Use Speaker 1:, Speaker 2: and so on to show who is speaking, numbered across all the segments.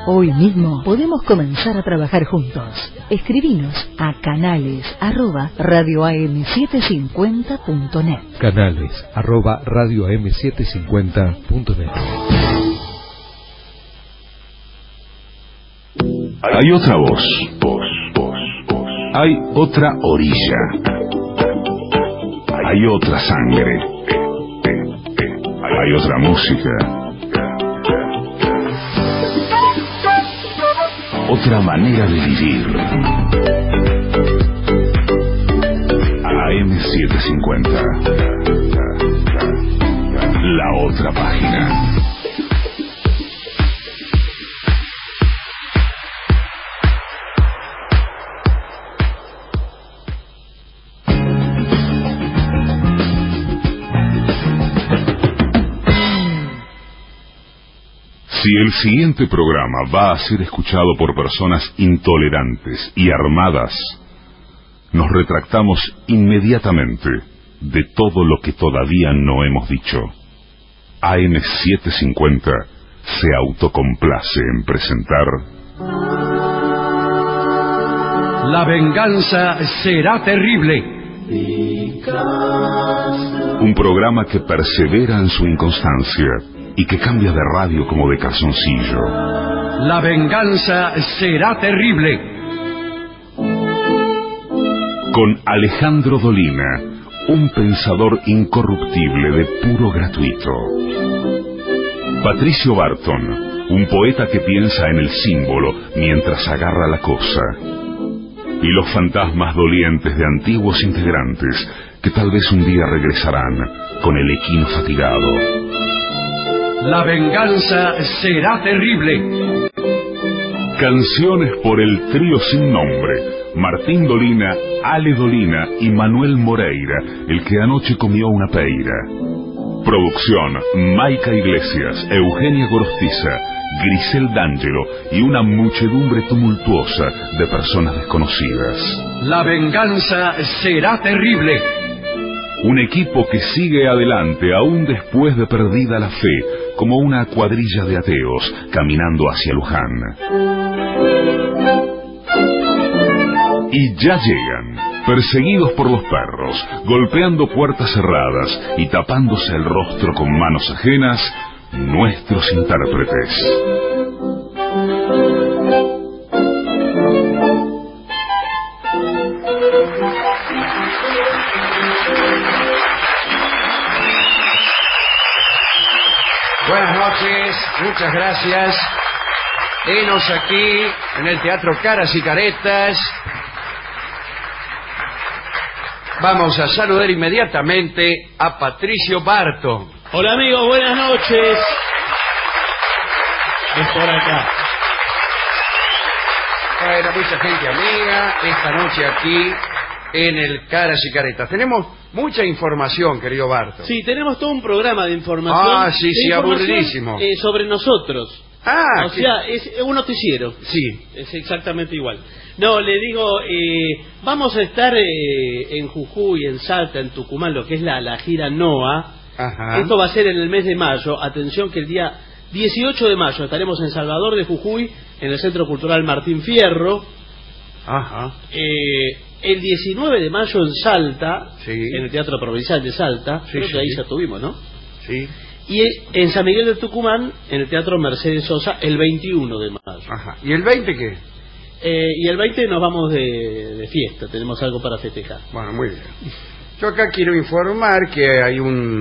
Speaker 1: Hoy mismo podemos comenzar a trabajar juntos. Escribinos a canales@radioam750.net.
Speaker 2: Canales@radioam750.net.
Speaker 3: Hay otra voz. Hay otra orilla. Hay otra sangre. Hay otra música. Otra manera de vivir. AM750. La otra página. Si el siguiente programa va a ser escuchado por personas intolerantes y armadas, nos retractamos inmediatamente de todo lo que todavía no hemos dicho. AM750 se autocomplace en presentar
Speaker 4: La venganza será terrible.
Speaker 3: un programa que persevera en su inconstancia y que cambia de radio como de calzoncillo.
Speaker 4: La venganza será terrible.
Speaker 3: Con Alejandro Dolina, un pensador incorruptible de puro gratuito. Patricio Barton, un poeta que piensa en el símbolo mientras agarra la cosa. Y los fantasmas dolientes de antiguos integrantes que tal vez un día regresarán con el equino fatigado.
Speaker 4: La venganza será terrible.
Speaker 3: Canciones por el trío sin nombre: Martín Dolina, Ale Dolina y Manuel Moreira, el que anoche comió una peira. Producción: Maica Iglesias, Eugenia Gorostiza, Grisel D'Angelo y una muchedumbre tumultuosa de personas desconocidas.
Speaker 4: La venganza será terrible.
Speaker 3: Un equipo que sigue adelante aún después de perdida la fe, como una cuadrilla de ateos caminando hacia Luján. Y ya llegan, perseguidos por los perros, golpeando puertas cerradas y tapándose el rostro con manos ajenas, nuestros intérpretes.
Speaker 4: Buenas noches, muchas gracias. Enos aquí en el Teatro Caras y Caretas. Vamos a saludar inmediatamente a Patricio Barton.
Speaker 5: Hola amigos, buenas noches. Es por acá.
Speaker 4: Bueno, mucha gente amiga, esta noche aquí en el Caras y Caretas. Tenemos mucha información, querido Barton.
Speaker 5: Sí, tenemos todo un programa de información.
Speaker 4: Ah, sí, sí, aburridísimo.
Speaker 5: Sobre nosotros.
Speaker 4: Ah,
Speaker 5: o sea, es un noticiero.
Speaker 4: Sí.
Speaker 5: Es exactamente igual. No, le digo, vamos a estar en Jujuy, en Salta, en Tucumán, lo que es la gira NOA.
Speaker 4: Ajá.
Speaker 5: Esto va a ser en el mes de mayo. Atención que el día 18 de mayo estaremos en Salvador de Jujuy, en el Centro Cultural Martín Fierro.
Speaker 4: Ajá.
Speaker 5: El 19 de mayo en Salta,
Speaker 4: sí,
Speaker 5: en el Teatro Provincial de Salta,
Speaker 4: sí,
Speaker 5: creo que ahí ya tuvimos, ¿no?
Speaker 4: Sí.
Speaker 5: Y en San Miguel de Tucumán, en el Teatro Mercedes Sosa, el 21 de mayo.
Speaker 4: Ajá. ¿Y el 20 qué?
Speaker 5: Y el 20 nos vamos de fiesta, tenemos algo para festejar.
Speaker 4: Bueno, muy bien. Yo acá quiero informar que hay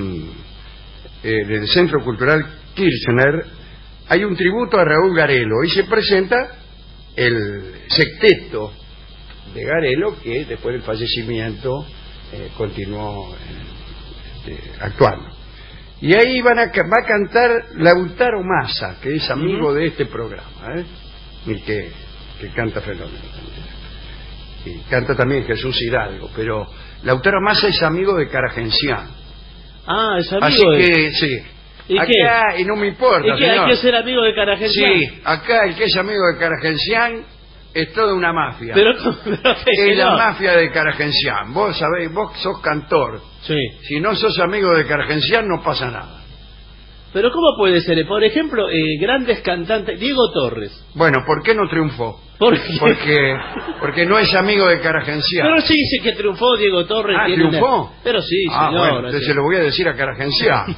Speaker 4: del Centro Cultural Kirchner, hay un tributo a Raúl Garelo. Hoy se presenta el sexteto de Garelo, que después del fallecimiento continuó actuando. Y ahí va a cantar Lautaro Massa, que es amigo de este programa, y que canta fenómeno también. Y canta también Jesús Hidalgo, pero Lautaro Massa es amigo de Caragencián.
Speaker 5: Ah, es amigo
Speaker 4: Así
Speaker 5: de...
Speaker 4: que, sí.
Speaker 5: ¿Y
Speaker 4: acá,
Speaker 5: qué?
Speaker 4: y no me importa,
Speaker 5: ¿Y qué?
Speaker 4: señor.
Speaker 5: ¿Hay que ser amigo de Caragencián?
Speaker 4: Sí, acá el que es amigo de Caragencián es toda una mafia.
Speaker 5: Pero
Speaker 4: es la mafia de Caragencián. Vos sabéis, vos sos cantor.
Speaker 5: Sí.
Speaker 4: Si no sos amigo de Caragencián no pasa nada.
Speaker 5: Pero ¿cómo puede ser? Por ejemplo, grandes cantantes, Diego Torres.
Speaker 4: Bueno, ¿por qué no triunfó?
Speaker 5: ¿Por qué?
Speaker 4: Porque no es amigo de Caragencián.
Speaker 5: Pero sí dice que triunfó Diego Torres.
Speaker 4: Ah, ¿triunfó?
Speaker 5: Pero sí, señor.
Speaker 4: Bueno, entonces se lo voy a decir a Caragencián.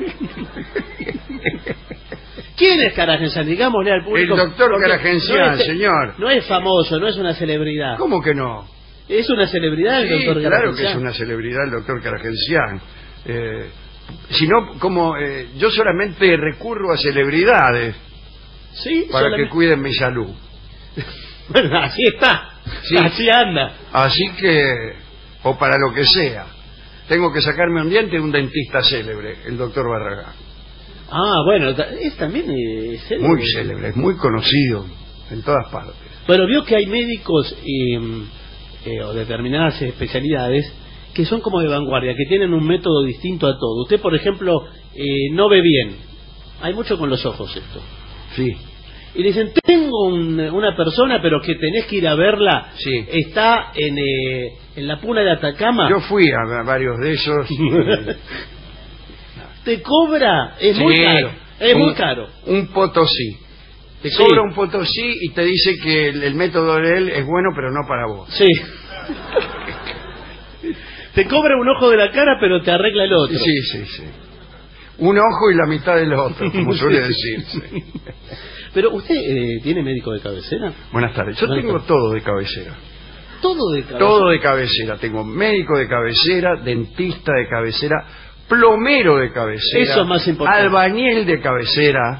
Speaker 5: ¿Quién es Caragencián? Digámosle al público.
Speaker 4: El doctor Caragencián, señor.
Speaker 5: No es famoso, no es una celebridad.
Speaker 4: ¿Cómo que no?
Speaker 5: Es una celebridad el doctor Caragencián.
Speaker 4: Claro que es una celebridad el doctor Caragencián. Si no, yo solamente recurro a celebridades para que cuiden mi salud.
Speaker 5: Bueno, así está. Sí. Así anda.
Speaker 4: Así que, o para lo que sea. Tengo que sacarme un diente de un dentista célebre, el doctor Barragán.
Speaker 5: Ah, bueno, es también célebre.
Speaker 4: Muy célebre, muy conocido en todas partes.
Speaker 5: Pero vio que hay médicos o determinadas especialidades que son como de vanguardia, que tienen un método distinto a todo. Usted, por ejemplo, no ve bien. Hay mucho con los ojos esto.
Speaker 4: Sí.
Speaker 5: Y le dicen, tengo una persona, pero que tenés que ir a verla.
Speaker 4: Sí.
Speaker 5: Está en la Puna de Atacama.
Speaker 4: Yo fui a varios de esos.
Speaker 5: Te cobra, es muy caro. Es muy caro.
Speaker 4: Un potosí. Te cobra un potosí y te dice que el método de él es bueno, pero no para vos.
Speaker 5: Sí. Te cobra un ojo de la cara, pero te arregla el otro.
Speaker 4: Sí. Un ojo y la mitad del otro, como suele decirse.
Speaker 5: Pero usted tiene médico de cabecera.
Speaker 4: Buenas tardes. Yo tengo todo de cabecera.
Speaker 5: ¿Todo de cabecera?
Speaker 4: Todo de cabecera. Tengo médico de cabecera, dentista de cabecera, plomero de cabecera.
Speaker 5: Eso es más importante.
Speaker 4: Albañil de cabecera.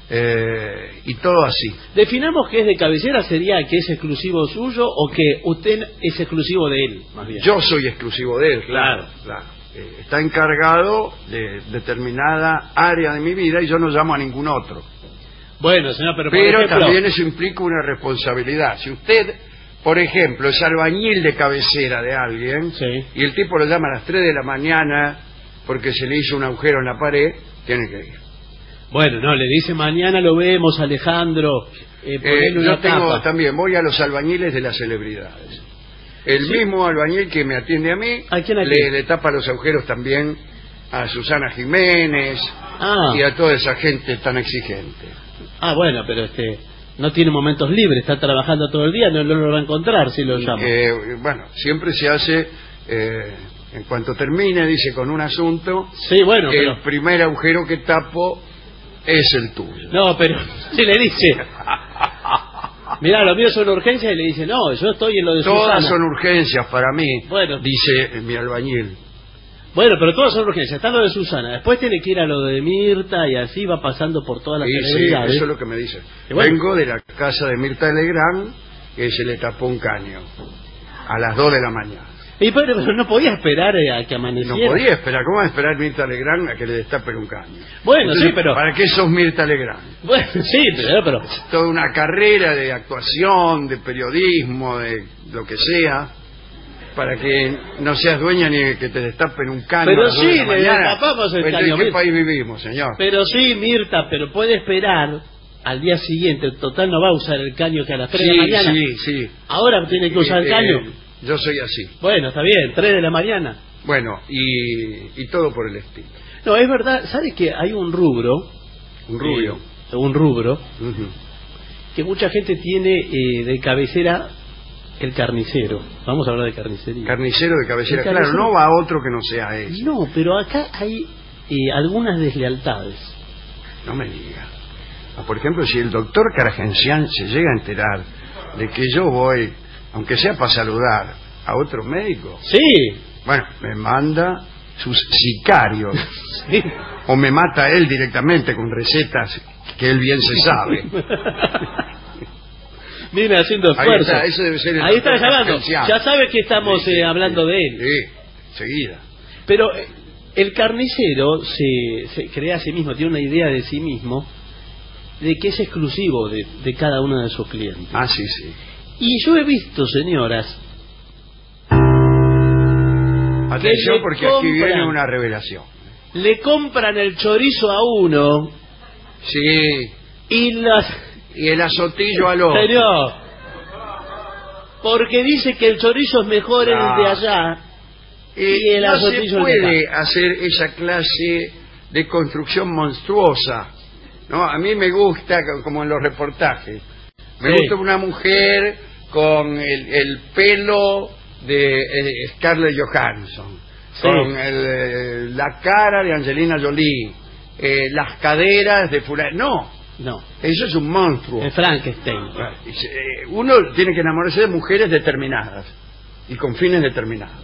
Speaker 4: Y todo así.
Speaker 5: Definamos que es de cabecera, sería que es exclusivo suyo o que usted es exclusivo de él, más bien.
Speaker 4: Yo soy exclusivo de él, claro. Está encargado de determinada área de mi vida y yo no llamo a ningún otro.
Speaker 5: Bueno, señor, pero
Speaker 4: ejemplo, también eso implica una responsabilidad. Si usted, por ejemplo, es albañil de cabecera de alguien, y el tipo lo llama a las 3 de la mañana porque se le hizo un agujero en la pared, tiene que ir.
Speaker 5: Bueno, no, le dice mañana lo vemos, Alejandro.
Speaker 4: Yo tengo también, voy a los albañiles de las celebridades. El mismo albañil que me atiende a mí, le tapa los agujeros también a Susana Jiménez y a toda esa gente tan exigente.
Speaker 5: Ah, bueno, pero no tiene momentos libres, está trabajando todo el día, no lo va a encontrar si lo llama.
Speaker 4: Bueno, siempre se hace, en cuanto termine, dice con un asunto, el primer agujero que tapo es el tuyo.
Speaker 5: No, pero si le dice, mirá, lo mío son urgencias, y le dice, no, yo estoy en lo de Susana.
Speaker 4: Todas son urgencias para mí, dice mi albañil.
Speaker 5: Bueno, pero todas son urgencias, está lo de Susana, después tiene que ir a lo de Mirta y así va pasando por todas las celebridades.
Speaker 4: Sí, eso es lo que me dice. Vengo de la casa de Mirta Legrand, que se le tapó un caño a las 2 de la mañana.
Speaker 5: Y pero no podía esperar a que amaneciera.
Speaker 4: No podía esperar. ¿Cómo va a esperar Mirta Legrand a que le destapen un caño?
Speaker 5: Bueno, entonces, sí, pero...
Speaker 4: ¿Para qué sos Mirta Legrand?
Speaker 5: Bueno, sí, pero...
Speaker 4: Toda una carrera de actuación, de periodismo, de lo que sea, para que no seas dueña ni que te destapen un caño.
Speaker 5: Pero
Speaker 4: a las 2 de la
Speaker 5: le
Speaker 4: mañana.
Speaker 5: destapamos el caño.
Speaker 4: ¿En qué país vivimos, señor?
Speaker 5: Pero sí, Mirta, pero puede esperar al día siguiente. Total, no va a usar el caño que a las 3 de la mañana.
Speaker 4: Sí.
Speaker 5: Ahora tiene que usar el caño.
Speaker 4: Yo soy así.
Speaker 5: Bueno, está bien, 3 de la mañana.
Speaker 4: Bueno, y todo por el estilo.
Speaker 5: No, es verdad, ¿sabes que hay un rubro? Un rubro que mucha gente tiene de cabecera, el carnicero. Vamos a hablar de carnicería.
Speaker 4: Carnicero de cabecera, claro, no va otro que no sea eso.
Speaker 5: No, pero acá hay algunas deslealtades.
Speaker 4: No me diga. Por ejemplo, si el doctor Caragencián se llega a enterar de que yo voy, aunque sea para saludar, a otro médico, bueno, me manda sus sicarios o me mata él directamente con recetas que él bien se sabe.
Speaker 5: Viene haciendo esfuerzo.
Speaker 4: Ahí está, eso debe ser el
Speaker 5: ahí está llamando.
Speaker 4: Caragencián.
Speaker 5: Ya sabe que estamos hablando de él.
Speaker 4: Sí, seguida.
Speaker 5: Pero el carnicero se crea a sí mismo, tiene una idea de sí mismo, de que es exclusivo de cada uno de sus clientes.
Speaker 4: Ah, sí.
Speaker 5: Y yo he visto, señoras,
Speaker 4: atención, porque aquí viene una revelación.
Speaker 5: Le compran el chorizo a uno.
Speaker 4: Sí.
Speaker 5: Y
Speaker 4: el azotillo al otro.
Speaker 5: Señor, porque dice que el chorizo es mejor el de allá y el
Speaker 4: no
Speaker 5: azotillo
Speaker 4: se puede
Speaker 5: el de acá.
Speaker 4: hacer esa clase de construcción monstruosa, ¿no? A mí me gusta, como en los reportajes, me gusta una mujer con el pelo de Scarlett Johansson, con la cara de Angelina Jolie, las caderas de fulano.
Speaker 5: No,
Speaker 4: Eso es un monstruo.
Speaker 5: es Frankenstein.
Speaker 4: Uno tiene que enamorarse de mujeres determinadas y con fines determinados.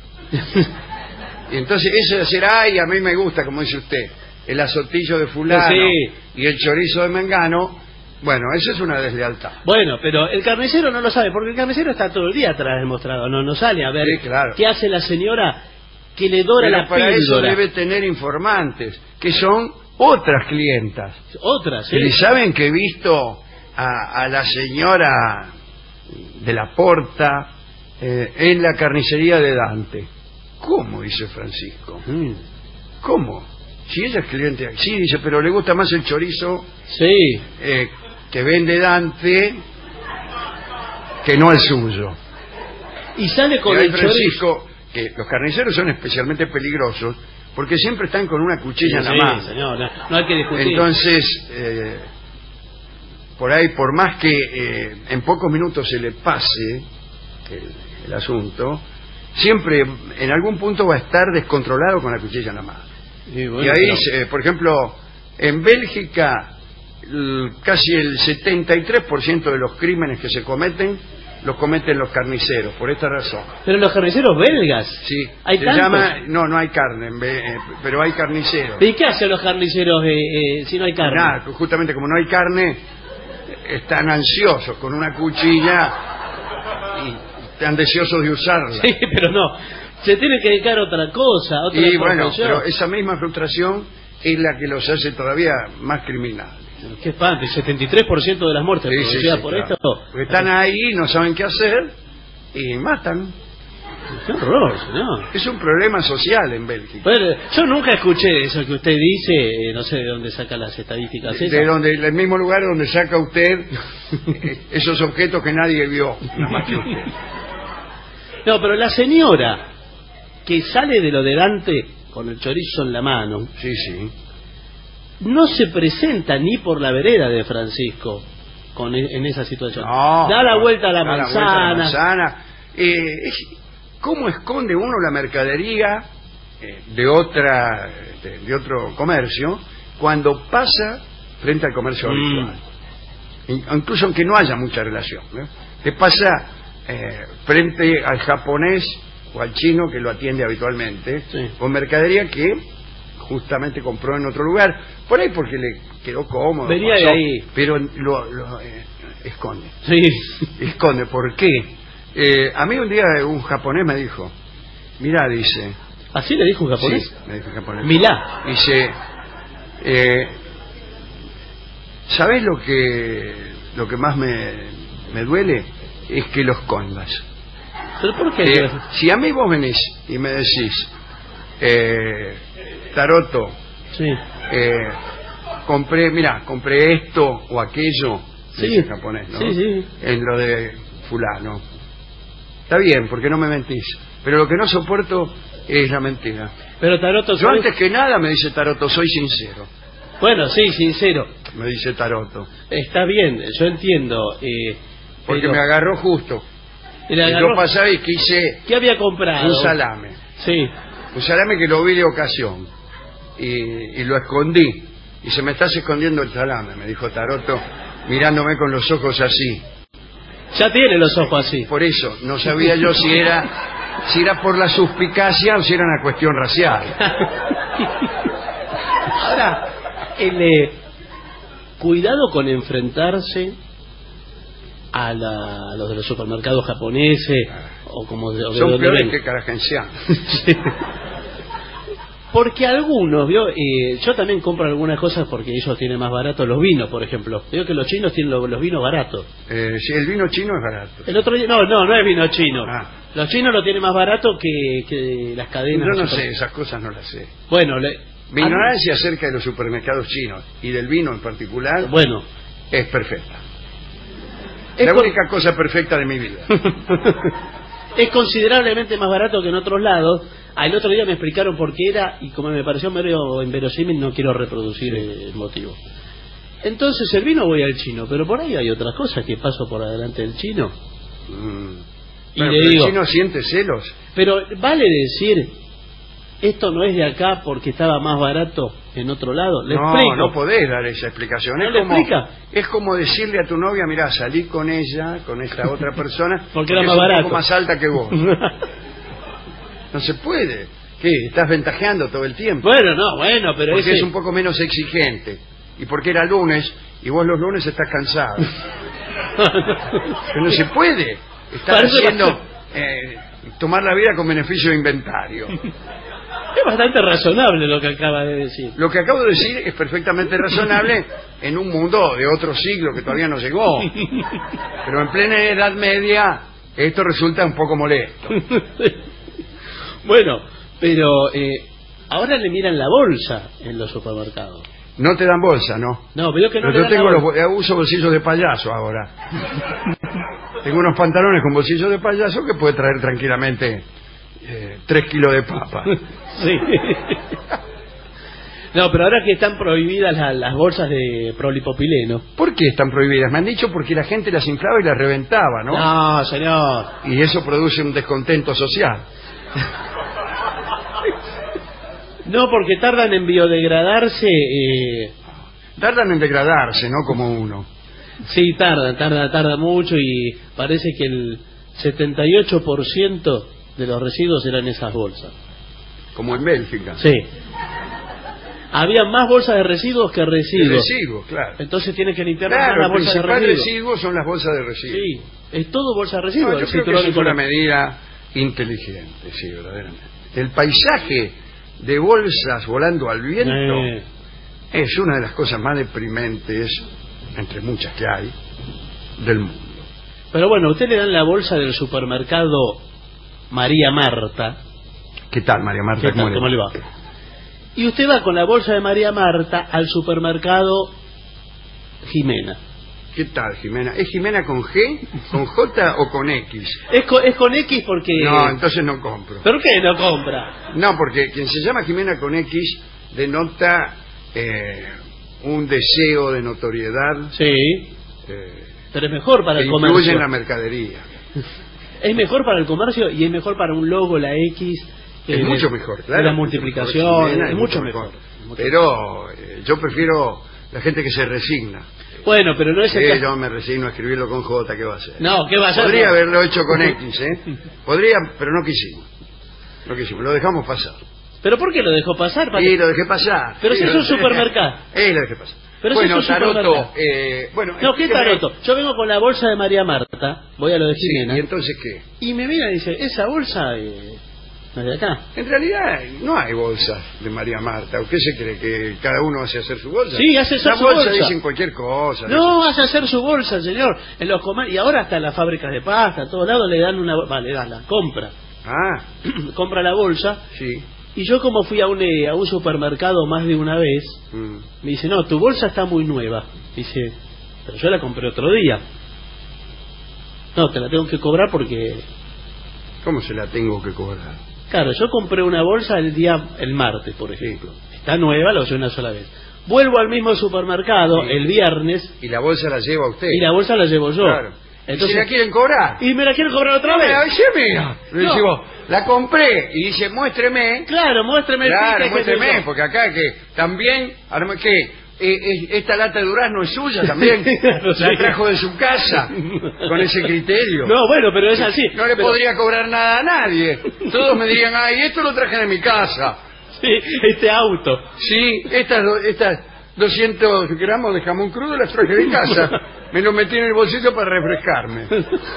Speaker 4: Y entonces eso de decir, ay, a mí me gusta, como dice usted, el azotillo de fulano y el chorizo de mengano, bueno, eso es una deslealtad.
Speaker 5: Bueno, pero el carnicero no lo sabe, porque el carnicero está todo el día atrás del mostrador, no sale a ver qué hace la señora que le dora la
Speaker 4: para
Speaker 5: píldora.
Speaker 4: Eso debe tener informantes, que son otras clientas.
Speaker 5: Otras, sí.
Speaker 4: Y saben que he visto a la señora de la Porta en la carnicería de Dante. ¿Cómo? Dice Francisco. ¿Cómo? Si ella es cliente. Sí, dice, pero le gusta más el chorizo que vende Dante que no el suyo.
Speaker 5: Y sale con el
Speaker 4: Francisco, que los carniceros son especialmente peligrosos porque siempre están con una cuchilla en la mano.
Speaker 5: Señor, no hay que discutir.
Speaker 4: Entonces, por ahí, por más que en pocos minutos se le pase el asunto, siempre en algún punto va a estar descontrolado con la cuchilla en la mano.
Speaker 5: Y
Speaker 4: y ahí, por ejemplo, en Bélgica, casi el 73% de los crímenes que se cometen los cometen los carniceros, por esta razón.
Speaker 5: Pero los carniceros belgas.
Speaker 4: Sí.
Speaker 5: ¿Hay tantos?
Speaker 4: No hay carne, pero hay carniceros.
Speaker 5: ¿Y qué hacen los carniceros si no hay carne?
Speaker 4: Nada, justamente como no hay carne, están ansiosos con una cuchilla y están deseosos de usarla.
Speaker 5: Sí, pero no. Se tiene que dedicar a otra cosa, a otra
Speaker 4: Y bueno,
Speaker 5: profesión.
Speaker 4: pero esa misma frustración es la que los hace todavía más criminales.
Speaker 5: Qué espanto, el 73% de las muertes producidas por
Speaker 4: claro.
Speaker 5: esto.
Speaker 4: Porque están ahí, no saben qué hacer y matan.
Speaker 5: Qué horror, señor.
Speaker 4: Es un problema social en Bélgica.
Speaker 5: Bueno, yo nunca escuché eso que usted dice, no sé de dónde saca las estadísticas esas.
Speaker 4: Del mismo lugar donde saca usted esos objetos que nadie vio, nada más que usted.
Speaker 5: No, pero la señora que sale de lo delante con el chorizo en la mano,
Speaker 4: sí,
Speaker 5: no se presenta ni por la vereda de Francisco en esa situación.
Speaker 4: No,
Speaker 5: da la vuelta a la
Speaker 4: da
Speaker 5: manzana.
Speaker 4: La vuelta a la manzana. ¿Cómo esconde uno la mercadería de otro comercio cuando pasa frente al comercio habitual? Incluso aunque no haya mucha relación, te pasa frente al japonés o al chino que lo atiende habitualmente, con mercadería que justamente compró en otro lugar, por ahí porque le quedó cómodo,
Speaker 5: venía de ahí,
Speaker 4: pero lo esconde. Esconde. ¿Por qué? A mí un día un japonés me dijo, mirá, dice...
Speaker 5: ¿Así le dijo un japonés?
Speaker 4: Sí, me dijo un japonés.
Speaker 5: Milá.
Speaker 4: Dice, ¿sabés lo que más me duele? Es que lo escondas.
Speaker 5: ¿Pero por qué?
Speaker 4: Si a mí vos venís y me decís, Taroto, compré esto o aquello, dice japonés, ¿no? En lo de fulano. Está bien, porque no me mentís. Pero lo que no soporto es la mentira.
Speaker 5: Pero Taroto,
Speaker 4: yo antes que nada, me dice Taroto, soy sincero.
Speaker 5: Bueno, sí, sincero.
Speaker 4: Me dice Taroto.
Speaker 5: Está bien, yo entiendo.
Speaker 4: Porque me agarró justo.
Speaker 5: Yo
Speaker 4: pasaba y quise...
Speaker 5: ¿Qué había comprado?
Speaker 4: Un salame.
Speaker 5: Sí.
Speaker 4: Un salame que lo vi de ocasión. Y lo escondí. Y se me estás escondiendo el salame, me dijo Taroto, mirándome con los ojos así.
Speaker 5: Ya tiene los ojos así.
Speaker 4: Por eso, no sabía yo si era por la suspicacia o si era una cuestión racial.
Speaker 5: Ahora, cuidado con enfrentarse a los de los supermercados japoneses o como
Speaker 4: son peores que caragencianos.
Speaker 5: Sí. Porque algunos, yo también compro algunas cosas porque ellos tienen más barato los vinos, por ejemplo. Veo que los chinos tienen los vinos baratos.
Speaker 4: Sí, el vino chino es barato.
Speaker 5: El otro día, no es vino chino. Los chinos lo tienen más barato que las cadenas.
Speaker 4: Yo no sé, esas cosas no las sé.
Speaker 5: Bueno,
Speaker 4: mi ignorancia acerca de los supermercados chinos y del vino en particular, es perfecta. Es la única cosa perfecta de mi vida.
Speaker 5: Es considerablemente más barato que en otros lados, El otro día me explicaron por qué era, y como me pareció medio inverosímil, no quiero reproducir el motivo. Entonces el vino voy al chino, pero por ahí hay otras cosas que paso por adelante del chino. Y
Speaker 4: Bueno,
Speaker 5: le
Speaker 4: pero
Speaker 5: digo,
Speaker 4: el chino siente celos.
Speaker 5: pero vale decir, esto no es de acá porque estaba más barato en otro lado. Le explico.
Speaker 4: No podés dar esa explicación.
Speaker 5: ¿No le explica?
Speaker 4: Es como decirle a tu novia, mirá, salí con ella, con esta otra persona,
Speaker 5: Porque era más
Speaker 4: es un
Speaker 5: barato.
Speaker 4: poco más alta que vos. No se puede. ¿Qué? Estás ventajeando todo el tiempo.
Speaker 5: Bueno, pero
Speaker 4: Porque
Speaker 5: ese...
Speaker 4: es un poco menos exigente. Y porque era lunes, y vos los lunes estás cansado. Pero no se puede. Estás
Speaker 5: Parece
Speaker 4: haciendo tomar la vida con beneficio de inventario.
Speaker 5: Es bastante razonable lo que acaba de decir.
Speaker 4: Lo que acabo de decir es perfectamente razonable en un mundo de otro siglo que todavía no llegó. Pero en plena Edad Media esto resulta un poco molesto.
Speaker 5: Bueno, pero ahora le miran la bolsa en los supermercados.
Speaker 4: No te dan bolsa, ¿no?
Speaker 5: No, veo que no
Speaker 4: Pero
Speaker 5: le
Speaker 4: yo
Speaker 5: dan la
Speaker 4: tengo
Speaker 5: bolsa.
Speaker 4: uso bolsillos de payaso ahora. Tengo unos pantalones con bolsillos de payaso que puede traer tranquilamente 3 kilos de papa.
Speaker 5: Sí. No, pero ahora que están prohibidas las bolsas de prolipopileno.
Speaker 4: ¿Por qué están prohibidas? Me han dicho porque la gente las inflaba y las reventaba, ¿no?
Speaker 5: No, señor.
Speaker 4: Y eso produce un descontento social.
Speaker 5: No, porque tardan en biodegradarse.
Speaker 4: Tardan en degradarse, ¿no? Como uno.
Speaker 5: Sí, tarda mucho y parece que el 78% de los residuos eran esas bolsas.
Speaker 4: Como en Bélgica.
Speaker 5: Sí. Había más bolsas de residuos que residuos.
Speaker 4: Residuos, claro.
Speaker 5: Entonces tiene que limpiar más
Speaker 4: Claro,
Speaker 5: las
Speaker 4: el
Speaker 5: bolsas de
Speaker 4: principal
Speaker 5: residuos.
Speaker 4: residuo son las bolsas de residuos.
Speaker 5: Sí, es todo bolsa de
Speaker 4: No,
Speaker 5: residuos.
Speaker 4: yo
Speaker 5: el
Speaker 4: creo que
Speaker 5: cinturón
Speaker 4: eso es una
Speaker 5: ecológico.
Speaker 4: medida inteligente, sí, verdaderamente. El paisaje de bolsas volando al viento es una de las cosas más deprimentes, entre muchas que hay, del mundo.
Speaker 5: Pero bueno, a usted le dan la bolsa del supermercado María Marta.
Speaker 4: ¿Qué tal, María Marta?
Speaker 5: ¿Qué tal? ¿Cómo le va? Y usted va con la bolsa de María Marta al supermercado Jimena.
Speaker 4: ¿Qué tal, Jimena? ¿Es Jimena con G, con J o con X?
Speaker 5: Es con X porque...
Speaker 4: No, entonces no compro.
Speaker 5: ¿Pero qué no compra?
Speaker 4: No, porque quien se llama Jimena con X denota un deseo de notoriedad
Speaker 5: Sí, pero es mejor para
Speaker 4: que
Speaker 5: el
Speaker 4: influye
Speaker 5: comercio.
Speaker 4: en la mercadería.
Speaker 5: Es mejor para el comercio y es mejor para un logo, la X.
Speaker 4: Es mucho mejor, claro.
Speaker 5: La multiplicación,
Speaker 4: Jimena
Speaker 5: es mucho mejor.
Speaker 4: Pero yo prefiero la gente que se resigna.
Speaker 5: Bueno, pero no es el caso.
Speaker 4: Yo me resigno a escribirlo con J, ¿qué va a hacer?
Speaker 5: No, ¿qué va a hacer?
Speaker 4: Podría
Speaker 5: No.
Speaker 4: haberlo hecho con X, ¿eh? Podría, pero no quisimos. No quisimos, lo dejamos pasar.
Speaker 5: ¿Pero por qué lo dejó pasar?
Speaker 4: Sí, lo dejé pasar.
Speaker 5: Pero
Speaker 4: Sí,
Speaker 5: si es
Speaker 4: lo
Speaker 5: un
Speaker 4: dejé-
Speaker 5: supermercado.
Speaker 4: Lo dejé pasar.
Speaker 5: Pero
Speaker 4: bueno,
Speaker 5: si es un
Speaker 4: Taroto,
Speaker 5: supermercado.
Speaker 4: bueno...
Speaker 5: No, ¿qué
Speaker 4: explíqueme-
Speaker 5: taroto? Yo vengo con la bolsa de María Marta, voy a lo de
Speaker 4: Sí,
Speaker 5: Jimena,
Speaker 4: ¿y entonces qué?
Speaker 5: y me mira y dice, esa bolsa no es de acá.
Speaker 4: En realidad no hay bolsas de María Marta. ¿Usted se cree que cada uno hace hacer su bolsa?
Speaker 5: Sí, hace hacer
Speaker 4: Las
Speaker 5: su
Speaker 4: bolsas
Speaker 5: bolsa.
Speaker 4: dicen cualquier cosa.
Speaker 5: No, hace hacer su bolsa, señor. En los y ahora hasta las fábricas de pasta, a todos lados le dan una... Vale, la compra.
Speaker 4: Ah,
Speaker 5: Compra la bolsa.
Speaker 4: sí.
Speaker 5: Y yo como fui a un supermercado más de una vez, me dice, no, tu bolsa está muy nueva. Dice, pero yo la compré otro día. No, te la tengo que cobrar porque...
Speaker 4: ¿Cómo se la tengo que cobrar?
Speaker 5: Claro, yo compré una bolsa el martes, por ejemplo. Está nueva, la usé una sola vez. Vuelvo al mismo supermercado
Speaker 4: Sí.
Speaker 5: el viernes
Speaker 4: Y la bolsa la lleva usted.
Speaker 5: y la bolsa la llevo yo.
Speaker 4: Claro.
Speaker 5: Entonces,
Speaker 4: ¿Y si la quieren cobrar?
Speaker 5: y me la quieren cobrar otra vez.
Speaker 4: Mira. Le
Speaker 5: No.
Speaker 4: decimos, la compré. Y dice, muéstreme.
Speaker 5: Claro, muéstreme el
Speaker 4: Claro,
Speaker 5: ticket, qué sé
Speaker 4: muéstreme.
Speaker 5: yo.
Speaker 4: Porque acá que también, ¿qué? Esta lata de durazno es suya también.
Speaker 5: Claro, sí.
Speaker 4: La trajo de su casa. Con ese criterio.
Speaker 5: No, bueno, pero es así.
Speaker 4: No le
Speaker 5: Pero-
Speaker 4: podría cobrar nada a nadie. Todos me dirían, ay, esto lo traje de mi casa.
Speaker 5: Sí, este auto.
Speaker 4: Sí, estas 200 gramos de jamón crudo las traje de casa. Me lo metí en el bolsillo para refrescarme.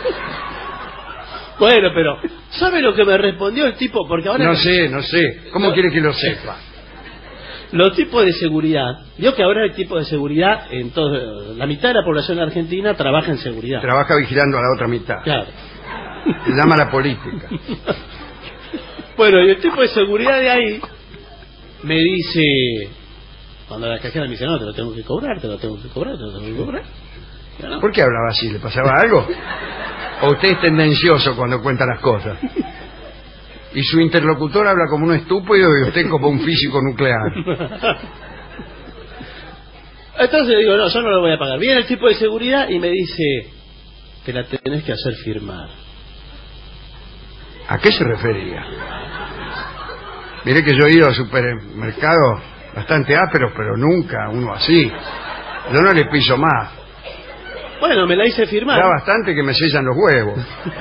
Speaker 5: Bueno, pero ¿sabe lo que me respondió el tipo? Porque ahora
Speaker 4: No sé. ¿Cómo
Speaker 5: No.
Speaker 4: quiere que lo sepa?
Speaker 5: los tipos de seguridad, vio que ahora hay tipos de seguridad en todo, la mitad de la población argentina trabaja en seguridad.
Speaker 4: Trabaja vigilando a la otra mitad.
Speaker 5: Claro.
Speaker 4: Se llama la política.
Speaker 5: Bueno, y el tipo de seguridad de ahí me dice, cuando la cajera me dice, no, te lo tengo que cobrar, te lo tengo que cobrar, te lo tengo que cobrar. Yo, no.
Speaker 4: ¿Por qué hablaba así? ¿Le pasaba algo? ¿O usted es tendencioso cuando cuenta las cosas? Y su interlocutor habla como un estúpido y usted como un físico nuclear.
Speaker 5: Entonces le digo, no, yo no lo voy a pagar. Viene el tipo de seguridad y me dice, te la tenés que hacer firmar.
Speaker 4: ¿A qué se refería? Mire que yo he ido a supermercados bastante ásperos, pero nunca uno así. Yo no le piso más.
Speaker 5: Bueno, me la hice firmar.
Speaker 4: Da bastante que me sellan los huevos.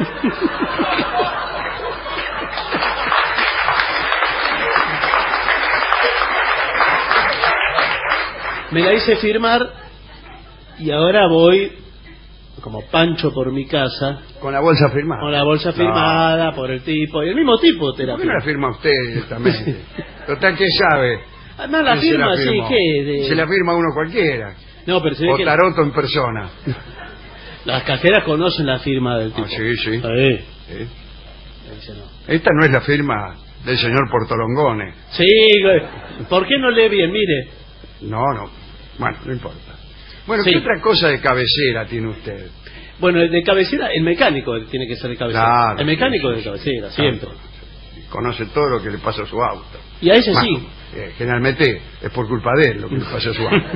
Speaker 5: Me la hice firmar y ahora voy como Pancho por mi casa.
Speaker 4: Con la bolsa firmada.
Speaker 5: Con la bolsa firmada por el tipo. Y el mismo tipo te la
Speaker 4: ¿Por qué no la firma usted directamente? Total, ¿qué sabe?
Speaker 5: Además la firma, sí, ¿qué?
Speaker 4: Se la firma uno cualquiera.
Speaker 5: No, pero se ve
Speaker 4: O
Speaker 5: que
Speaker 4: Taroto en persona.
Speaker 5: las cajeras conocen la firma del tipo.
Speaker 4: Ah, sí, sí.
Speaker 5: Sí.
Speaker 4: Sí.
Speaker 5: Dice, no.
Speaker 4: Esta no es la firma del señor Portolongone.
Speaker 5: Sí, ¿por qué no lee bien? Mire.
Speaker 4: No. Bueno, no importa. Bueno,
Speaker 5: Sí.
Speaker 4: ¿qué otra cosa de cabecera tiene usted?
Speaker 5: Bueno, el de cabecera, el mecánico tiene que ser de cabecera.
Speaker 4: Claro,
Speaker 5: el mecánico
Speaker 4: sí,
Speaker 5: de cabecera, siempre.
Speaker 4: Conoce todo lo que le pasa a su auto.
Speaker 5: Y a ese
Speaker 4: Bueno,
Speaker 5: sí.
Speaker 4: generalmente es por culpa de él lo que le pasa a su auto.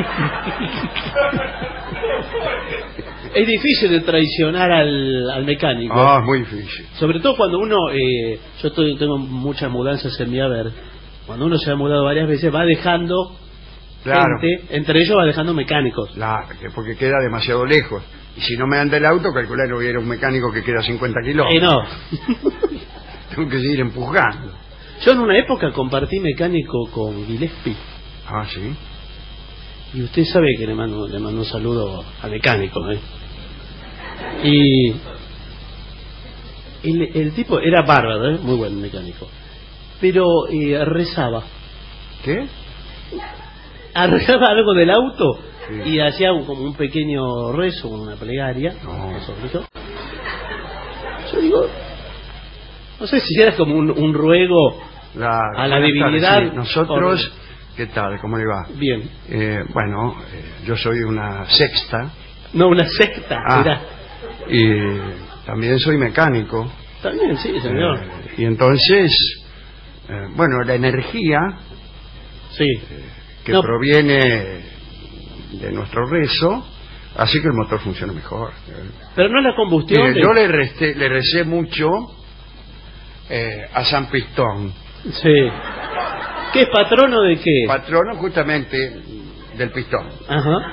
Speaker 5: Es difícil de traicionar al mecánico.
Speaker 4: Ah, es muy difícil.
Speaker 5: Sobre todo cuando uno, yo tengo muchas mudanzas en mi haber. Cuando uno se ha mudado varias veces va dejando
Speaker 4: Claro.
Speaker 5: gente, entre ellos va dejando mecánicos.
Speaker 4: Claro, porque queda demasiado lejos. Y si no me anda el auto, calcular que hubiera un mecánico que queda a 50 kilómetros.
Speaker 5: No.
Speaker 4: Tengo que seguir empujando.
Speaker 5: Yo en una época compartí mecánico con Gillespie.
Speaker 4: Ah, sí.
Speaker 5: Y usted sabe que le mando un saludo al mecánico, ¿eh? Y el tipo era bárbaro, ¿eh? Muy buen mecánico. Pero rezaba.
Speaker 4: ¿Qué?
Speaker 5: Arreglaba algo del auto
Speaker 4: Sí.
Speaker 5: y hacía como un pequeño rezo, una plegaria.
Speaker 4: No.
Speaker 5: Sobre eso. Yo digo, no sé si era como un ruego a la
Speaker 4: buenas
Speaker 5: divinidad.
Speaker 4: tardes, sí. Nosotros, ¿qué tal? ¿Cómo le va?
Speaker 5: Bien.
Speaker 4: Bueno, yo soy una sexta.
Speaker 5: No, una secta. Era.
Speaker 4: Y también soy mecánico.
Speaker 5: También, sí, señor.
Speaker 4: Y entonces, bueno, la energía
Speaker 5: Sí.
Speaker 4: que
Speaker 5: No.
Speaker 4: proviene de nuestro rezo hace que el motor funcione mejor.
Speaker 5: Pero no es la combustión.
Speaker 4: Mire, yo le recé mucho a San Pistón,
Speaker 5: Sí. ¿Qué es patrono de qué?
Speaker 4: patrono justamente del pistón.
Speaker 5: Ajá.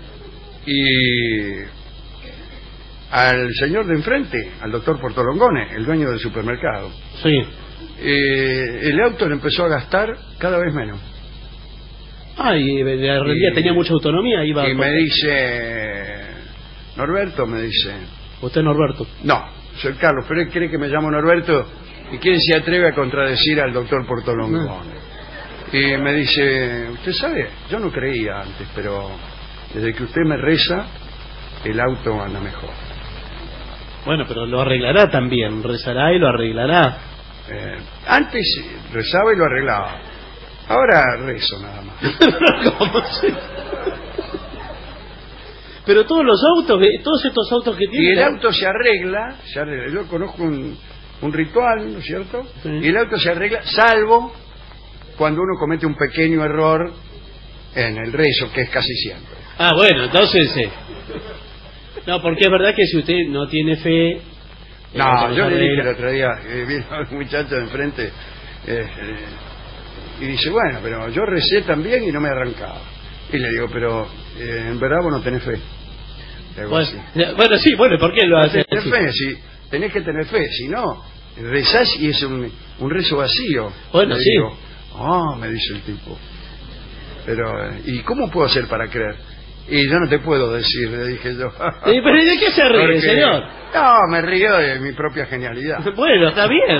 Speaker 4: Y al señor de enfrente, al doctor Portolongone, el dueño del supermercado,
Speaker 5: Sí.
Speaker 4: el auto le empezó a gastar cada vez menos.
Speaker 5: Ah, y la realidad
Speaker 4: Y-
Speaker 5: tenía mucha autonomía. Iba
Speaker 4: Y me dice, Norberto, me dice,
Speaker 5: Usted, Norberto.
Speaker 4: no, soy Carlos, pero él cree que me llamo Norberto y quién se atreve a contradecir al doctor Portolongone. Y me dice, usted sabe, yo no creía antes, pero desde que usted me reza, el auto anda mejor.
Speaker 5: Bueno, pero lo arreglará también. Rezará y lo arreglará.
Speaker 4: Antes rezaba y lo arreglaba. Ahora rezo nada más.
Speaker 5: ¿Cómo así? Pero todos los autos, todos estos autos que
Speaker 4: Y
Speaker 5: tienen.
Speaker 4: el auto se arregla. Yo conozco un ritual, ¿no es cierto?
Speaker 5: Sí.
Speaker 4: Y el auto se arregla, salvo cuando uno comete un pequeño error en el rezo, que es casi siempre.
Speaker 5: Ah, bueno, entonces. No, porque es verdad que si usted no tiene fe.
Speaker 4: No,
Speaker 5: se
Speaker 4: yo
Speaker 5: los
Speaker 4: le dije
Speaker 5: arregla.
Speaker 4: el otro día, vino un muchacho de enfrente y dice, bueno, pero yo recé también y no me arrancaba. Y le digo, pero en verdad vos no tenés fe. Le digo
Speaker 5: Bueno,
Speaker 4: así.
Speaker 5: bueno, sí, bueno, ¿por qué lo
Speaker 4: No
Speaker 5: hace?
Speaker 4: tenés fe, si tenés que tener fe, si no, rezás y es un rezo vacío.
Speaker 5: Bueno,
Speaker 4: Le
Speaker 5: sí.
Speaker 4: digo, me dice el tipo. Pero, ¿y cómo puedo hacer para creer? Y yo no te puedo decir, le dije yo.
Speaker 5: ¿Pero de qué se ríe,
Speaker 4: Porque-
Speaker 5: señor?
Speaker 4: No, me río de mi propia genialidad.
Speaker 5: Bueno, está bien,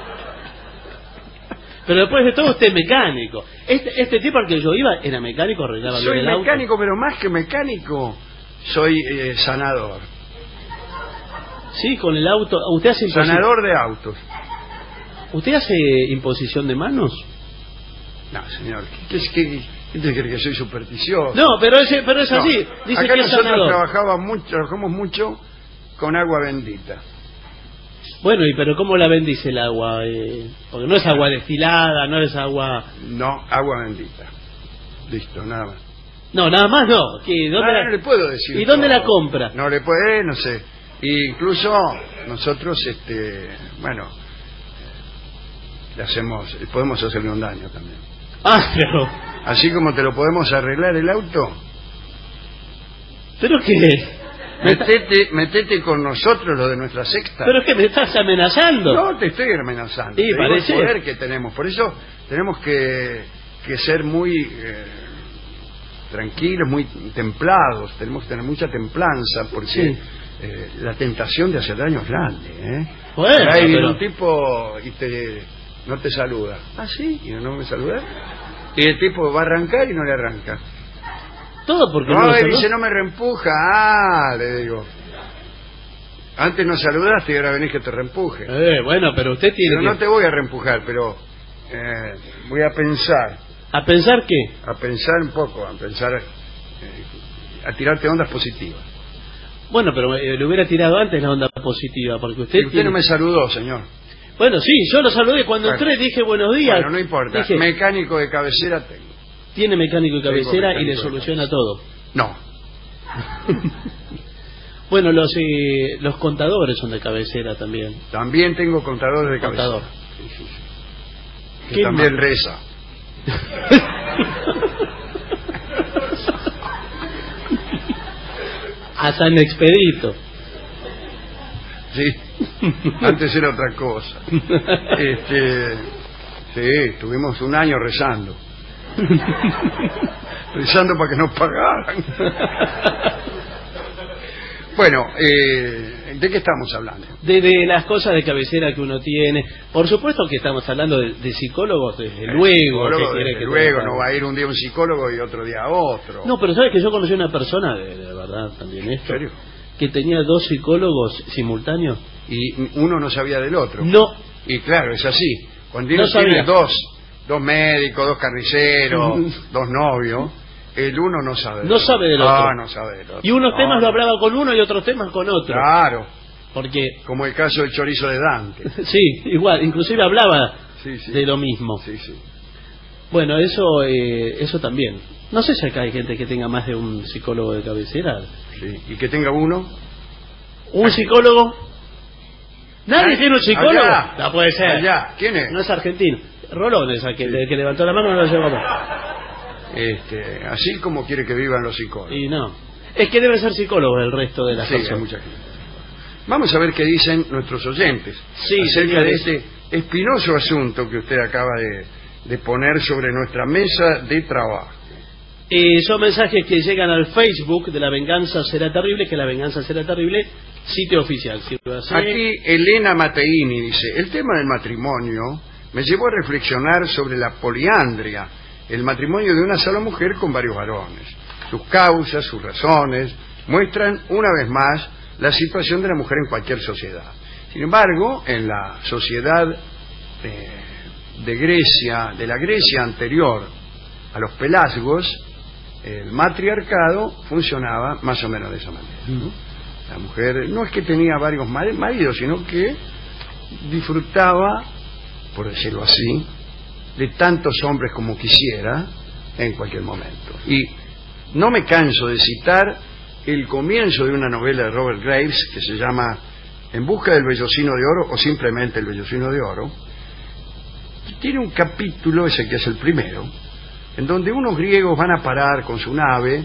Speaker 5: pero después de todo usted es mecánico. Este tipo al que yo iba era mecánico, arreglaba bien
Speaker 4: Soy
Speaker 5: el auto.
Speaker 4: mecánico, pero más que mecánico, soy sanador.
Speaker 5: Sí, con el auto. ¿Usted hace imposición?
Speaker 4: Sanador de autos.
Speaker 5: ¿Usted hace imposición de manos?
Speaker 4: No, señor, ¿qué te cree que soy supersticioso?
Speaker 5: No, pero es
Speaker 4: No,
Speaker 5: así. Dice
Speaker 4: acá
Speaker 5: que es
Speaker 4: nosotros
Speaker 5: sanador.
Speaker 4: trabajamos mucho con agua bendita.
Speaker 5: Bueno, pero ¿cómo la bendice el agua? Porque no es agua destilada, no es agua...
Speaker 4: No, agua bendita. Listo, nada más.
Speaker 5: No, nada más no.
Speaker 4: No le puedo decir.
Speaker 5: ¿Y dónde
Speaker 4: todo.
Speaker 5: la compra?
Speaker 4: No le puede, no sé. Incluso nosotros, bueno, le podemos hacerle un daño también.
Speaker 5: Ah, pero...
Speaker 4: Así como te lo podemos arreglar el auto.
Speaker 5: ¿Pero qué?
Speaker 4: Metete con nosotros, lo de nuestra secta.
Speaker 5: ¿Pero es que me estás amenazando?
Speaker 4: No te estoy amenazando.
Speaker 5: Sí,
Speaker 4: te digo
Speaker 5: parece.
Speaker 4: el poder que tenemos. Por eso tenemos que ser muy tranquilos, muy templados. Tenemos que tener mucha templanza porque
Speaker 5: sí.
Speaker 4: La tentación de hacer daño es grande.
Speaker 5: Bueno,
Speaker 4: ahí viene
Speaker 5: pero...
Speaker 4: un tipo y no te saluda. Ah, sí, y no me saluda. Y el tipo va a arrancar y no le arranca.
Speaker 5: Todo porque
Speaker 4: no,
Speaker 5: no
Speaker 4: él dice, no me reempuja. Ah, le digo. Antes no saludaste y ahora venís que te reempuje.
Speaker 5: Bueno, pero usted tiene
Speaker 4: pero no te voy a reempujar, pero voy a pensar.
Speaker 5: ¿A pensar qué?
Speaker 4: A pensar un poco, a pensar, a tirarte ondas positivas.
Speaker 5: Bueno, pero le hubiera tirado antes la onda positiva, porque usted...
Speaker 4: Y usted no me saludó, señor.
Speaker 5: Bueno, sí, yo lo saludé cuando entré, dije buenos días.
Speaker 4: Bueno, no importa,
Speaker 5: dije,
Speaker 4: mecánico de cabecera tengo.
Speaker 5: Tiene mecánico de cabecera
Speaker 4: mecánico
Speaker 5: y le soluciona
Speaker 4: cabecera.
Speaker 5: todo.
Speaker 4: No.
Speaker 5: Bueno, los contadores son de cabecera también.
Speaker 4: También tengo contadores de cabecera.
Speaker 5: Contador.
Speaker 4: Sí. Que también
Speaker 5: más?
Speaker 4: reza.
Speaker 5: A San Expedito.
Speaker 4: Sí, antes era otra cosa. Sí, tuvimos un año rezando. Rezando para que nos pagaran. Bueno, ¿de qué estamos hablando?
Speaker 5: De las cosas de cabecera que uno tiene. Por supuesto que estamos hablando de psicólogos, desde luego.
Speaker 4: Desde luego, no va a ir un día un psicólogo y otro día otro.
Speaker 5: No, pero ¿sabes que yo conocí a una persona, de verdad también esto,
Speaker 4: ¿En serio?
Speaker 5: que tenía 2 psicólogos simultáneos?
Speaker 4: Y uno no sabía del otro.
Speaker 5: No.
Speaker 4: Y claro, es así. Cuando uno
Speaker 5: No sabía.
Speaker 4: tiene dos médicos, 2 carniceros, 2 novios, el uno no sabe del
Speaker 5: No
Speaker 4: otro.
Speaker 5: sabe del otro.
Speaker 4: Ah, no sabe del otro.
Speaker 5: Y unos temas lo hablaba con uno y otros temas con otro.
Speaker 4: Claro,
Speaker 5: Porque,
Speaker 4: como el caso del chorizo de Dante.
Speaker 5: sí, igual, inclusive hablaba
Speaker 4: Sí, sí.
Speaker 5: de lo mismo.
Speaker 4: Sí, sí.
Speaker 5: Bueno, eso también. No sé si acá hay gente que tenga más de un psicólogo de cabecera.
Speaker 4: Sí. Y que tenga uno.
Speaker 5: ¿Un psicólogo? ¿Nadie tiene un psicólogo?
Speaker 4: Allá.
Speaker 5: No puede ser.
Speaker 4: Allá. ¿Quién es?
Speaker 5: No es argentino. Rolón es aquel que levantó la mano, no lo llevó más.
Speaker 4: Así como quiere que vivan los psicólogos.
Speaker 5: Y no. Es que debe ser psicólogo el resto de las
Speaker 4: Sí, hay
Speaker 5: personas.
Speaker 4: mucha gente. Vamos a ver qué dicen nuestros oyentes
Speaker 5: Sí,
Speaker 4: acerca de
Speaker 5: señores.
Speaker 4: este espinoso asunto que usted acaba de poner sobre nuestra mesa de trabajo.
Speaker 5: Son mensajes que llegan al Facebook de La Venganza Será Terrible, que La Venganza Será Terrible, sitio oficial.
Speaker 4: Aquí Elena Mateini dice: el tema del matrimonio me llevó a reflexionar sobre la poliandria, el matrimonio de una sola mujer con varios varones. Sus causas, sus razones, muestran una vez más la situación de la mujer en cualquier sociedad. Sin embargo, en la sociedad de Grecia, de la Grecia anterior a los Pelasgos, el matriarcado funcionaba más o menos de esa manera, ¿no? La mujer no es que tenía varios maridos, sino que disfrutaba, por decirlo así, de tantos hombres como quisiera en cualquier momento. Y no me canso de citar el comienzo de una novela de Robert Graves que se llama En busca del vellocino de oro, o simplemente El vellocino de oro. Y tiene un capítulo, ese que es el primero, en donde unos griegos van a parar con su nave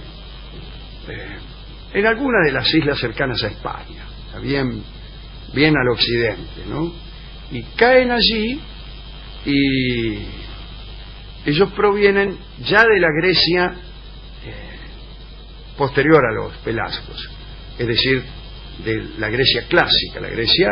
Speaker 4: en alguna de las islas cercanas a España, bien al occidente, ¿no? Y caen allí y ellos provienen ya de la Grecia posterior a los Pelasgos, es decir, de la Grecia clásica, la Grecia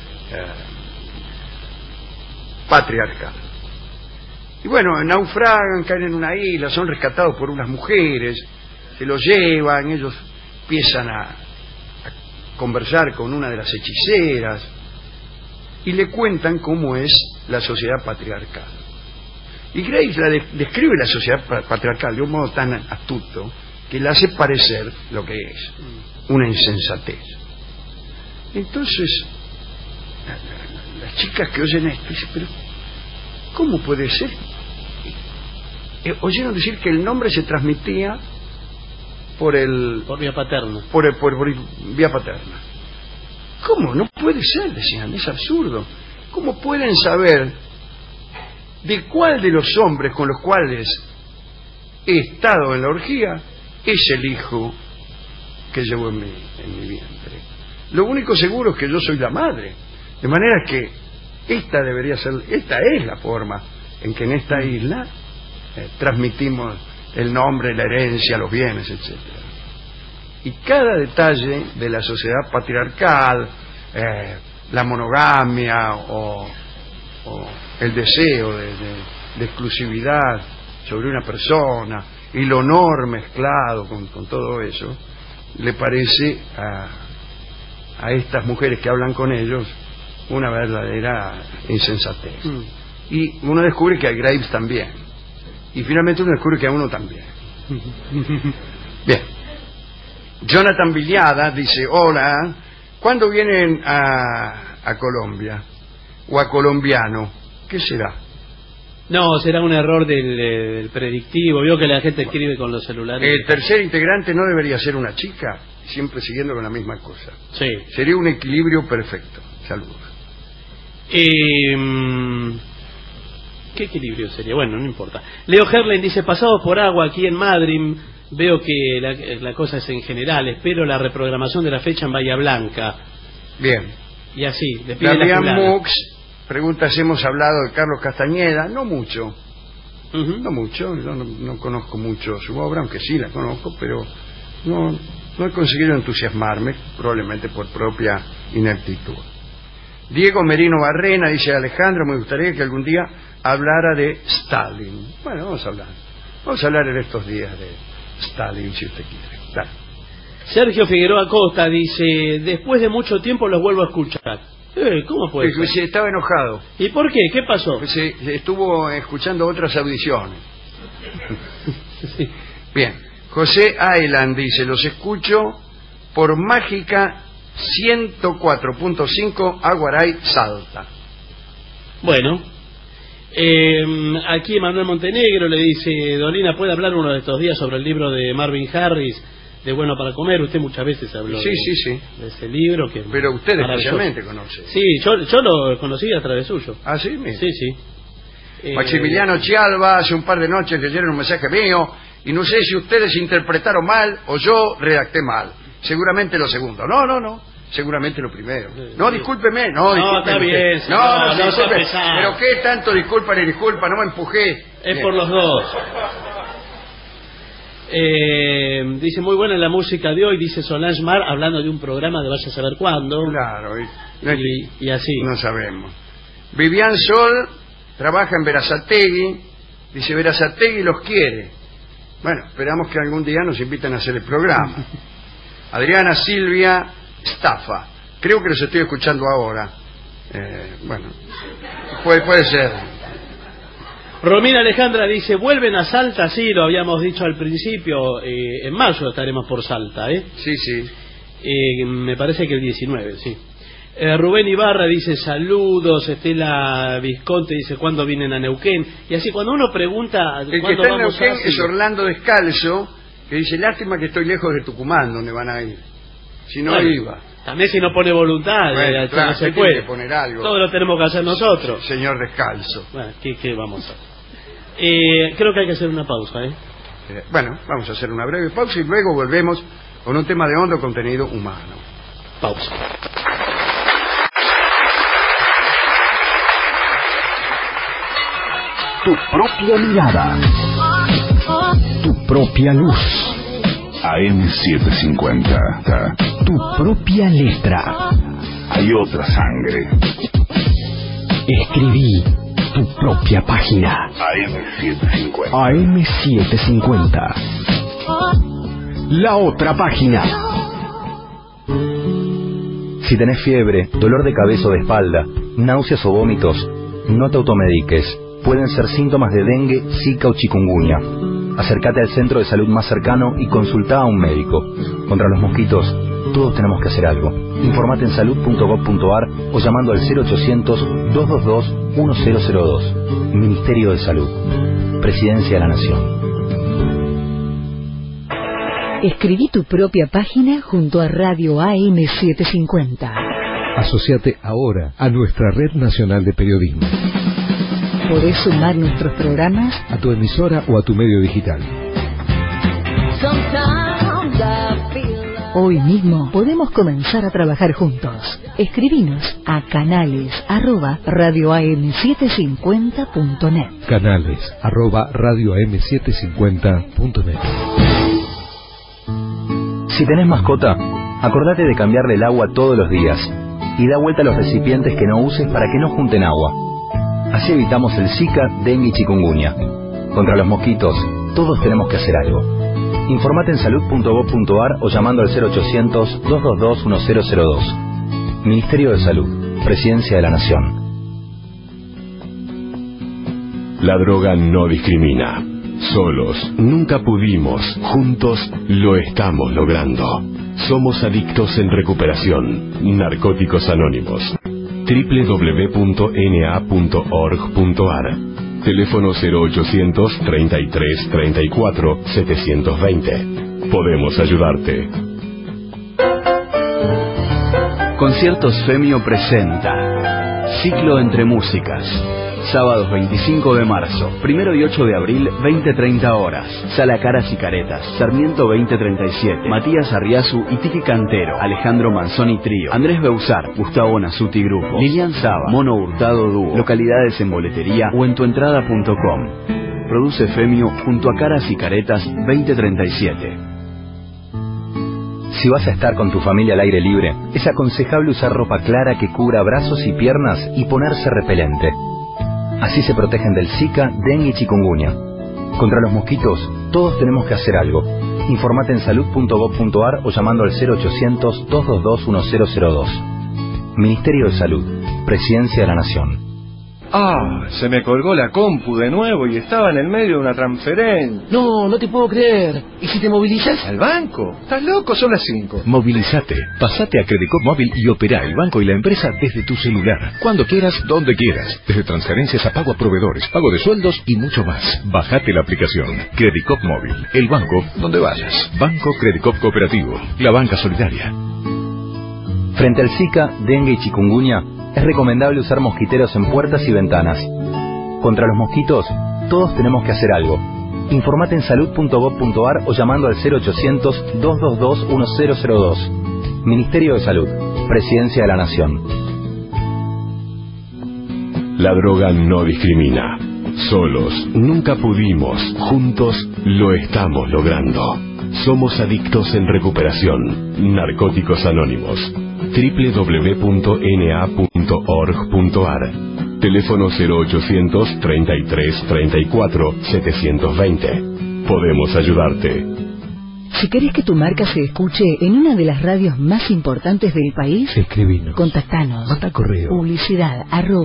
Speaker 4: patriarcal. Y bueno, naufragan, caen en una isla, son rescatados por unas mujeres, se los llevan, ellos empiezan a conversar con una de las hechiceras y le cuentan cómo es la sociedad patriarcal. Y Graves describe la sociedad patriarcal de un modo tan astuto que la hace parecer lo que es, una insensatez. Entonces, las chicas que oyen esto dicen, pero ¿cómo puede ser? Oyeron decir que el nombre se transmitía por
Speaker 5: vía paterna.
Speaker 4: Por vía paterna. ¿Cómo? No puede ser, decían, es absurdo. ¿Cómo pueden saber de cuál de los hombres con los cuales he estado en la orgía es el hijo que llevo en mi vientre? Lo único seguro es que yo soy la madre. De manera que esta es la forma en que en esta isla transmitimos el nombre, la herencia, los bienes, etcétera. Y cada detalle de la sociedad patriarcal, la monogamia o el deseo de exclusividad sobre una persona y el honor mezclado con todo eso, le parece a estas mujeres que hablan con ellos una verdadera insensatez. Y uno descubre que a Graves también. Y finalmente uno descubre que a uno también. Bien. Jonathan Villada dice, hola, ¿cuándo vienen a Colombia? O a colombiano, ¿qué será?
Speaker 5: No, será un error del predictivo. Vio que la gente escribe con los celulares.
Speaker 4: El tercer integrante no debería ser una chica, siempre siguiendo con la misma cosa.
Speaker 5: Sí.
Speaker 4: Sería un equilibrio perfecto. Saludos.
Speaker 5: ¿Qué equilibrio sería? Bueno, no importa. Leo Herlen dice, pasado por agua aquí en Madrid, veo que la cosa es en general. Espero la reprogramación de la fecha en Bahía Blanca.
Speaker 4: Bien.
Speaker 5: Y así, despide
Speaker 4: Damián Mux pregunta si hemos hablado de Carlos Castañeda. No mucho. No mucho. Yo no conozco mucho su obra, aunque sí la conozco, pero no he conseguido entusiasmarme, probablemente por propia ineptitud. Diego Merino Barrena dice, Alejandro, me gustaría que algún día hablara de Stalin. Bueno, vamos a hablar en estos días de Stalin, si usted quiere. Dale.
Speaker 5: Sergio Figueroa Costa dice, después de mucho tiempo los vuelvo a escuchar. ¿Cómo puede ser?
Speaker 4: Se estaba enojado.
Speaker 5: ¿Y por qué? ¿Qué pasó?
Speaker 4: Se estuvo escuchando otras audiciones.
Speaker 5: Sí.
Speaker 4: Bien. José Aylan dice, los escucho por Mágica 104.5 Aguaray, Salta.
Speaker 5: Bueno, aquí Manuel Montenegro le dice, Dolina, ¿puede hablar uno de estos días sobre el libro de Marvin Harris, de Bueno para Comer? Usted muchas veces habló
Speaker 4: de
Speaker 5: ese libro.
Speaker 4: Pero usted especialmente conoce.
Speaker 5: Sí, yo lo conocí a través suyo.
Speaker 4: ¿Ah, sí? Mira.
Speaker 5: Sí.
Speaker 4: Maximiliano Chialba hace un par de noches leyeron un mensaje mío y no sé si ustedes interpretaron mal o yo redacté mal. Seguramente lo segundo. No. Seguramente lo primero. No, discúlpeme. No,
Speaker 5: está bien.
Speaker 4: No, disculpe. Pero qué tanto disculpa ni disculpa, no me empujé.
Speaker 5: Es
Speaker 4: bien.
Speaker 5: Por los dos. Dice, muy buena la música de hoy, dice Solange Mar, hablando de un programa de vaya a saber cuándo.
Speaker 4: Claro.
Speaker 5: Y así.
Speaker 4: No sabemos. Vivian Sol trabaja en Berazategui. Dice, Berazategui los quiere. Bueno, esperamos que algún día nos inviten a hacer el programa. Adriana Silvia Estafa. Creo que los estoy escuchando ahora. Bueno, puede ser.
Speaker 5: Romina Alejandra dice, vuelven a Salta, sí, lo habíamos dicho al principio, en mayo estaremos por Salta,
Speaker 4: Sí.
Speaker 5: Me parece que el 19, sí. Rubén Ibarra dice, saludos. Estela Visconti dice, ¿cuándo vienen a Neuquén? Y así cuando uno pregunta,
Speaker 4: el que está en Neuquén es Orlando Descalzo, que dice, lástima que estoy lejos de Tucumán, donde van a ir. Si no, iba.
Speaker 5: También si no pone voluntad,
Speaker 4: bueno, claro,
Speaker 5: no se puede.
Speaker 4: Que poner algo.
Speaker 5: Todo lo tenemos que hacer nosotros.
Speaker 4: Señor Descalzo.
Speaker 5: Bueno, ¿qué vamos a hacer? Creo que hay que hacer una pausa,
Speaker 4: Bueno, vamos a hacer una breve pausa y luego volvemos con un tema de hondo contenido humano.
Speaker 5: Pausa.
Speaker 1: Tu propia mirada. Tu propia luz.
Speaker 3: AM750.
Speaker 1: Tu propia letra.
Speaker 3: Hay otra sangre.
Speaker 1: Escribí tu propia página.
Speaker 3: AM750.
Speaker 1: AM750. La otra página.
Speaker 2: Si tenés fiebre, dolor de cabeza o de espalda, náuseas o vómitos, no te automediques. Pueden ser síntomas de dengue, zika o chikungunya. Acércate al centro de salud más cercano y consulta a un médico. Contra los mosquitos, todos tenemos que hacer algo. Informate en salud.gov.ar o llamando al 0800-222-1002. Ministerio de Salud. Presidencia de la Nación.
Speaker 1: Escribí tu propia página junto a Radio AM750.
Speaker 6: Asociate ahora a nuestra Red Nacional de Periodismo.
Speaker 1: Podés sumar nuestros programas
Speaker 6: a tu emisora o a tu medio digital.
Speaker 1: Hoy mismo podemos comenzar a trabajar juntos. Escribinos a canales@radioam750.net.
Speaker 6: Canales@radioam750.net.
Speaker 2: Si tenés mascota, acordate de cambiarle el agua todos los días y da vuelta a los recipientes que no uses para que no junten agua. Así evitamos el Zika, dengue y chikungunya. Contra los mosquitos, todos tenemos que hacer algo. Informate en salud.gov.ar o llamando al 0800-222-1002. Ministerio de Salud. Presidencia de la Nación.
Speaker 3: La droga no discrimina. Solos nunca pudimos, juntos lo estamos logrando. Somos adictos en recuperación. Narcóticos Anónimos. www.na.org.ar. Teléfono 0800 33 34 720. Podemos ayudarte.
Speaker 7: Conciertos Femio presenta Ciclo entre Músicas. Sábados 25 de marzo, 1 y 8 de abril, 20-30 horas. Sala Caras y Caretas, Sarmiento 2037, Matías Arriazu y Tiki Cantero, Alejandro Manzoni Trío, Andrés Beusar, Gustavo Nasuti Grupo, Lilian Saba, Mono Hurtado Dúo. Localidades en boletería o en tuentrada.com. Produce Femio junto a Caras y Caretas 2037.
Speaker 2: Si vas a estar con tu familia al aire libre, es aconsejable usar ropa clara que cubra brazos y piernas y ponerse repelente. Así se protegen del Zika, dengue y chikungunya. Contra los mosquitos, todos tenemos que hacer algo. Informate en salud.gov.ar o llamando al 0800-222-1002. Ministerio de Salud. Presidencia de la Nación.
Speaker 8: Ah, se me colgó la compu de nuevo y estaba en el medio de una transferencia.
Speaker 9: No, no te puedo creer. ¿Y si te movilizas?
Speaker 8: ¿Al banco? ¿Estás loco? Son las 5.
Speaker 6: Movilízate. Pasate a Credicop Móvil y opera el banco y la empresa desde tu celular. Cuando quieras, donde quieras. Desde transferencias a pago a proveedores, pago de sueldos y mucho más. Bajate la aplicación Credicop Móvil. El banco donde vayas. Banco Credicop Cooperativo. La banca solidaria.
Speaker 2: Frente al Zika, dengue y chikungunya, es recomendable usar mosquiteros en puertas y ventanas. Contra los mosquitos, todos tenemos que hacer algo. Informate en salud.gov.ar o llamando al 0800-222-1002. Ministerio de Salud. Presidencia de la Nación.
Speaker 3: La droga no discrimina. Solos nunca pudimos, juntos lo estamos logrando. Somos adictos en recuperación. Narcóticos Anónimos. www.na.org.ar. Teléfono 0800 33 34 720. Podemos ayudarte.
Speaker 1: Si querés que tu marca se escuche en una de las radios más importantes del país,
Speaker 6: escribinos,
Speaker 1: contactanos,
Speaker 6: manda correo,
Speaker 1: publicidad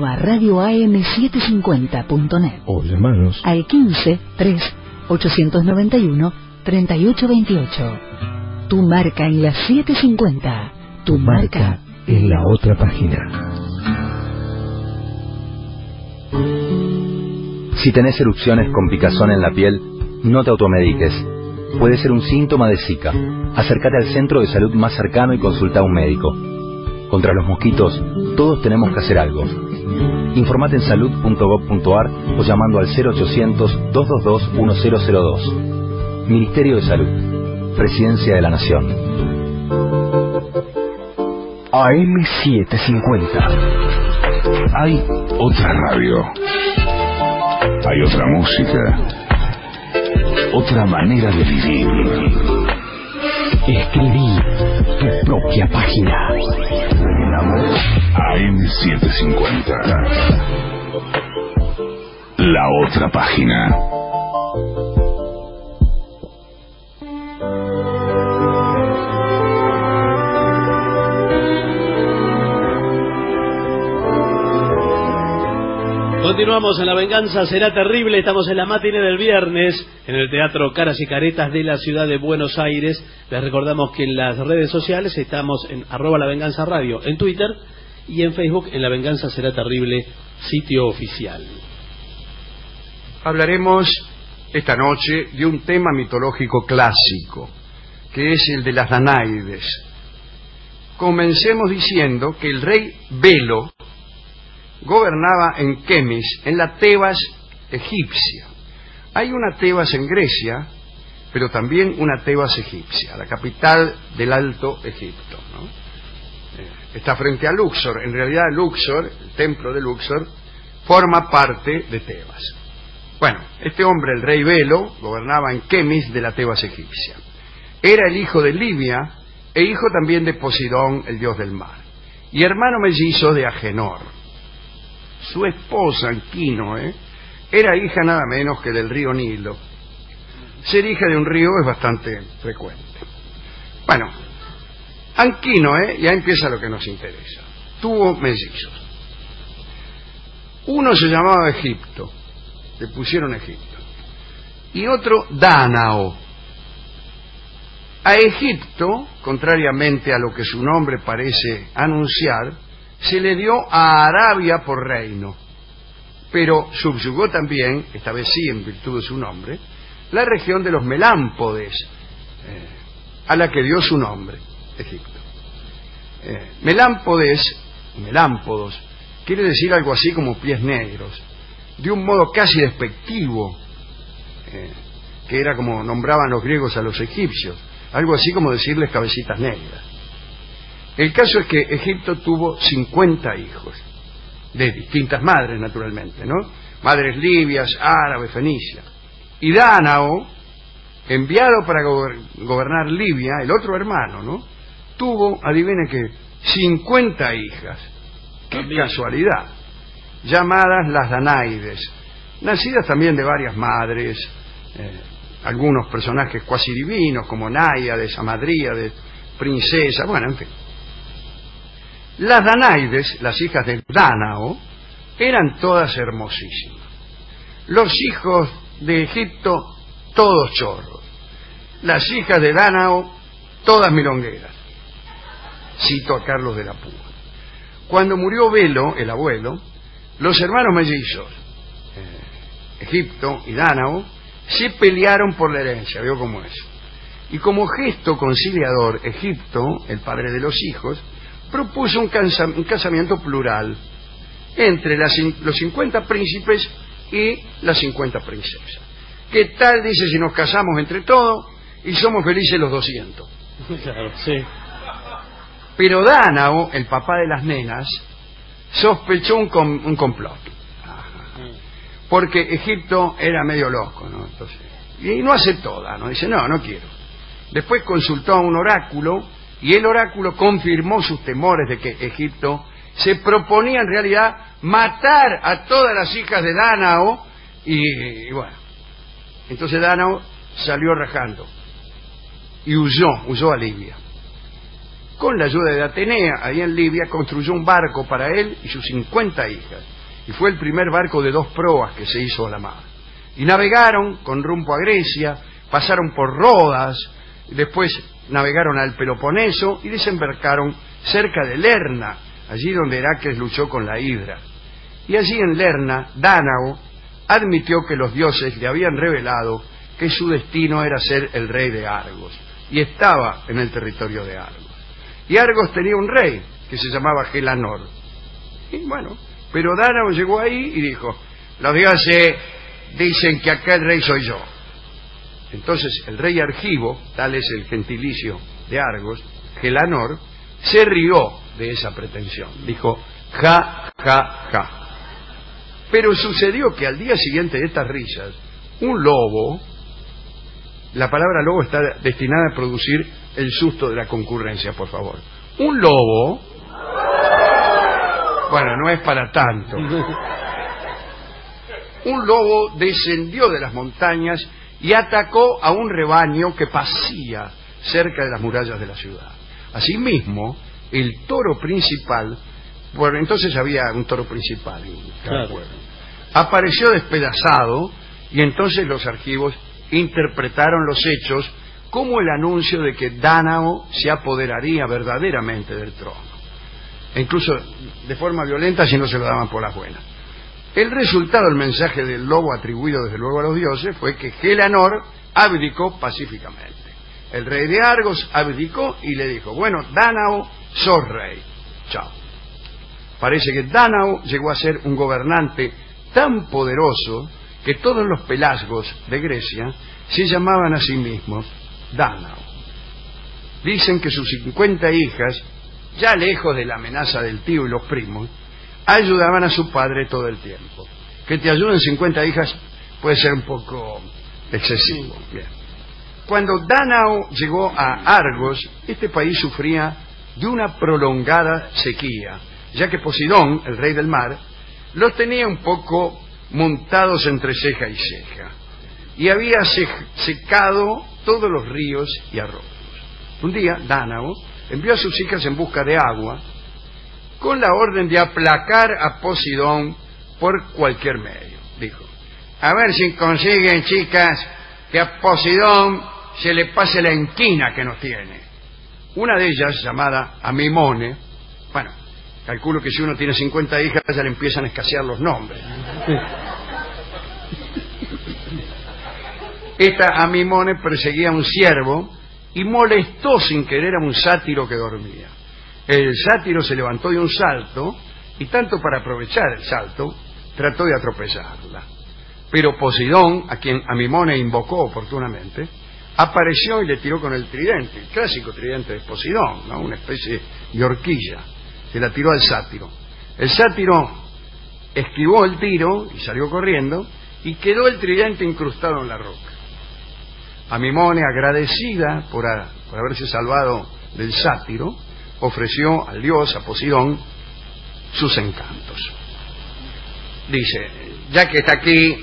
Speaker 1: @radioam750.net
Speaker 6: o llamanos
Speaker 1: al 15 3 891 3828. Tu marca en las 750. Tu marca
Speaker 6: en la otra página.
Speaker 2: Si tenés erupciones con picazón en la piel, no te automediques. Puede ser un síntoma de Zika. Acércate al centro de salud más cercano y consulta a un médico. Contra los mosquitos, todos tenemos que hacer algo. Informate en salud.gov.ar o llamando al 0800-222-1002. Ministerio de Salud. Presidencia de la Nación.
Speaker 3: AM750. Hay otra radio. Hay otra música. Otra manera de vivir.
Speaker 7: Escribí tu propia página.
Speaker 3: AM750. La otra página.
Speaker 5: Continuamos en La Venganza Será Terrible. Estamos en la matiné del viernes en el Teatro Caras y Caretas de la ciudad de Buenos Aires. Les recordamos que en las redes sociales estamos en @lavenganzaradio en Twitter y en Facebook en La Venganza Será Terrible, sitio oficial.
Speaker 4: Hablaremos esta noche de un tema mitológico clásico, que es el de las Danaides. Comencemos diciendo que el rey Belo gobernaba en Kemis, en la Tebas egipcia. Hay una Tebas en Grecia, pero también una Tebas egipcia, la capital del Alto Egipto, ¿no? Está frente a Luxor. En realidad Luxor, el templo de Luxor, forma parte de Tebas. Bueno, este hombre, el rey Belo, gobernaba en Kemis de la Tebas egipcia. Era el hijo de Libia e hijo también de Poseidón, el dios del mar, y hermano mellizo de Agenor. Su esposa, Anquinoe, era hija nada menos que del río Nilo. Ser hija de un río es bastante frecuente. Bueno, Anquinoe, ya empieza lo que nos interesa. Tuvo mellizos. Uno se llamaba Egipto, le pusieron Egipto, y otro Dánao. A Egipto, contrariamente a lo que su nombre parece anunciar, se le dio a Arabia por reino, pero subyugó también, esta vez sí en virtud de su nombre, la región de los Melámpodes, a la que dio su nombre, Egipto. Melámpodos, quiere decir algo así como pies negros, de un modo casi despectivo, que era como nombraban los griegos a los egipcios, algo así como decirles cabecitas negras. El caso es que Egipto tuvo 50 hijos, de distintas madres naturalmente, ¿no? Madres libias, árabes, fenicias. Y Dánao, enviado para gobernar Libia, el otro hermano, ¿no? Tuvo, adivine qué, 50 hijas. ¡Qué también casualidad! Llamadas las Danaides, nacidas también de varias madres, algunos personajes cuasi divinos como Náyades, Amadríades, princesas, bueno, en fin. Las Danaides, las hijas de Dánao, eran todas hermosísimas. Los hijos de Egipto, todos chorros. Las hijas de Dánao, todas milongueras. Cito a Carlos de la Púa. Cuando murió Belo, el abuelo, los hermanos mellizos, Egipto y Dánao, se pelearon por la herencia, veo cómo es. Y como gesto conciliador, Egipto, el padre de los hijos, propuso un casamiento plural entre los 50 príncipes y las 50 princesas. ¿Qué tal, dice, si nos casamos entre todos y somos felices los 200?
Speaker 5: Claro, sí.
Speaker 4: Pero Dánao, el papá de las nenas, sospechó un complot. Porque Egipto era medio loco, ¿no? Entonces, y no aceptó Dánao, dice, no quiero. Después consultó a un oráculo y el oráculo confirmó sus temores de que Egipto se proponía en realidad matar a todas las hijas de Dánao y bueno. Entonces Dánao salió rajando y huyó a Libia. Con la ayuda de Atenea, ahí en Libia, construyó un barco para él y sus 50 hijas. Y fue el primer barco de 2 proas que se hizo a la mar. Y navegaron con rumbo a Grecia, pasaron por Rodas, después navegaron al Peloponeso y desembarcaron cerca de Lerna, allí donde Heracles luchó con la Hidra. Y allí en Lerna, Dánao admitió que los dioses le habían revelado que su destino era ser el rey de Argos, y estaba en el territorio de Argos. Y Argos tenía un rey que se llamaba Gelanor. Y bueno, pero Dánao llegó ahí y dijo, los dioses dicen que aquel rey soy yo. Entonces el rey Argivo, tal es el gentilicio de Argos, Gelanor, se rió de esa pretensión. Dijo, ja, ja, ja. Pero sucedió que al día siguiente de estas risas, un lobo, la palabra lobo está destinada a producir el susto de la concurrencia, por favor. Un lobo, bueno, no es para tanto. Un lobo descendió de las montañas y atacó a un rebaño que pasía cerca de las murallas de la ciudad. Asimismo, el toro principal, bueno, entonces había un toro principal en cada pueblo. apareció despedazado y entonces los archivos interpretaron los hechos como el anuncio de que Dánao se apoderaría verdaderamente del trono, e incluso de forma violenta si no se lo daban por las buenas. El resultado del mensaje del lobo, atribuido desde luego a los dioses, fue que Gelanor abdicó pacíficamente. El rey de Argos abdicó y le dijo: bueno, Dánao, sos rey. Chao. Parece que Dánao llegó a ser un gobernante tan poderoso que todos los pelasgos de Grecia se llamaban a sí mismos Dánao. Dicen que sus 50 hijas, ya lejos de la amenaza del tío y los primos, ayudaban a su padre todo el tiempo. Que te ayuden 50 hijas puede ser un poco excesivo. Bien. Cuando Dánao llegó a Argos, este país sufría de una prolongada sequía, ya que Poseidón, el rey del mar, los tenía un poco montados entre ceja y ceja, y había secado todos los ríos y arroyos. Un día, Dánao envió a sus hijas en busca de agua, con la orden de aplacar a Poseidón por cualquier medio. Dijo: a ver si consiguen, chicas, que a Poseidón se le pase la inquina que nos tiene. Una de ellas, llamada Amimone, bueno, calculo que si uno tiene 50 hijas ya le empiezan a escasear los nombres. Esta Amimone perseguía a un ciervo y molestó sin querer a un sátiro que dormía. El sátiro se levantó de un salto y, tanto para aprovechar el salto, trató de atropellarla. Pero Poseidón, a quien Amimone invocó oportunamente, apareció y le tiró con el tridente, el clásico tridente de Poseidón, ¿no? Una especie de horquilla. Se la tiró al sátiro. El sátiro esquivó el tiro y salió corriendo, y quedó el tridente incrustado en la roca. Amimone, agradecida por haberse salvado del sátiro, ofreció al dios, a Poseidón, sus encantos. Dice: ya que está aquí,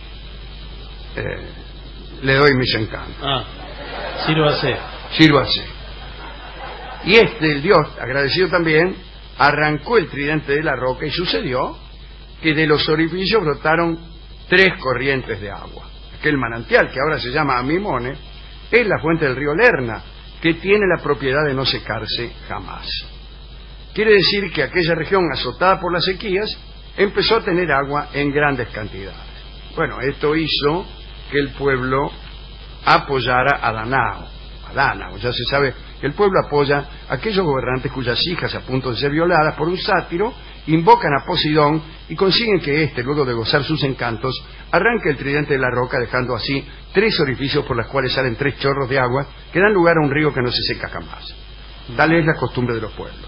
Speaker 4: le doy mis encantos. Sírvase. Y el dios, agradecido también, arrancó el tridente de la roca, y sucedió que de los orificios brotaron 3 corrientes de agua. Aquel manantial, que ahora se llama Amimone, es la fuente del río Lerna, que tiene la propiedad de no secarse jamás. Quiere decir que aquella región, azotada por las sequías, empezó a tener agua en grandes cantidades. Bueno, esto hizo que el pueblo apoyara a Dánao. Ya se sabe que el pueblo apoya a aquellos gobernantes cuyas hijas, a punto de ser violadas por un sátiro, invocan a Poseidón y consiguen que éste, luego de gozar sus encantos, arranque el tridente de la roca, dejando así 3 orificios por los cuales salen 3 chorros de agua que dan lugar a un río que no se seca jamás. Tal es la costumbre de los pueblos.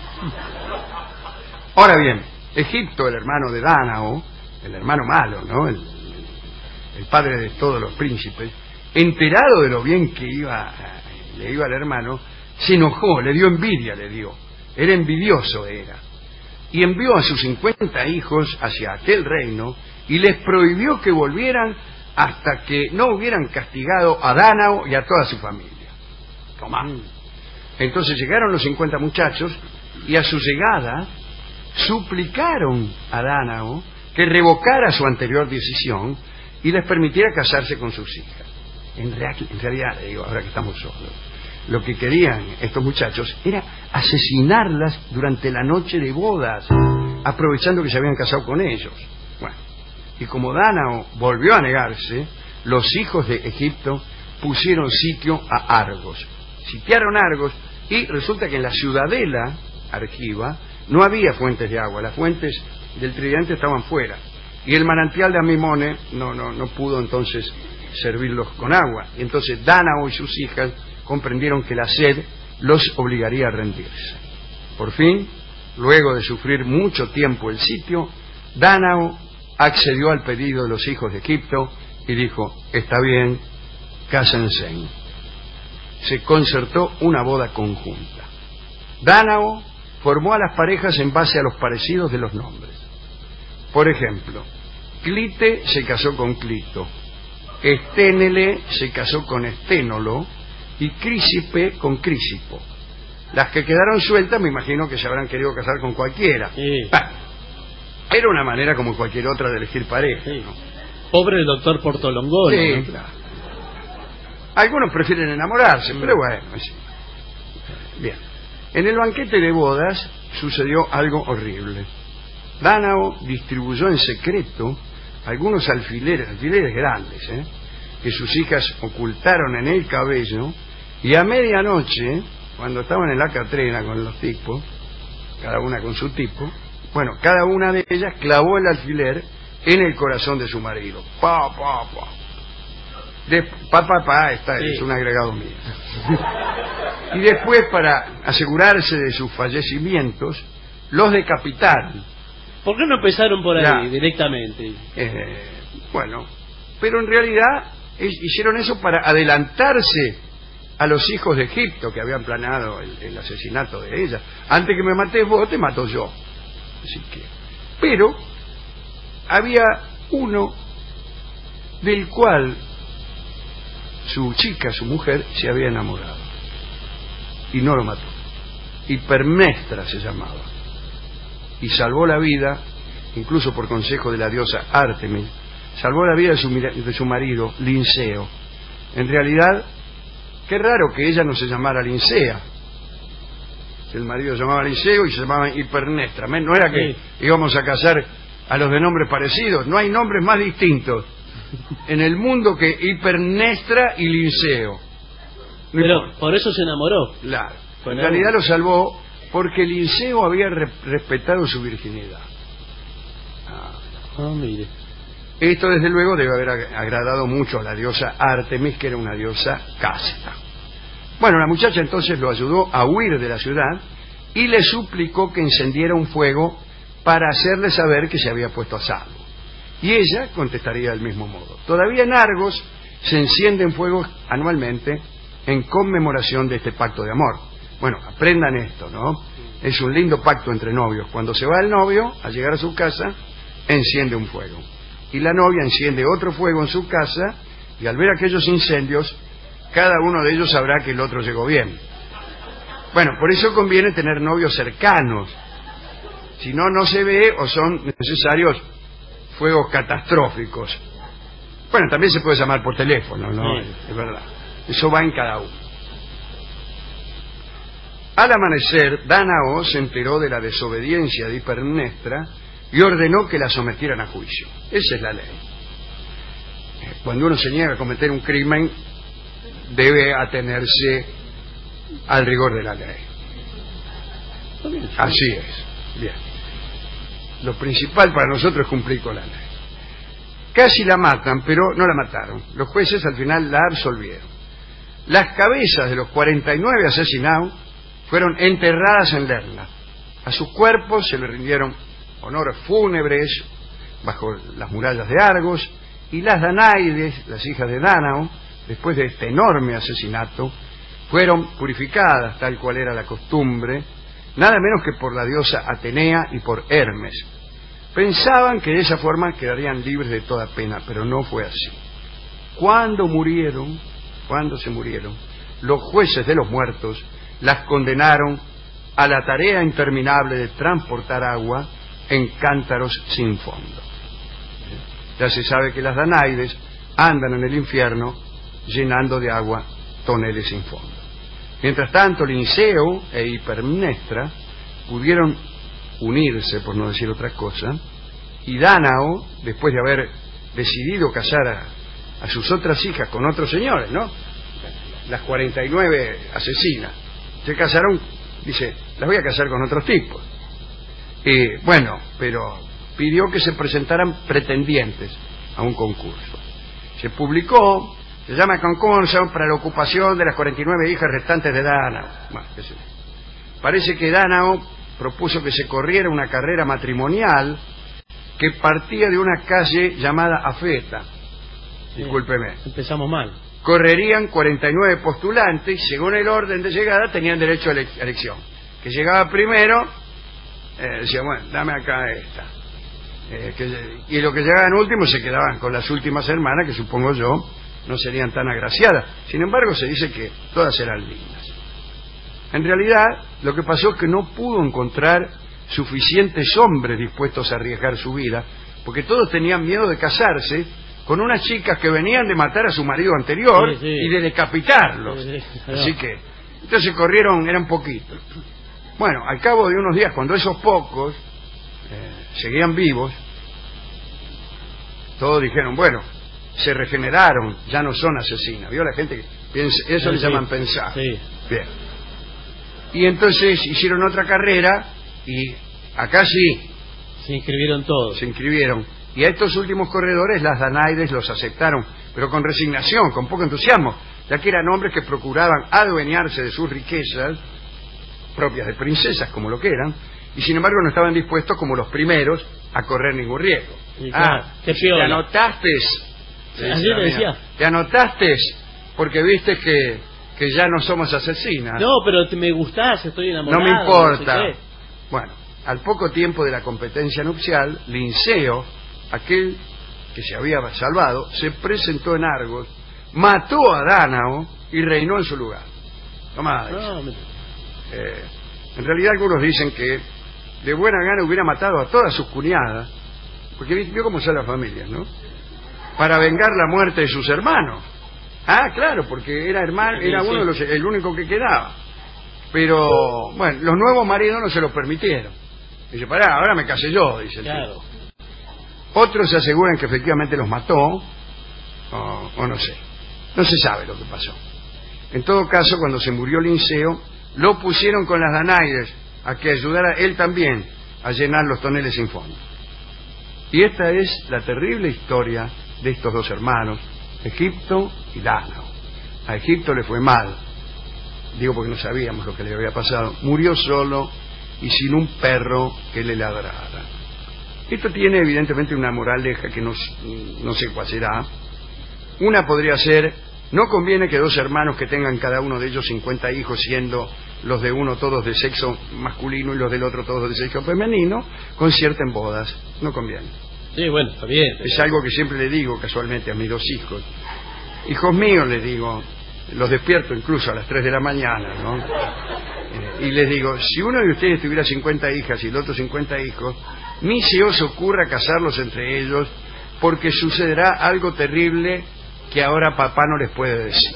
Speaker 4: Ahora bien, Egipto, el hermano de Dánao, el hermano malo, ¿no? El padre de todos los príncipes, enterado de lo bien que le iba al hermano, se enojó, le dio envidia, era envidioso, y envió a sus 50 hijos hacia aquel reino y les prohibió que volvieran hasta que no hubieran castigado a Dánao y a toda su familia. Tomá. Entonces llegaron los 50 muchachos y, a su llegada, suplicaron a Dánao que revocara su anterior decisión y les permitiera casarse con sus hijas. En realidad, ahora que estamos solos, lo que querían estos muchachos era asesinarlas durante la noche de bodas, aprovechando que se habían casado con ellos. Bueno, y como Dánao volvió a negarse, los hijos de Egipto pusieron sitio a Argos. Sitiaron Argos, y resulta que en la ciudadela argiva no había fuentes de agua, las fuentes del tridente estaban fuera, y el manantial de Amimone no pudo entonces servirlos con agua. Y entonces Dánao y sus hijas comprendieron que la sed los obligaría a rendirse. Por fin, luego de sufrir mucho tiempo el sitio, Dánao accedió al pedido de los hijos de Egipto y dijo: está bien, cásense. Se concertó una boda conjunta. Dánao formó a las parejas en base a los parecidos de los nombres. Por ejemplo, Clite se casó con Clito, Esténele se casó con Esténolo y Crísipe con Crísipo. Las que quedaron sueltas me imagino que se habrán querido casar con cualquiera. Sí. Era una manera como cualquier otra de elegir pareja.
Speaker 5: Sí.
Speaker 4: ¿no?
Speaker 5: Pobre el doctor Portolongolo.
Speaker 4: Sí,
Speaker 5: ¿no?
Speaker 4: claro. Algunos prefieren enamorarse, pero bueno. Sí. Bien. En el banquete de bodas sucedió algo horrible. Dánao distribuyó en secreto algunos alfileres grandes, que sus hijas ocultaron en el cabello, y a medianoche, cuando estaban en la catrina con los tipos, cada una con su tipo, bueno, cada una de ellas clavó el alfiler en el corazón de su marido. Pa, pa, pa. Esta es un agregado mío. Y después, para asegurarse de sus fallecimientos, los decapitaron.
Speaker 5: ¿Por qué no empezaron por ahí directamente?
Speaker 4: Bueno, pero en realidad hicieron eso para adelantarse a los hijos de Egipto que habían planeado el asesinato de ella. Antes que me mates vos, te mato yo. Así que, pero había uno del cual su chica, su mujer, se había enamorado y no lo mató. Hipermnestra se llamaba, y salvó la vida, incluso por consejo de la diosa Artemis, salvó la vida de su marido, Linceo. En realidad, qué raro que ella no se llamara Lincea. El marido se llamaba Linceo y se llamaba Hipermnestra. No era que íbamos a casar a los de nombres parecidos. No hay nombres más distintos en el mundo que Hipermnestra y Linceo.
Speaker 5: Pero por eso se enamoró.
Speaker 4: Claro. En realidad lo salvó porque Linceo había respetado su virginidad.
Speaker 5: Mire.
Speaker 4: Esto desde luego debe haber agradado mucho a la diosa Artemis, que era una diosa casta. Bueno, la muchacha entonces lo ayudó a huir de la ciudad y le suplicó que encendiera un fuego para hacerle saber que se había puesto a salvo. Y ella contestaría del mismo modo. Todavía en Argos se encienden fuegos anualmente en conmemoración de este pacto de amor. Bueno, aprendan esto, ¿no? Es un lindo pacto entre novios. Cuando se va el novio, al llegar a su casa, enciende un fuego. Y la novia enciende otro fuego en su casa, y al ver aquellos incendios, cada uno de ellos sabrá que el otro llegó bien. Bueno, por eso conviene tener novios cercanos. Si no, no se ve o son necesarios fuegos catastróficos. Bueno, también se puede llamar por teléfono, ¿no?
Speaker 5: Sí.
Speaker 4: Es verdad. Eso va en cada uno. Al amanecer, Dánao se enteró de la desobediencia de Hipermnestra y ordenó que la sometieran a juicio. Esa es la ley. Cuando uno se niega a cometer un crimen, debe atenerse al rigor de la ley. Así es. Bien. Lo principal para nosotros es cumplir con la ley. Casi la matan, pero no la mataron. Los jueces al final la absolvieron. Las cabezas de los 49 asesinados fueron enterradas en Lerna. A sus cuerpos se le rindieron honores fúnebres bajo las murallas de Argos, y las Danaides, las hijas de Dánao, después de este enorme asesinato, fueron purificadas tal cual era la costumbre, nada menos que por la diosa Atenea y por Hermes. Pensaban que de esa forma quedarían libres de toda pena, pero no fue así. Cuando se murieron, los jueces de los muertos las condenaron a la tarea interminable de transportar agua en cántaros sin fondo. Ya se sabe que las Danaides andan en el infierno llenando de agua toneles sin fondo. Mientras tanto, Linceo e Hipermnestra pudieron unirse, por no decir otra cosa, y Dánao, después de haber decidido casar a sus otras hijas con otros señores, ¿no? Las 49 asesinas se casaron, dice, las voy a casar con otros tipos. Bueno, pero pidió que se presentaran pretendientes a un concurso. Se publicó, se llama concurso para la ocupación de las 49 hijas restantes de Dánao. Bueno, parece que Dánao propuso que se corriera una carrera matrimonial que partía de una calle llamada Afeta. Discúlpeme.
Speaker 5: Empezamos mal.
Speaker 4: Correrían 49 postulantes y según el orden de llegada tenían derecho a elección. Que llegaba primero, decía, bueno, dame acá esta. Y los que llegaban últimos se quedaban con las últimas hermanas, que supongo yo no serían tan agraciadas. Sin embargo, se dice que todas eran lindas. En realidad, lo que pasó es que no pudo encontrar suficientes hombres dispuestos a arriesgar su vida, porque todos tenían miedo de casarse con unas chicas que venían de matar a su marido anterior y de decapitarlos. Así que, entonces corrieron, eran poquitos. Bueno, al cabo de unos días, cuando esos pocos seguían vivos, todos dijeron, bueno, se regeneraron, ya no son asesinas. ¿Vio la gente que piensa? Eso le llaman pensar. Bien. Y entonces hicieron otra carrera y acá sí.
Speaker 5: Se inscribieron todos.
Speaker 4: Se inscribieron. Y a estos últimos corredores las Danaides los aceptaron, pero con resignación, con poco entusiasmo, ya que eran hombres que procuraban adueñarse de sus riquezas, propias de princesas como lo que eran, y sin embargo no estaban dispuestos como los primeros a correr ningún riesgo.
Speaker 5: Claro,
Speaker 4: te anotaste,
Speaker 5: así le decía.
Speaker 4: Te anotaste porque viste que ya no somos asesinas.
Speaker 5: No, pero me gustás, estoy enamorado.
Speaker 4: No me importa.
Speaker 5: No sé qué.
Speaker 4: Bueno, al poco tiempo de la competencia nupcial, Linceo, aquel que se había salvado, se presentó en Argos, mató a Dánao y reinó en su lugar. Tomá, en realidad algunos dicen que de buena gana hubiera matado a todas sus cuñadas, porque vio cómo son las familias, ¿no? Para vengar la muerte de sus hermanos. Ah, claro, porque era hermano, era uno de los, el único que quedaba. Pero, bueno, los nuevos maridos no se lo permitieron. Dice, pará, ahora me casé yo, dice el tipo. Otros aseguran que efectivamente los mató, o no sé. No se sabe lo que pasó. En todo caso, cuando se murió Linceo, lo pusieron con las Danaides a que ayudara él también a llenar los toneles sin fondo. Y esta es la terrible historia de estos dos hermanos, Egipto y Dánao. A Egipto le fue mal, digo porque no sabíamos lo que le había pasado. Murió solo y sin un perro que le ladrara. Esto tiene evidentemente una moraleja que no sé cuál será. Una podría ser: no conviene que dos hermanos que tengan cada uno de ellos 50 hijos, siendo los de uno todos de sexo masculino y los del otro todos de sexo femenino, concierten bodas. No conviene.
Speaker 5: Sí, bueno, está bien.
Speaker 4: Es algo que siempre le digo casualmente a mis dos hijos. Hijos míos, les digo, los despierto incluso a las 3 de la mañana, ¿no? Y les digo, si uno de ustedes tuviera 50 hijas y el otro 50 hijos, ni se os ocurra casarlos entre ellos, porque sucederá algo terrible que ahora papá no les puede decir.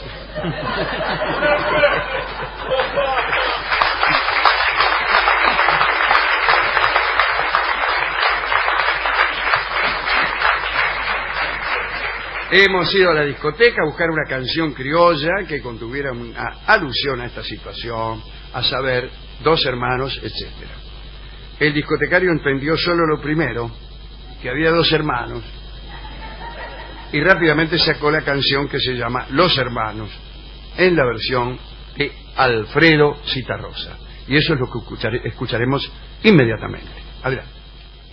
Speaker 4: Hemos ido a la discoteca a buscar una canción criolla que contuviera una alusión a esta situación, a saber, dos hermanos, etcétera. El discotecario entendió solo lo primero, que había dos hermanos, y rápidamente sacó la canción que se llama Los Hermanos, en la versión de Alfredo Citarrosa. Y eso es lo que escucharemos inmediatamente. Adelante.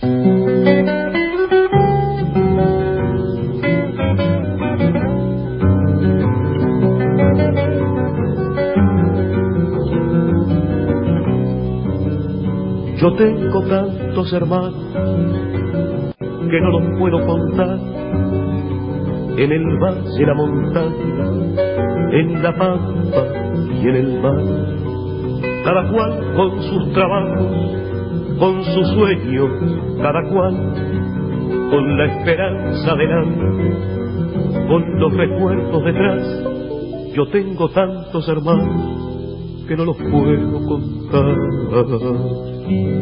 Speaker 10: Yo tengo tantos hermanos que no los puedo contar, en el valle, en la montaña, en la pampa y en el mar, cada cual con sus trabajos, con sus sueños, cada cual con la esperanza delante, con los recuerdos detrás. Yo tengo tantos hermanos que no los puedo contar.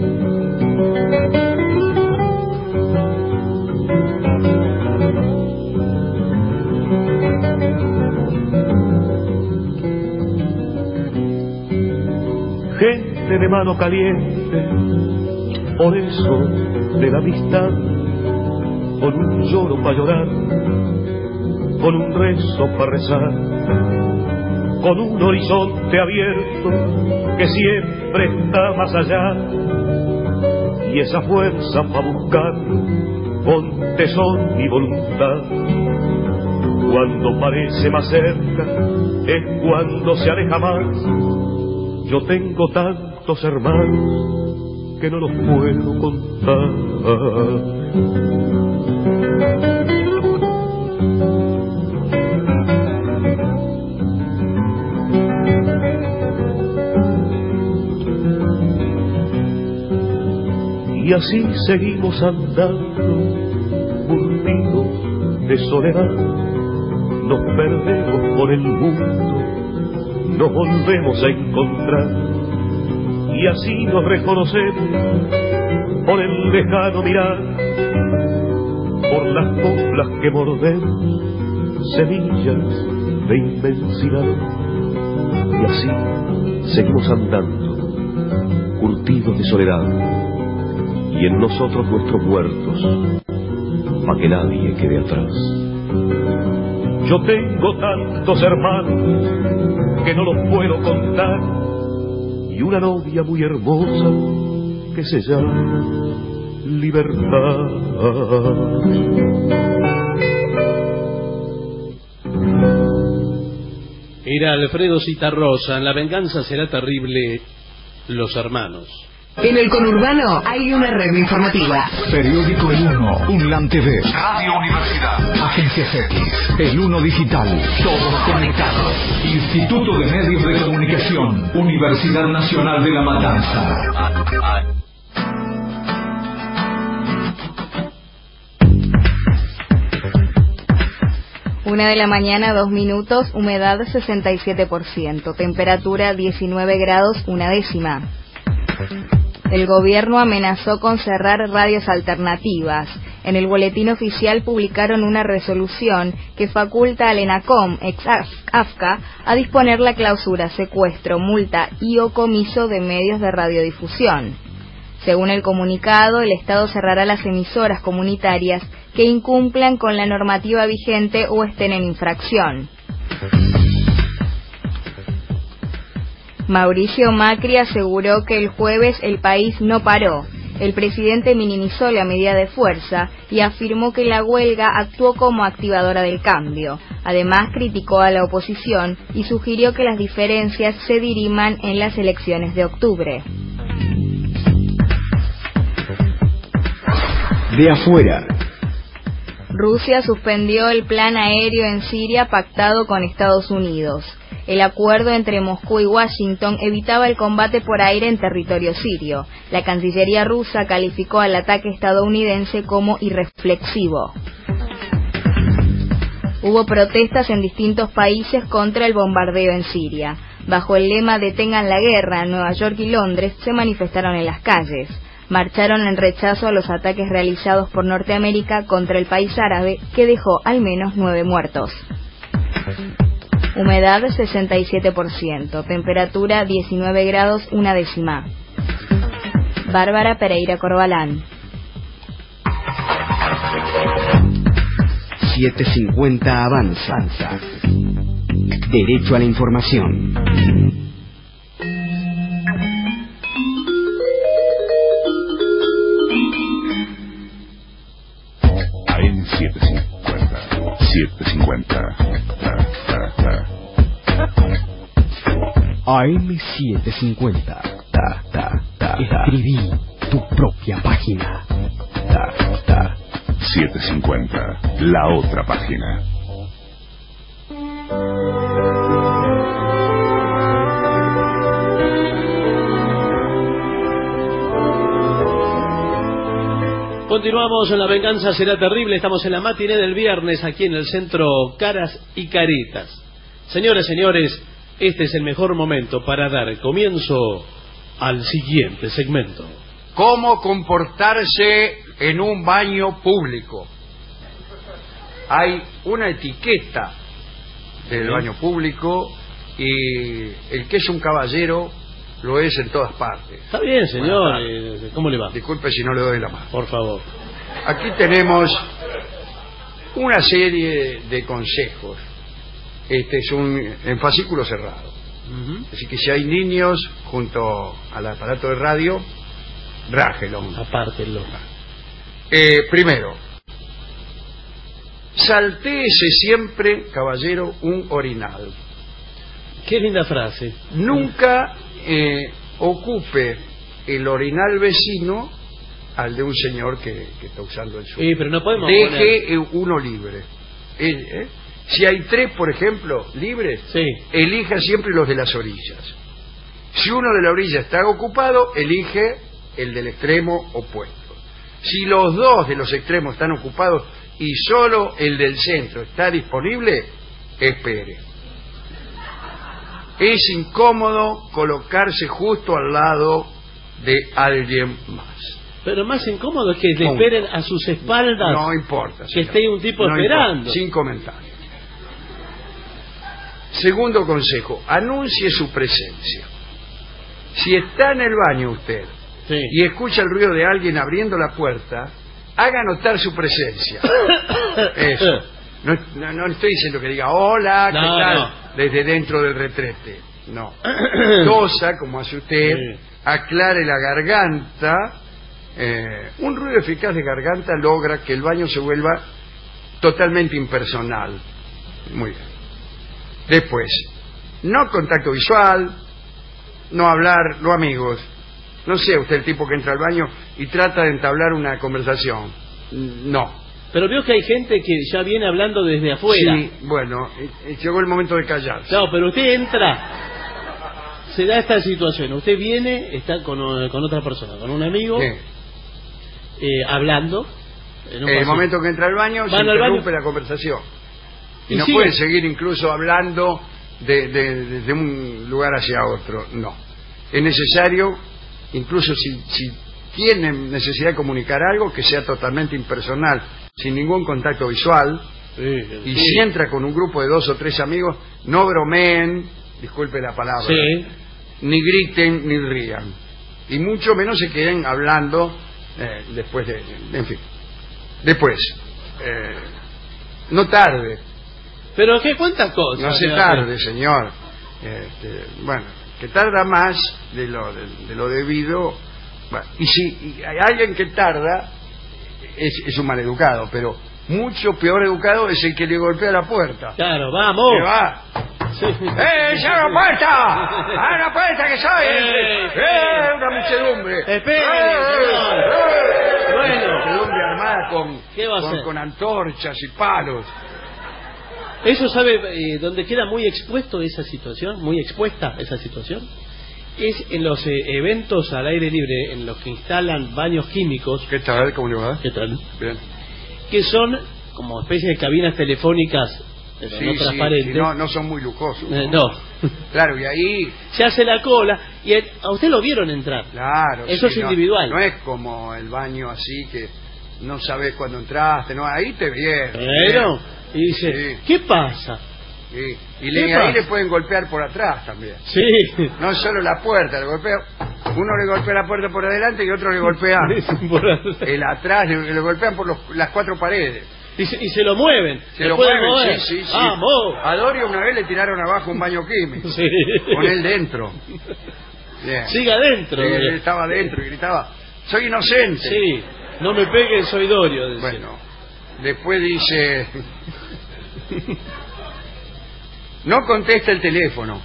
Speaker 10: Gente de mano caliente, por eso de la amistad, con un lloro para llorar, con un rezo para rezar, con un horizonte abierto que siempre está más allá, y esa fuerza para buscar con tesón y voluntad. Cuando parece más cerca es cuando se aleja más. Yo tengo tantos hermanos que no los puedo contar. Y así seguimos andando, curtidos de soledad. Nos perdemos por el mundo, nos volvemos a encontrar. Y así nos reconocemos por el lejano mirar, por las coplas que mordemos, semillas de inmensidad. Y así seguimos andando, curtidos de soledad, y en nosotros nuestros muertos, pa' que nadie quede atrás. Yo tengo tantos hermanos que no los puedo contar, y una novia muy hermosa que se llama Libertad.
Speaker 5: Era Alfredo Citarrosa, en La venganza será terrible, Los hermanos.
Speaker 1: En el conurbano hay una red informativa.
Speaker 6: Periódico El Uno, Unlan TV,
Speaker 3: Radio Universidad,
Speaker 6: Agencias X, El Uno Digital, todos conectados. Instituto de Medios de Comunicación, Universidad Nacional de La Matanza.
Speaker 11: 1:02 a.m, humedad 67%, temperatura 19 grados 1/10. El gobierno amenazó con cerrar radios alternativas. En el boletín oficial publicaron una resolución que faculta al ENACOM, ex AFCA, a disponer la clausura, secuestro, multa y o comiso de medios de radiodifusión. Según el comunicado, el Estado cerrará las emisoras comunitarias que incumplan con la normativa vigente o estén en infracción. Mauricio Macri aseguró que el jueves el país no paró. El presidente minimizó la medida de fuerza y afirmó que la huelga actuó como activadora del cambio. Además, criticó a la oposición y sugirió que las diferencias se diriman en las elecciones de octubre.
Speaker 6: De afuera.
Speaker 11: Rusia suspendió el plan aéreo en Siria pactado con Estados Unidos. El acuerdo entre Moscú y Washington evitaba el combate por aire en territorio sirio. La Cancillería rusa calificó al ataque estadounidense como irreflexivo. Hubo protestas en distintos países contra el bombardeo en Siria. Bajo el lema "Detengan la guerra", Nueva York y Londres se manifestaron en las calles. Marcharon en rechazo a los ataques realizados por Norteamérica contra el país árabe, que dejó al menos 9 muertos. Humedad 67%, temperatura 19 grados 1/10. Bárbara Pereira Corbalán.
Speaker 12: 750 avanza. Derecho a la información. AM750. Escribí tu propia página.
Speaker 3: 750, la otra página.
Speaker 5: Continuamos en La venganza será terrible. Estamos en la matiné del viernes aquí en el centro Caras y Caretas. Señoras, señores, este es el mejor momento para dar comienzo al siguiente segmento.
Speaker 4: ¿Cómo comportarse en un baño público? Hay una etiqueta del baño público y el que es un caballero lo es en todas partes.
Speaker 5: Está bien, señor. ¿Cómo le va?
Speaker 4: Disculpe si no le doy la mano.
Speaker 5: Por favor.
Speaker 4: Aquí tenemos una serie de consejos. Este es en fascículo cerrado. Así que si hay niños junto al aparato de radio, rájelo.
Speaker 5: Apártenlo.
Speaker 4: Primero, saltéese siempre, caballero, un orinal.
Speaker 5: Qué linda frase.
Speaker 4: Nunca ocupe el orinal vecino al de un señor que está usando el suyo.
Speaker 5: Pero no podemos
Speaker 4: deje uno libre. Si hay 3, por ejemplo, libres, elija siempre los de las orillas. Si uno de la orilla está ocupado, elige el del extremo opuesto. Si los dos de los extremos están ocupados y solo el del centro está disponible, espere. Es incómodo colocarse justo al lado de alguien más.
Speaker 5: Pero más incómodo es que le esperen a sus espaldas.
Speaker 4: No importa.
Speaker 5: Que esté un tipo esperando.
Speaker 4: Importa, sin comentarios. Segundo consejo, anuncie su presencia. Si está en el baño usted y escucha el ruido de alguien abriendo la puerta, haga notar su presencia. Eso. No estoy diciendo que diga hola, ¿qué tal? Desde dentro del retrete. No. Tosa, como hace usted, aclare la garganta. Un ruido eficaz de garganta logra que el baño se vuelva totalmente impersonal. Muy bien. Después, no contacto visual, no hablar, no amigos. No sea usted el tipo que entra al baño y trata de entablar una conversación. No.
Speaker 5: Pero veo que hay gente que ya viene hablando desde afuera.
Speaker 4: Sí, bueno, llegó el momento de callarse.
Speaker 5: No, pero usted entra, se da esta situación. Usted viene, está con otra persona, con un amigo, hablando.
Speaker 4: En el momento que entra al baño, se interrumpe la conversación. Y no pueden seguir incluso hablando de un lugar hacia otro. No. Es necesario, incluso si tienen necesidad de comunicar algo, que sea totalmente impersonal, sin ningún contacto visual. Y si entra con un grupo de 2 o 3 amigos, no bromeen, disculpe la palabra, ni griten ni rían. Y mucho menos se queden hablando después de... En fin. Después, no tarde.
Speaker 5: ¿Pero qué cuántas cosas?
Speaker 4: No se tarde, señor. Bueno, que tarda más de lo debido. Bueno, y si hay alguien que tarda, es un maleducado, pero mucho peor educado es el que le golpea la puerta.
Speaker 5: Claro, vamos.
Speaker 4: Que va.
Speaker 5: Sí.
Speaker 4: ¡Cierra la puerta! ¡Abre la puerta que soy! ¡Una muchedumbre!
Speaker 5: ¡Espere!
Speaker 4: Bueno, muchedumbre armada con antorchas y palos.
Speaker 5: Eso sabe donde queda muy expuesto esa situación, muy expuesta esa situación, es en los eventos al aire libre, en los que instalan baños químicos.
Speaker 4: ¿Qué tal? ¿Cómo le va?
Speaker 5: ¿Qué tal?
Speaker 4: Bien.
Speaker 5: Que son como especie de cabinas telefónicas no transparentes.
Speaker 4: Sí, no son muy lujosos.
Speaker 5: No.
Speaker 4: Claro, y ahí
Speaker 5: se hace la cola y a usted lo vieron entrar.
Speaker 4: Claro.
Speaker 5: Eso es individual.
Speaker 4: No es como el baño así que no sabes cuándo entraste, no, ahí te vieron.
Speaker 5: Pero, y dice, ¿qué pasa?
Speaker 4: Sí. Y ahí le pueden golpear por atrás también.
Speaker 5: Sí.
Speaker 4: No solo la puerta, uno le golpea la puerta por adelante y otro le golpea el atrás, le golpean por las 4 paredes.
Speaker 5: Y se lo mueven.
Speaker 4: Se lo mueven, mover. Sí.
Speaker 5: ¡Vamos!
Speaker 4: A Dorio una vez le tiraron abajo un baño químico.
Speaker 5: Sí.
Speaker 4: Con él dentro. Bien.
Speaker 5: Siga adentro.
Speaker 4: Él estaba adentro y gritaba, soy inocente.
Speaker 5: Sí, no me peguen, soy Dorio. Decía.
Speaker 4: Bueno, después dice... No contesta el teléfono.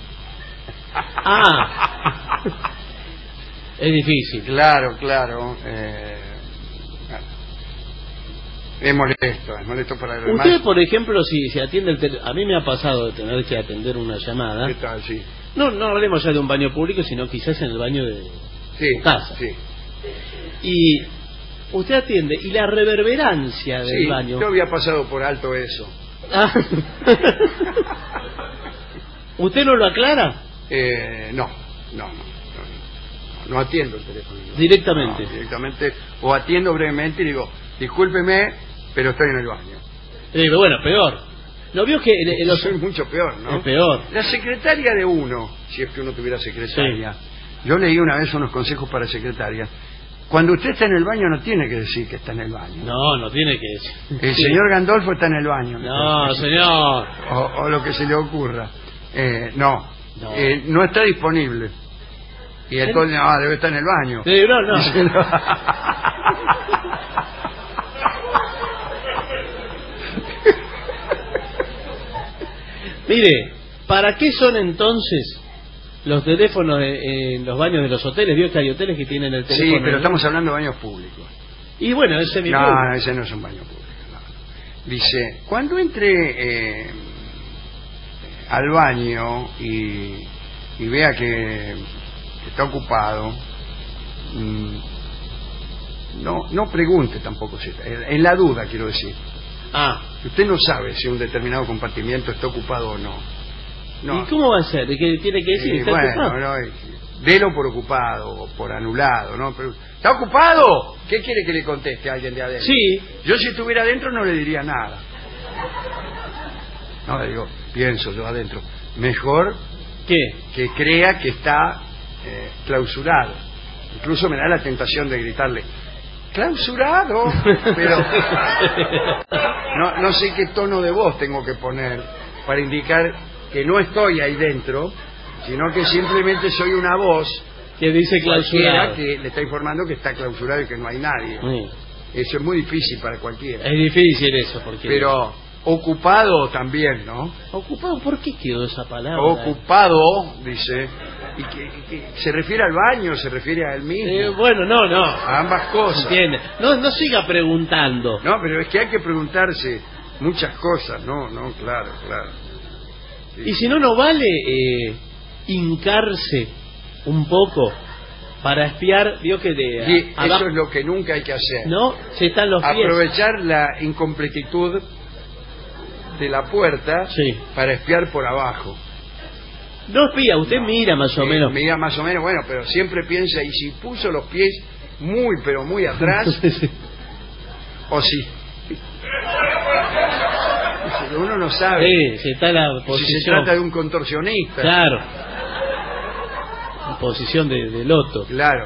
Speaker 5: Es difícil.
Speaker 4: Claro. Es molesto para el demás.
Speaker 5: Usted, por ejemplo, si se atiende el teléfono, a mí me ha pasado de tener que atender una llamada.
Speaker 4: ¿Qué tal? Sí.
Speaker 5: No hablemos ya de un baño público, sino quizás en el baño de casa.
Speaker 4: Sí.
Speaker 5: Y usted atiende, y la reverberancia del baño...
Speaker 4: Yo había pasado por alto eso.
Speaker 5: ¿Usted no lo aclara?
Speaker 4: No atiendo el teléfono.
Speaker 5: ¿Directamente?
Speaker 4: No, directamente, o atiendo brevemente y digo, discúlpeme, pero estoy en el baño.
Speaker 5: Bueno, peor. ¿No vio que
Speaker 4: es mucho peor, no?
Speaker 5: Es peor.
Speaker 4: La secretaria de uno, si es que uno tuviera secretaria, yo leí una vez unos consejos para secretarias. Cuando usted está en el baño no tiene que decir que está en el baño.
Speaker 5: No tiene que decir.
Speaker 4: El señor Gandolfo está en el baño.
Speaker 5: No, señor.
Speaker 4: O lo que se le ocurra. No está disponible. Y entonces, debe estar en el baño.
Speaker 5: No. Mire, ¿para qué son entonces los teléfonos en los baños de los hoteles? Vio que hay hoteles que tienen el teléfono.
Speaker 4: Sí, pero estamos hablando de baños públicos.
Speaker 5: Y bueno, ese es mi punto.
Speaker 4: No, ese no es un baño público. No. Dice, cuando entre al baño y vea que está ocupado, no pregunte tampoco, en la duda quiero decir. Usted no sabe si un determinado compartimiento está ocupado o no.
Speaker 5: ¿Y cómo va a ser? ¿Qué tiene que decir? ¿Está ocupado?
Speaker 4: Delo por ocupado o por anulado, ¿no? Pero, ¿está ocupado? ¿Qué quiere que le conteste a alguien de adentro?
Speaker 5: Sí.
Speaker 4: Yo si estuviera adentro no le diría nada. No, le digo, pienso yo adentro. Mejor que crea que está clausurado. Incluso me da la tentación de gritarle, ¡clausurado! Pero no sé qué tono de voz tengo que poner para indicar que no estoy ahí dentro, sino que simplemente soy una voz
Speaker 5: que dice clausurado,
Speaker 4: que le está informando que está clausurado y que no hay nadie. Eso es muy difícil para cualquiera.
Speaker 5: Es difícil eso, porque...
Speaker 4: Pero ocupado también, ¿no?
Speaker 5: ¿Ocupado? ¿Por qué quedó esa palabra?
Speaker 4: Ocupado, dice... ¿Y que se refiere al baño? ¿Se refiere a él mismo?
Speaker 5: Bueno, no.
Speaker 4: A ambas cosas.
Speaker 5: ¿Entiende? No siga preguntando.
Speaker 4: No, pero es que hay que preguntarse muchas cosas. No, claro. Sí.
Speaker 5: Y si no vale hincarse un poco para espiar, vio que de
Speaker 4: abajo... Eso es lo que nunca hay que hacer.
Speaker 5: ¿No? Si están los pies.
Speaker 4: Aprovechar la incompletitud de la puerta para espiar por abajo.
Speaker 5: No espía, usted mira más o menos.
Speaker 4: Mira más o menos, bueno, pero siempre piensa, y si puso los pies muy, pero muy atrás, o si... Uno no sabe.
Speaker 5: Si está la posición.
Speaker 4: Si se trata de un contorsionista.
Speaker 5: Claro. En posición de loto.
Speaker 4: Claro.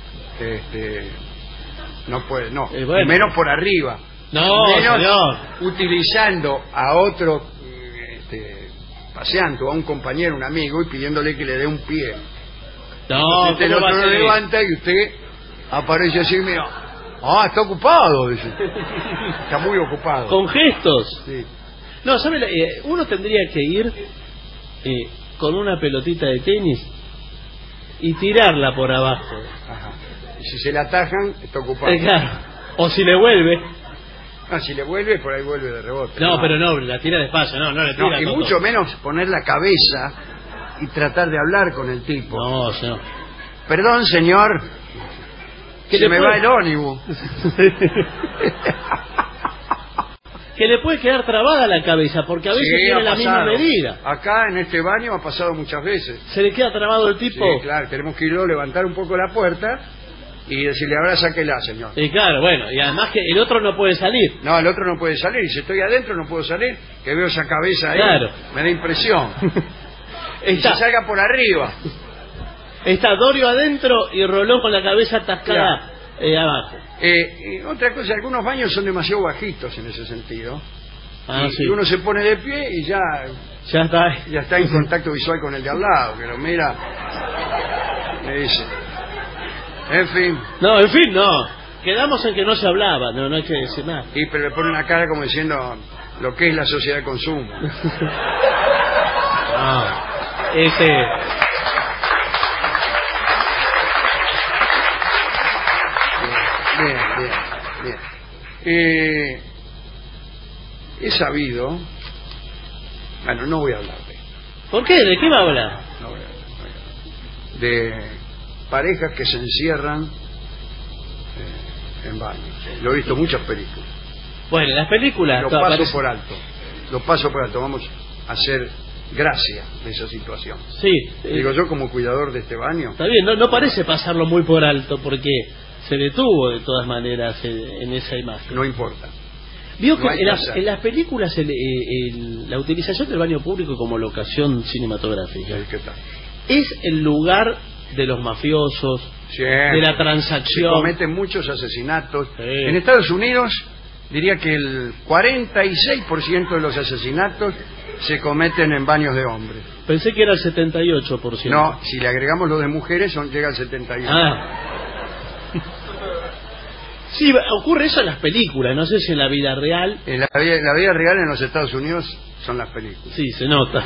Speaker 4: No puede, no. Bueno. Menos por arriba.
Speaker 5: No, señor.
Speaker 4: Utilizando a otro... paseando a un compañero, un amigo, y pidiéndole que le dé un pie.
Speaker 5: No,
Speaker 4: el otro lo levanta y usted aparece así, mira, está ocupado, dice. Está muy ocupado.
Speaker 5: Con gestos.
Speaker 4: Sí.
Speaker 5: No, ¿sabe? Uno tendría que ir con una pelotita de tenis y tirarla por abajo.
Speaker 4: Ajá. Y si se la atajan, está ocupado.
Speaker 5: Claro. O si le vuelve.
Speaker 4: Si le vuelve, por ahí vuelve de rebote.
Speaker 5: No, pero no, la tira despacio, no le tira.
Speaker 4: Y mucho menos poner la cabeza y tratar de hablar con el tipo.
Speaker 5: No, señor.
Speaker 4: Perdón, señor. Que se me va el ónibus.
Speaker 5: Que le puede quedar trabada la cabeza, porque a veces tiene la misma medida.
Speaker 4: Acá en este baño ha pasado muchas veces.
Speaker 5: ¿Se le queda trabado el tipo?
Speaker 4: Sí, claro, tenemos que irlo, levantar un poco la puerta y decirle, ahora sáquela, señor.
Speaker 5: Y claro, bueno, y además que el otro no puede salir.
Speaker 4: No, el otro no puede salir, y si estoy adentro no puedo salir, que veo esa cabeza ahí, me da impresión. Y se salga por arriba.
Speaker 5: Está Dorio adentro y Rolón con la cabeza atascada abajo.
Speaker 4: Otra cosa, algunos baños son demasiado bajitos en ese sentido.
Speaker 5: Sí.
Speaker 4: Y uno se pone de pie y ya está en contacto visual con el de al lado, que lo mira, le dice... En fin.
Speaker 5: No. Quedamos en que no se hablaba, no hay que decir nada.
Speaker 4: Pero le pone una cara como diciendo lo que es la sociedad de consumo. Bien. He sabido... Bueno, no voy a hablar de esto.
Speaker 5: ¿Por qué? ¿De qué va a hablar?
Speaker 4: No voy a hablar. De parejas que se encierran en baños. Lo he visto en muchas películas.
Speaker 5: Bueno, las películas...
Speaker 4: Lo paso por alto. Vamos a hacer gracia de esa situación.
Speaker 5: Sí.
Speaker 4: Digo yo como cuidador de este baño.
Speaker 5: Está bien, no parece pasarlo muy por alto porque se detuvo de todas maneras en esa imagen.
Speaker 4: No importa.
Speaker 5: Vio que en las películas la utilización del baño público como locación cinematográfica
Speaker 4: ¿qué tal?
Speaker 5: Es el lugar de los mafiosos, de la transacción.
Speaker 4: Se cometen muchos asesinatos. En Estados Unidos diría que el 46% de los asesinatos se cometen en baños de hombres.
Speaker 5: Pensé que era el 78%.
Speaker 4: No, si le agregamos lo de mujeres llega al 78%.
Speaker 5: Sí, ocurre eso en las películas, no sé si en la vida real.
Speaker 4: En la vida real en los Estados Unidos son las películas.
Speaker 5: Sí, se nota.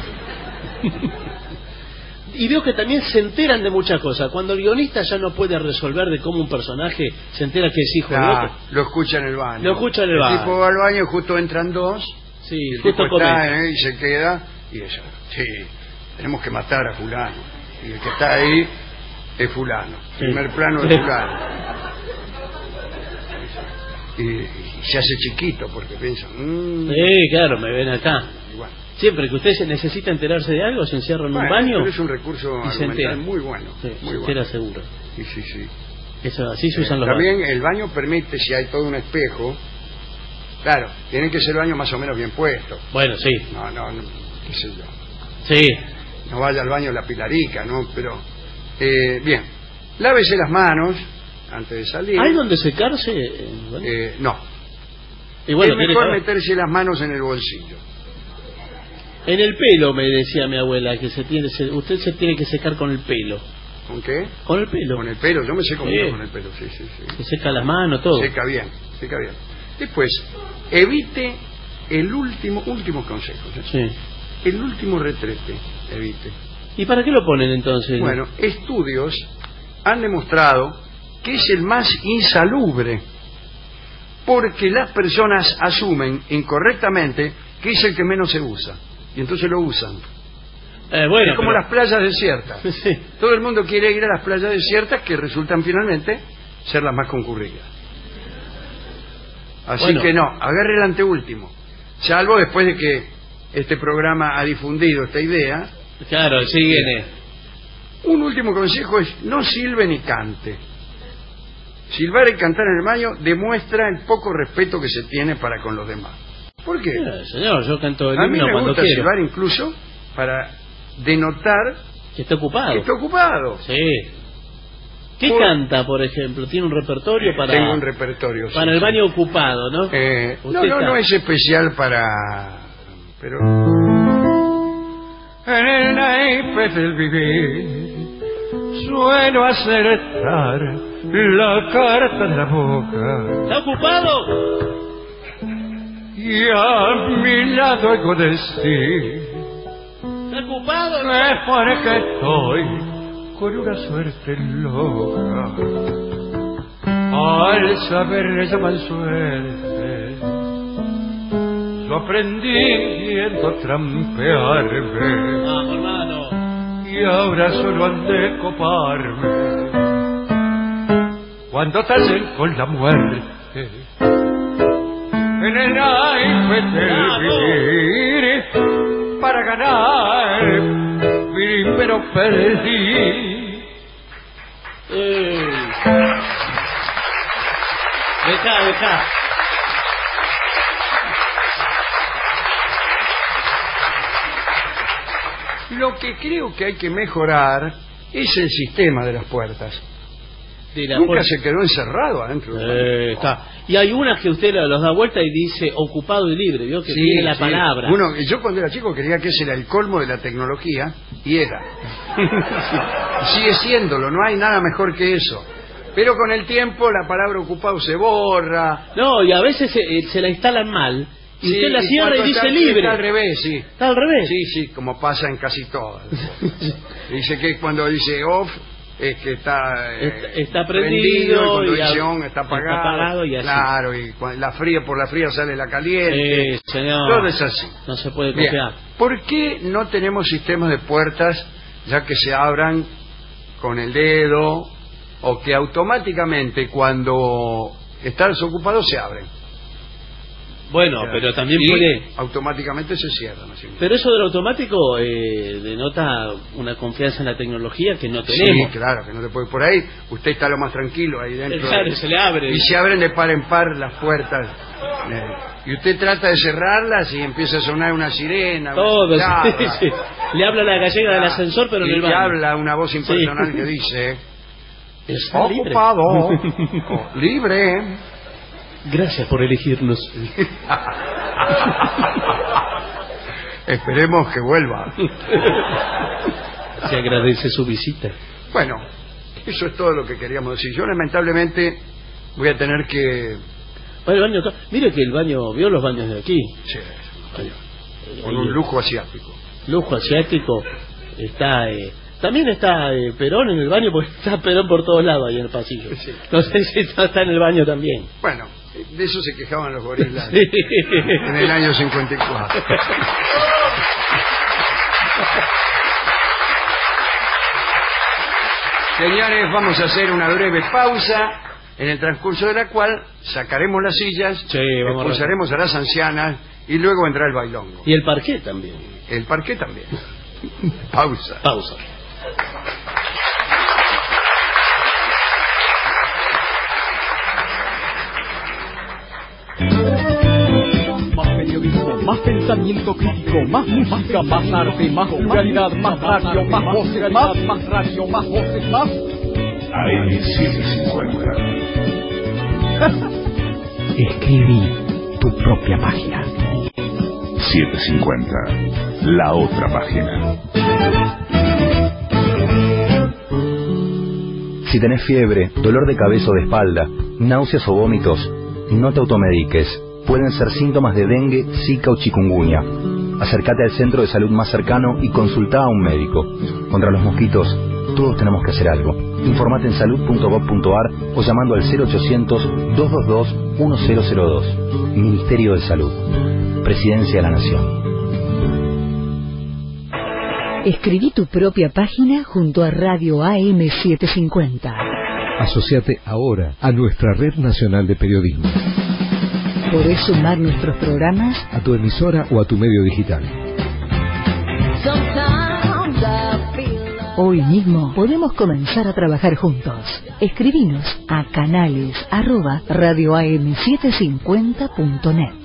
Speaker 5: Y veo que también se enteran de muchas cosas. Cuando el guionista ya no puede resolver de cómo un personaje se entera que es hijo de otro.
Speaker 4: Lo escucha en el baño.
Speaker 5: Lo escucha en el baño.
Speaker 4: El tipo va al baño y justo entran dos.
Speaker 5: Sí,
Speaker 4: y el
Speaker 5: justo
Speaker 4: tipo está y se queda. Y ella, tenemos que matar a fulano. Y el que está ahí es fulano. Primer plano de fulano. y se hace chiquito porque piensan...
Speaker 5: Sí, claro, me ven acá.
Speaker 4: Bueno.
Speaker 5: Siempre que usted se necesita enterarse de algo, se encierra en un baño.
Speaker 4: Pero es un recurso argumental muy bueno.
Speaker 5: Sí,
Speaker 4: muy
Speaker 5: se entera seguro.
Speaker 4: Sí, sí, sí.
Speaker 5: Eso, así se usan los
Speaker 4: también
Speaker 5: baños.
Speaker 4: el baño permite, si hay todo un espejo, claro, tiene que ser el baño más o menos bien puesto.
Speaker 5: Bueno, sí.
Speaker 4: No, qué sé yo.
Speaker 5: Sí.
Speaker 4: No vaya al baño la pilarica, ¿no? Pero, bien, lávese las manos antes de salir.
Speaker 5: ¿Hay donde secarse?
Speaker 4: No.
Speaker 5: Y bueno,
Speaker 4: es mejor meterse las manos en el bolsillo.
Speaker 5: En el pelo, me decía mi abuela, que usted se tiene que secar con el pelo.
Speaker 4: ¿Con qué?
Speaker 5: Con el pelo.
Speaker 4: Con el pelo, yo me seco mucho con el pelo, sí.
Speaker 5: Se seca las manos, todo.
Speaker 4: Seca bien. Después, evite el último consejo.
Speaker 5: Sí.
Speaker 4: El último retrete, evite.
Speaker 5: ¿Y para qué lo ponen entonces?
Speaker 4: Bueno, estudios han demostrado que es el más insalubre, porque las personas asumen incorrectamente que es el que menos se usa, y entonces lo usan.
Speaker 5: Bueno,
Speaker 4: es como las playas desiertas. Sí. Todo el mundo quiere ir a las playas desiertas que resultan finalmente ser las más concurridas. Así que no, agarre el anteúltimo. Salvo después de que este programa ha difundido esta idea.
Speaker 5: Claro, sigue.
Speaker 4: Un último consejo es: no silbe ni cante. Silbar y cantar en el baño demuestra el poco respeto que se tiene para con los demás. ¿Por qué?
Speaker 5: Señor, yo canto el himno
Speaker 4: a mí me
Speaker 5: cuando
Speaker 4: gusta
Speaker 5: quiero.
Speaker 4: Silbar incluso para denotar
Speaker 5: que está ocupado. Sí. ¿Qué canta, por ejemplo? ¿Tiene un repertorio para...?
Speaker 4: Tengo un repertorio, sí.
Speaker 5: Para el baño ocupado, ¿no?
Speaker 4: No es especial para... Pero... En el naipe del vivir suelo acertar la carta de la boca.
Speaker 5: ¿Está ocupado?
Speaker 4: Y a mi lado oigo decir...
Speaker 5: ¿Está ocupado?
Speaker 4: No es porque estoy con una suerte loca. Al saber le llaman suerte, yo aprendiendo a trampearme.
Speaker 5: Vamos, hermano.
Speaker 4: Y ahora solo han de coparme cuando tallen con la muerte. En el naipe del vivir, para ganar, pero perdí.
Speaker 5: Deja.
Speaker 4: Lo que creo que hay que mejorar es el sistema de las puertas. Nunca se quedó encerrado adentro.
Speaker 5: Está. Y hay unas que usted los da vuelta y dice ocupado y libre, ¿vio? Que tiene la palabra.
Speaker 4: Yo cuando era chico creía que ese era el colmo de la tecnología, y era. Sigue siéndolo, no hay nada mejor que eso. Pero con el tiempo la palabra ocupado se borra.
Speaker 5: No, y a veces se la instalan mal. Y usted la cierra y dice libre.
Speaker 4: Está al revés, sí.
Speaker 5: Está al revés.
Speaker 4: Sí, como pasa en casi todas. Dice que cuando dice off, es que está prendido, y cuando dice on está apagado,
Speaker 5: y así.
Speaker 4: Claro, y por la fría sale la caliente.
Speaker 5: Sí, señor.
Speaker 4: Todo es así.
Speaker 5: No se puede confiar.
Speaker 4: Bien. ¿Por qué no tenemos sistemas de puertas ya que se abran con el dedo o que automáticamente cuando está desocupado se abren?
Speaker 5: Bueno, pero también puede...
Speaker 4: automáticamente se cierran. Así.
Speaker 5: Pero eso del automático denota una confianza en la tecnología que no tenemos.
Speaker 4: Sí, claro, que no se puede. Por ahí usted está lo más tranquilo ahí dentro.
Speaker 5: Claro, se le abre.
Speaker 4: Y se abren de par en par las puertas. Y usted trata de cerrarlas y empieza a sonar una sirena.
Speaker 5: Todo. Sí. Le habla la gallega del ascensor, pero en el baño.
Speaker 4: Y habla una voz impersonal que dice...
Speaker 5: Está
Speaker 4: ocupado. Libre.
Speaker 5: Gracias por elegirnos.
Speaker 4: Esperemos que vuelva.
Speaker 5: Se agradece su visita.
Speaker 4: Bueno, eso es todo lo que queríamos decir. Yo lamentablemente voy a tener que...
Speaker 5: El baño acá. Mire que el baño, ¿vio los baños de aquí?
Speaker 4: Sí, con un lujo asiático.
Speaker 5: Lujo asiático. Está... También está Perón en el baño, porque está Perón por todos lados ahí en el pasillo. Sí. No sé si está en el baño también.
Speaker 4: Bueno, de eso se quejaban los gorilas en el año 54. Señores, vamos a hacer una breve pausa. en el transcurso de la cual sacaremos las sillas,
Speaker 5: vamos
Speaker 4: expulsaremos a las ancianas y luego vendrá el bailongo.
Speaker 5: Y el parqué también.
Speaker 4: El parqué también. Pausa.
Speaker 5: Pausa.
Speaker 12: Más periodismo, más pensamiento crítico, más música, más arte, más pluralidad, más radio, más voces, más radio, más voces, más...
Speaker 3: AM750.
Speaker 12: Escribí tu propia página.
Speaker 3: 750. La otra página.
Speaker 2: Si tenés fiebre, dolor de cabeza o de espalda, náuseas o vómitos, no te automediques. Pueden ser síntomas de dengue, zika o chikungunya. Acércate al centro de salud más cercano y consulta a un médico. Contra los mosquitos, todos tenemos que hacer algo. Informate en salud.gov.ar o llamando al 0800-222-1002. Ministerio de Salud. Presidencia de la Nación.
Speaker 1: Escribí tu propia página junto a Radio AM750.
Speaker 6: Asociate ahora a nuestra Red Nacional de Periodismo.
Speaker 1: ¿Podés sumar nuestros programas?
Speaker 6: A tu emisora o a tu medio digital.
Speaker 1: Hoy mismo podemos comenzar a trabajar juntos. Escribinos a canales@radioam750.net.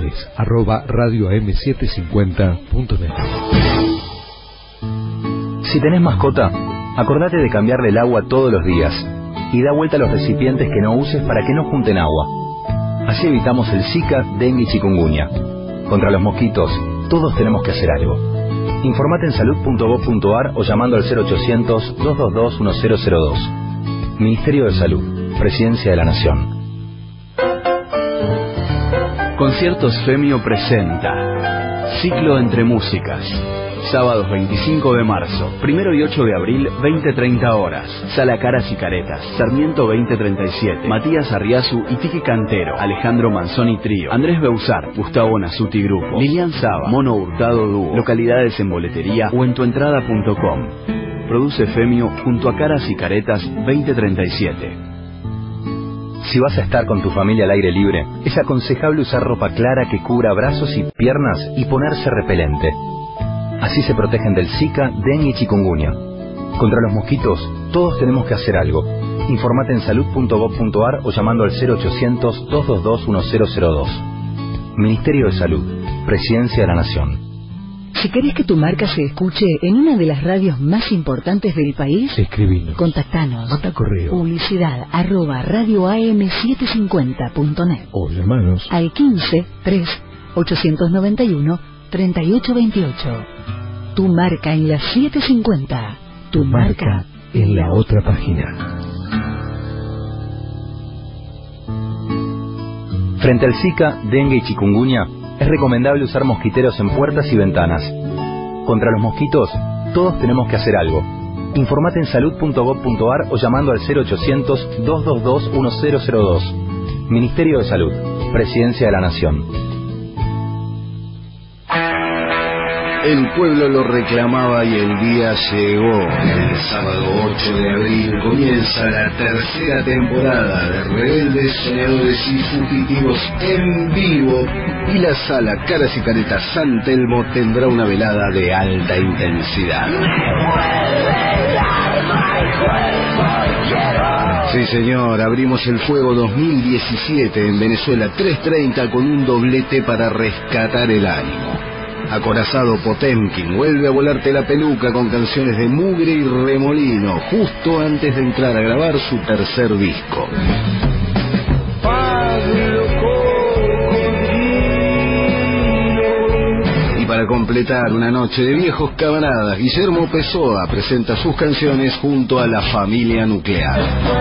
Speaker 6: Canales@radioam750.net.
Speaker 2: Si tenés mascota, acordate de cambiarle el agua todos los días y da vuelta a los recipientes que no uses para que no junten agua. Así evitamos el Zika, dengue y chikungunya. Contra los mosquitos, todos tenemos que hacer algo. Informate en salud.gov.ar o llamando al 0800-222-1002. Ministerio de Salud. Presidencia de la Nación.
Speaker 7: Conciertos Femio presenta Ciclo entre músicas. Sábados 25 de marzo, 1 y 8 de abril, 20-30 horas. Sala Caras y Caretas, Sarmiento 2037. Matías Arriazu y Tiki Cantero. Alejandro Manzoni Trío. Andrés Beusar, Gustavo Nasuti Grupo. Lilian Saba, Mono Hurtado Dúo. Localidades en boletería o en tuentrada.com. Produce Femio junto a Caras y Caretas 2037.
Speaker 2: Si vas a estar con tu familia al aire libre, es aconsejable usar ropa clara que cubra brazos y piernas y ponerse repelente. Así se protegen del Zika, dengue y chikungunya. Contra los mosquitos, todos tenemos que hacer algo. Informate en salud.gov.ar o llamando al 0800-222-1002. Ministerio de Salud. Presidencia de la Nación.
Speaker 1: Si querés que tu marca se escuche en una de las radios más importantes del país,
Speaker 6: escribinos.
Speaker 1: Contactanos.
Speaker 6: Manda correo.
Speaker 1: Publicidad @radioam750.net.
Speaker 6: O llamanos
Speaker 1: al 15 3 891 3828. Tu marca en la 750. Tu marca
Speaker 6: en la otra página.
Speaker 2: Frente al Zika, dengue y chikungunya, es recomendable usar mosquiteros en puertas y ventanas. Contra los mosquitos, todos tenemos que hacer algo. Informate en salud.gov.ar o llamando al 0800-222-1002. Ministerio de Salud. Presidencia de la Nación.
Speaker 13: El pueblo lo reclamaba y el día llegó. El sábado 8 de abril comienza la tercera temporada de Rebeldes, Soñadores y Fugitivos en vivo. Y la sala Caras y Caretas San Telmo tendrá una velada de alta intensidad. Sí, señor, abrimos el fuego 2017 en Venezuela 3:30 con un doblete para rescatar el ánimo. Acorazado Potemkin vuelve a volarte la peluca con canciones de mugre y remolino justo antes de entrar a grabar su tercer disco. Y para completar una noche de viejos camaradas, Guillermo Pessoa presenta sus canciones junto a La Familia Nuclear.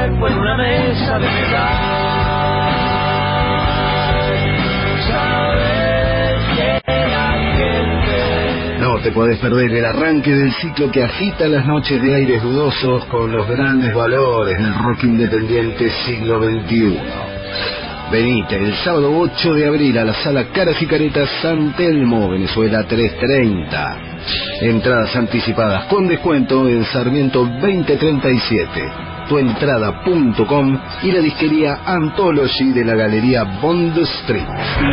Speaker 13: No te podés perder el arranque del ciclo que agita las noches de aires dudosos con los grandes valores del rock independiente siglo XXI. Venite el sábado 8 de abril a la sala Caras y Caretas San Telmo, Venezuela 3:30. Entradas anticipadas con descuento en Sarmiento 2037. tuentrada.com y la disquería Anthology de la Galería Bond Street.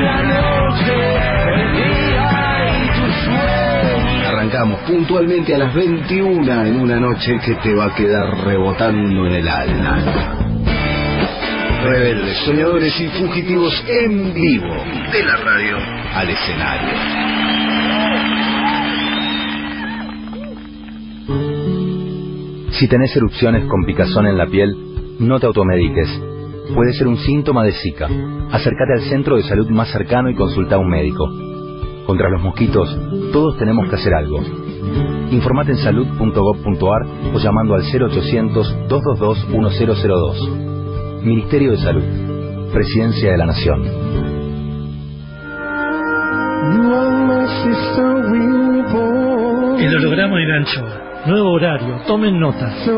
Speaker 13: Arrancamos puntualmente a las 21 en una noche que te va a quedar rebotando en el alma. Rebeldes, soñadores y fugitivos en vivo, de la radio al escenario.
Speaker 2: Si tenés erupciones con picazón en la piel, no te automediques. Puede ser un síntoma de Zika. Acércate al centro de salud más cercano y consulta a un médico. Contra los mosquitos, todos tenemos que hacer algo. Informate en salud.gov.ar o llamando al 0800-222-1002. Ministerio de Salud. Presidencia de la Nación.
Speaker 14: El holograma y la anchoa. Nuevo horario, tomen nota. 3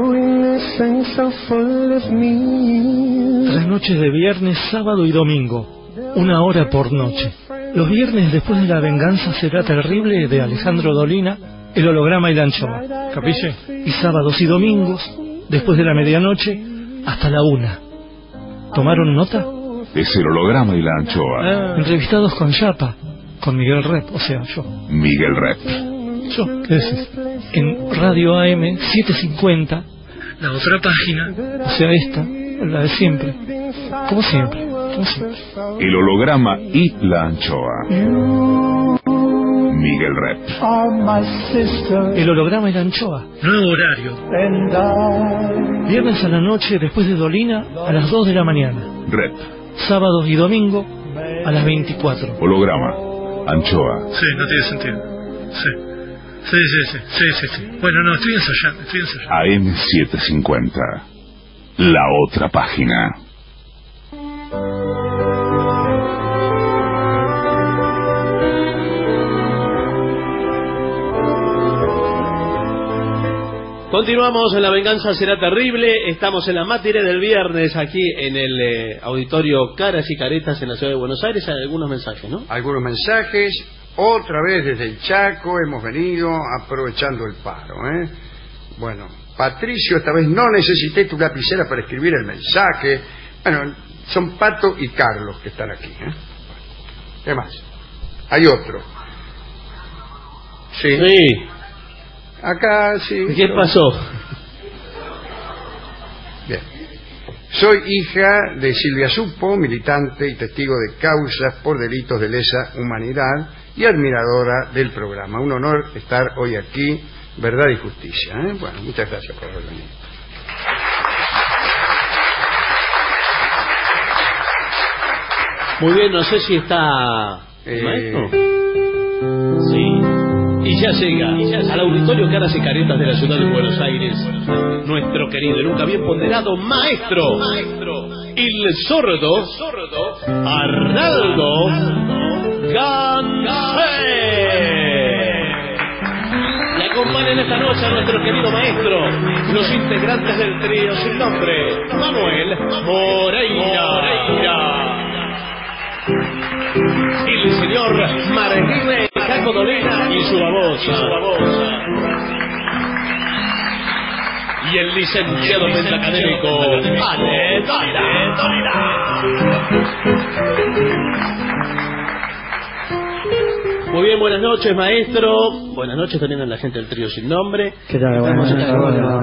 Speaker 14: noches de viernes, sábado y domingo. 1 hora por noche. Los viernes después de La venganza será terrible de Alejandro Dolina, el holograma y la anchoa. ¿Capiche? Y sábados y domingos, después de la medianoche, hasta la 1. ¿Tomaron nota?
Speaker 3: Es el holograma y la anchoa.
Speaker 14: Entrevistados con Yapa, con Miguel Rep, o sea, yo.
Speaker 3: Miguel Rep.
Speaker 14: Yo, ¿qué decís? En Radio AM 750, la otra página, o sea, esta, la de siempre. Como siempre, como siempre.
Speaker 3: El holograma y la anchoa. Miguel Rep.
Speaker 14: El holograma y la anchoa. Nuevo horario. Viernes a la noche, después de Dolina, a las 2 de la mañana.
Speaker 3: Rep.
Speaker 14: Sábados y domingo, a las 24.
Speaker 3: Holograma. Anchoa.
Speaker 14: Sí, no tiene sentido. Sí. Sí. Bueno, no, estoy ensayando.
Speaker 3: AM750. La otra página.
Speaker 5: Continuamos en La venganza será terrible. Estamos en la matinée del viernes aquí en el auditorio Caras y Caretas en la ciudad de Buenos Aires. Hay algunos mensajes, ¿no?
Speaker 4: Algunos mensajes. Otra vez desde el Chaco hemos venido aprovechando el paro, ¿eh? Bueno, Patricio, esta vez no necesité tu lapicera para escribir el mensaje. Bueno, son Pato y Carlos que están aquí, ¿eh? ¿Qué más? Hay otro. Sí. Acá sí.
Speaker 5: ¿Qué pasó?
Speaker 4: Bien. Soy hija de Silvia Supo, militante y testigo de causas por delitos de lesa humanidad y admiradora del programa. Un honor estar hoy aquí, verdad y justicia, ¿eh? Bueno, muchas gracias por haber venido.
Speaker 5: Muy bien, no sé si está... ¿Maestro? Sí. Y ya llega al auditorio Caras y Caretas de la ciudad de Buenos Aires nuestro querido y nunca bien ponderado maestro, el sordo Arnaldo Gansé. Le acompañan esta noche a nuestro querido maestro los integrantes del trío sin nombre, Manuel Moreira, el señor Martín Caco Dolina y su babosa, y el licenciado pentacadémico Ale Dolina. Muy bien, buenas noches, maestro. Buenas noches también a la gente del trío sin nombre.
Speaker 15: ¿Qué tal? Buenas noches.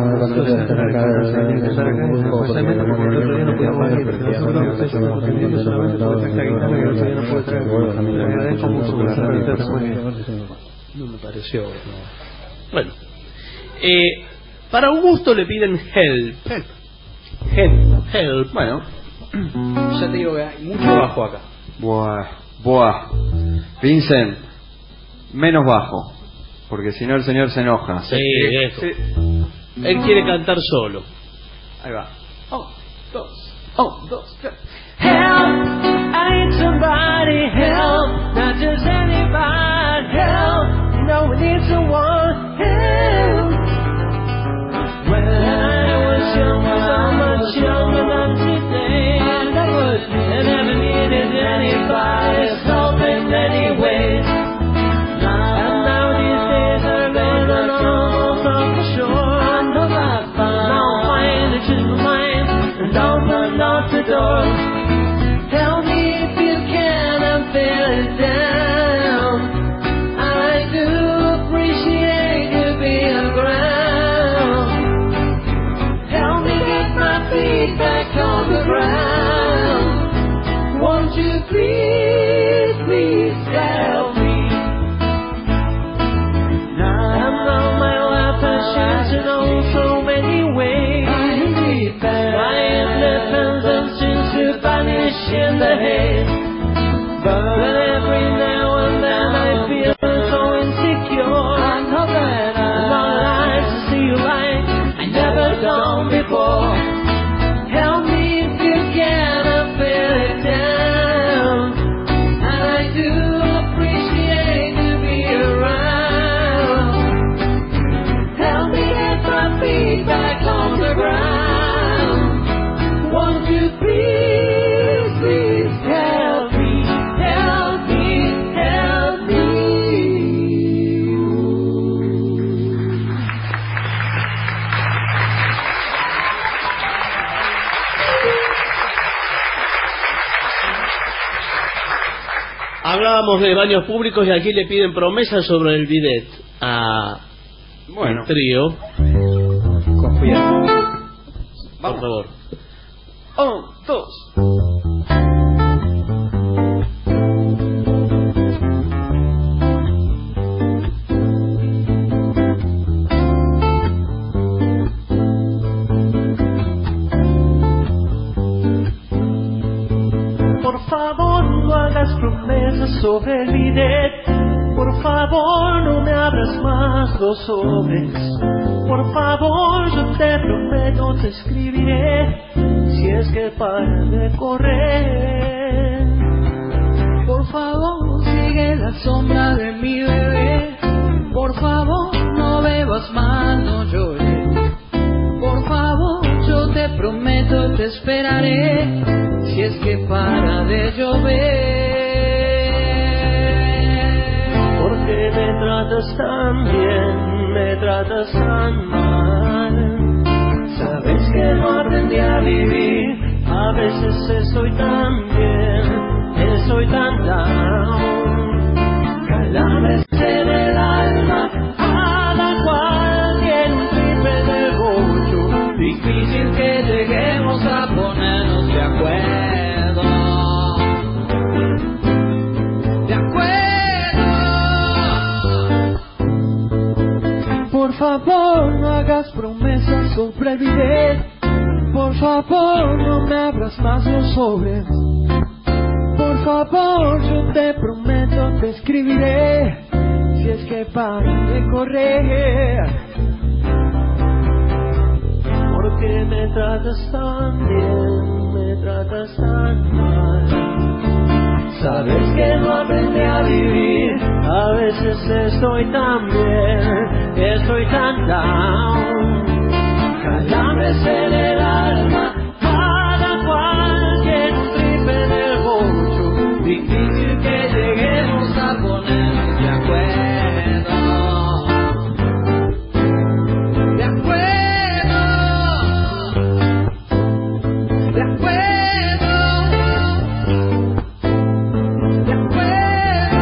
Speaker 5: No me pareció. Bueno, para Augusto le piden help. Bueno,
Speaker 15: ya te digo que hay mucho bajo acá. Buah. Vincent, menos bajo, porque si no el señor se enoja.
Speaker 5: Sí, eso. Él quiere cantar solo.
Speaker 15: Ahí va. 1, 2, 3.
Speaker 16: Help, I need somebody help, not just anybody help. You know we need someone help. When I was young, so much younger than today, I never needed anybody's help in any way. And now these days are gone almost off the shore. I know that fine, it's just my you please, please help me? Now I'm on my lap and she's in oh so many ways. My independence seems to vanish in the haze. But every now and then I feel so insecure. I know that I'm alive to see you like I never done before. Help me if you can, I feel it down. And I do appreciate to be around. Help me get my feet back on the ground. Won't you please, please help me, help me, help me.
Speaker 5: Hablábamos de baños públicos y aquí le piden promesas sobre el bidet a
Speaker 15: Bueno.
Speaker 5: el trío.
Speaker 15: Confía.
Speaker 5: Por favor.
Speaker 15: 1, 2.
Speaker 16: Por favor, no hagas promesas sobre el bidet. Por favor, no me abras más los sobres. Por favor, yo te prometo, te escribiré si es que para de correr.
Speaker 17: Por favor, sigue la sombra de mi bebé. Por favor, no bebas más, no llores. Por favor, yo te prometo, te esperaré si es que para de llover.
Speaker 16: Porque me tratas tan bien, me tratas tan mal. Sabes que no aprendí a vivir. A veces estoy tan bien, estoy tan down. Calambres en el alma, cada cual tiene un triple de gocho.
Speaker 17: Difícil que lleguemos a ponernos de acuerdo. De acuerdo.
Speaker 16: Por favor, no hagas promesas sobre el bidet. Por favor, no me abras más los sobres. Por favor, yo te prometo, te escribiré si es que para de correr. Porque me tratas tan bien, me tratas tan mal. Sabes que no aprendí a vivir. A veces estoy tan bien, estoy tan down. Calambres en el alma, cada cual tiene un triple del gocho.
Speaker 17: Difícil que lleguemos a ponernos de acuerdo. De acuerdo. De acuerdo. De acuerdo.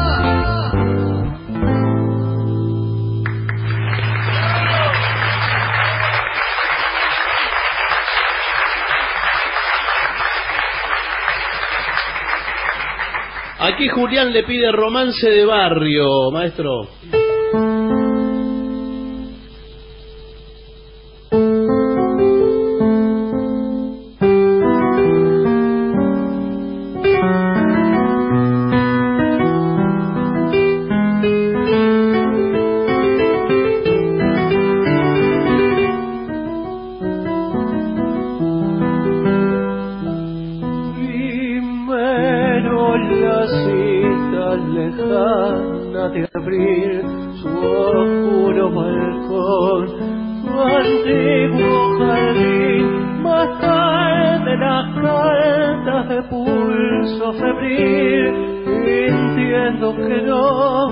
Speaker 5: Aquí Julián le pide romance de barrio, maestro.
Speaker 16: Primero la cita lejana de abril, su oscuro balcón, su antiguo jardín, más tarde las cartas de pulso febril, entiendo que no,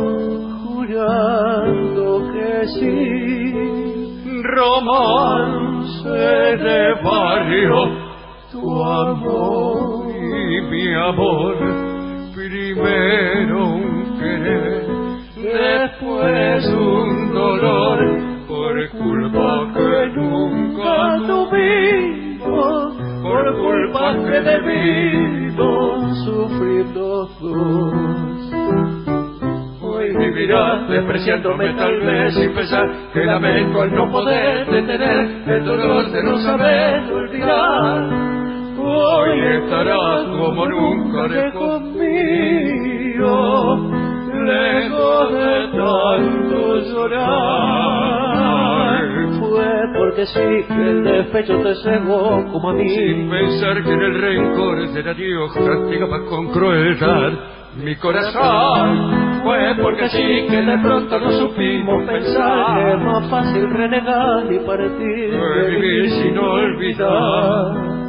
Speaker 16: jurando que sí, romance de barrio, tu amor y mi amor, primero un querer, después un dolor, por culpa que nunca tuvimos, por culpa que debimos
Speaker 17: sufrir los dos. Hoy vivirás despreciándome tal vez sin pensar que lamento al no poder detener el dolor de no saber olvidar. Hoy estarás como nunca lejos mío, lejos de tanto llorar. Fue porque sí que el despecho te cegó como a mí,
Speaker 10: sin pensar que en el rencor del adiós castigaba con crueldad mi corazón.
Speaker 17: Fue porque sí que de pronto no supimos pensar que es más fácil renegar y partir
Speaker 10: que vivir sin olvidar.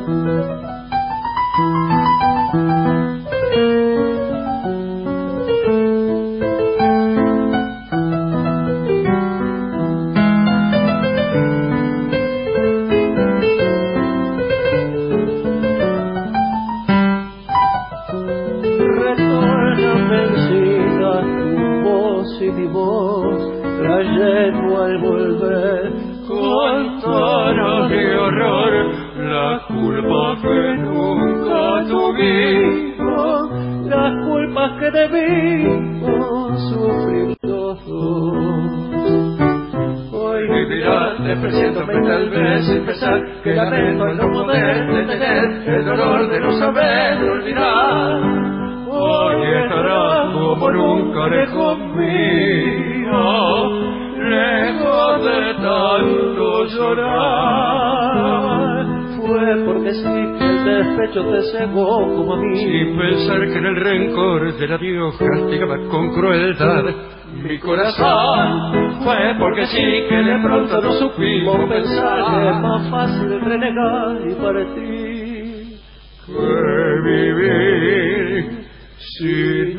Speaker 17: Trayendo al volver
Speaker 10: con tonos de horror la culpa que nunca tuvimos,
Speaker 17: las culpas que debimos sufrir los dos.
Speaker 10: Hoy vivirás despreciándome tal vez sin pensar que lamento el no poder detener el dolor de no saber olvidar. Hoy estarás como nunca lejos mío, lejos de tanto llorar.
Speaker 17: Fue porque sí que el despecho te cegó como a mí,
Speaker 10: sin pensar que en el rencor del adiós castigaba con crueldad mi corazón.
Speaker 17: Fue porque sí que de pronto no supimos pensar que es más fácil renegar y partir
Speaker 10: que vivir sin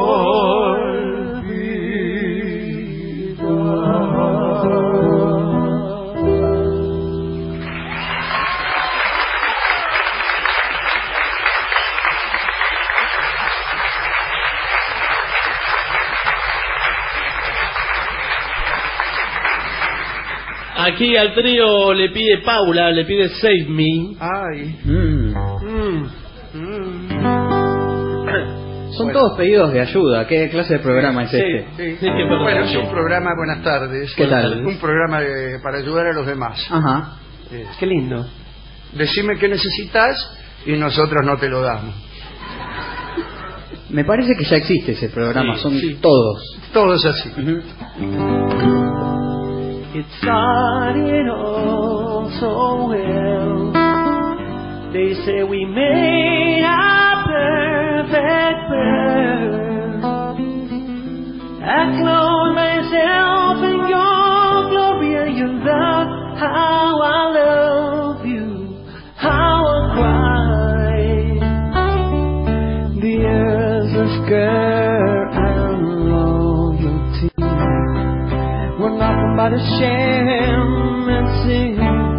Speaker 5: Aquí al trío le pide Paula, le pide Save Me.
Speaker 4: Ay.
Speaker 15: Son todos pedidos de ayuda. ¿Qué clase de programa es este?
Speaker 4: Sí. Bueno, es un programa, buenas tardes.
Speaker 15: ¿Qué tal?
Speaker 4: Un programa para ayudar a los demás.
Speaker 15: Ajá.
Speaker 5: Qué lindo.
Speaker 4: Decime qué necesitas y nosotros no te lo damos.
Speaker 15: Me parece que ya existe ese programa, son todos.
Speaker 4: Todos así.
Speaker 17: It started all so well. They say we made our perfect pair. I clothe myself in your glory and your love. How I love you, how I cry. The years of care and loyalty were nothing but a shame and sin.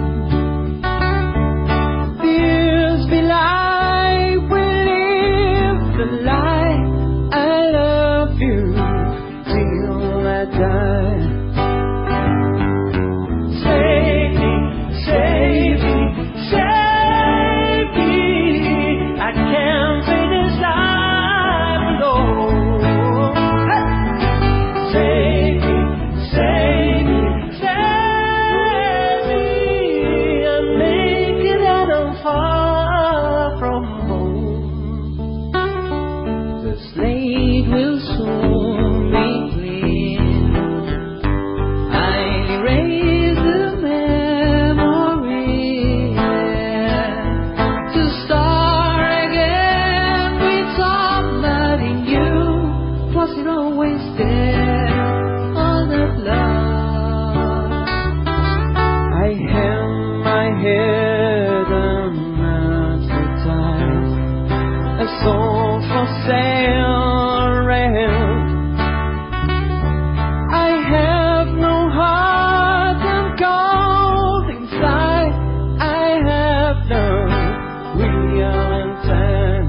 Speaker 17: Years be lie, we live the lie. I love you till I die. Save me, save me, save me. I can't face this life alone. Save me, save me, save me. I'm naked and I'm far from home. The slate will soon be clean. I'll erase the memory to start again with somebody new. Was it always there? All that love. I held my head and advertised a song for sale around. I have no heart and cold inside. I have no real intent.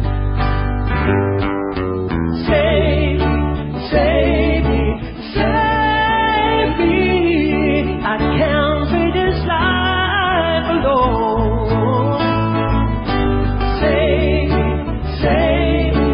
Speaker 17: Save me, save me, save me. I can't face this life alone. Save me, save me,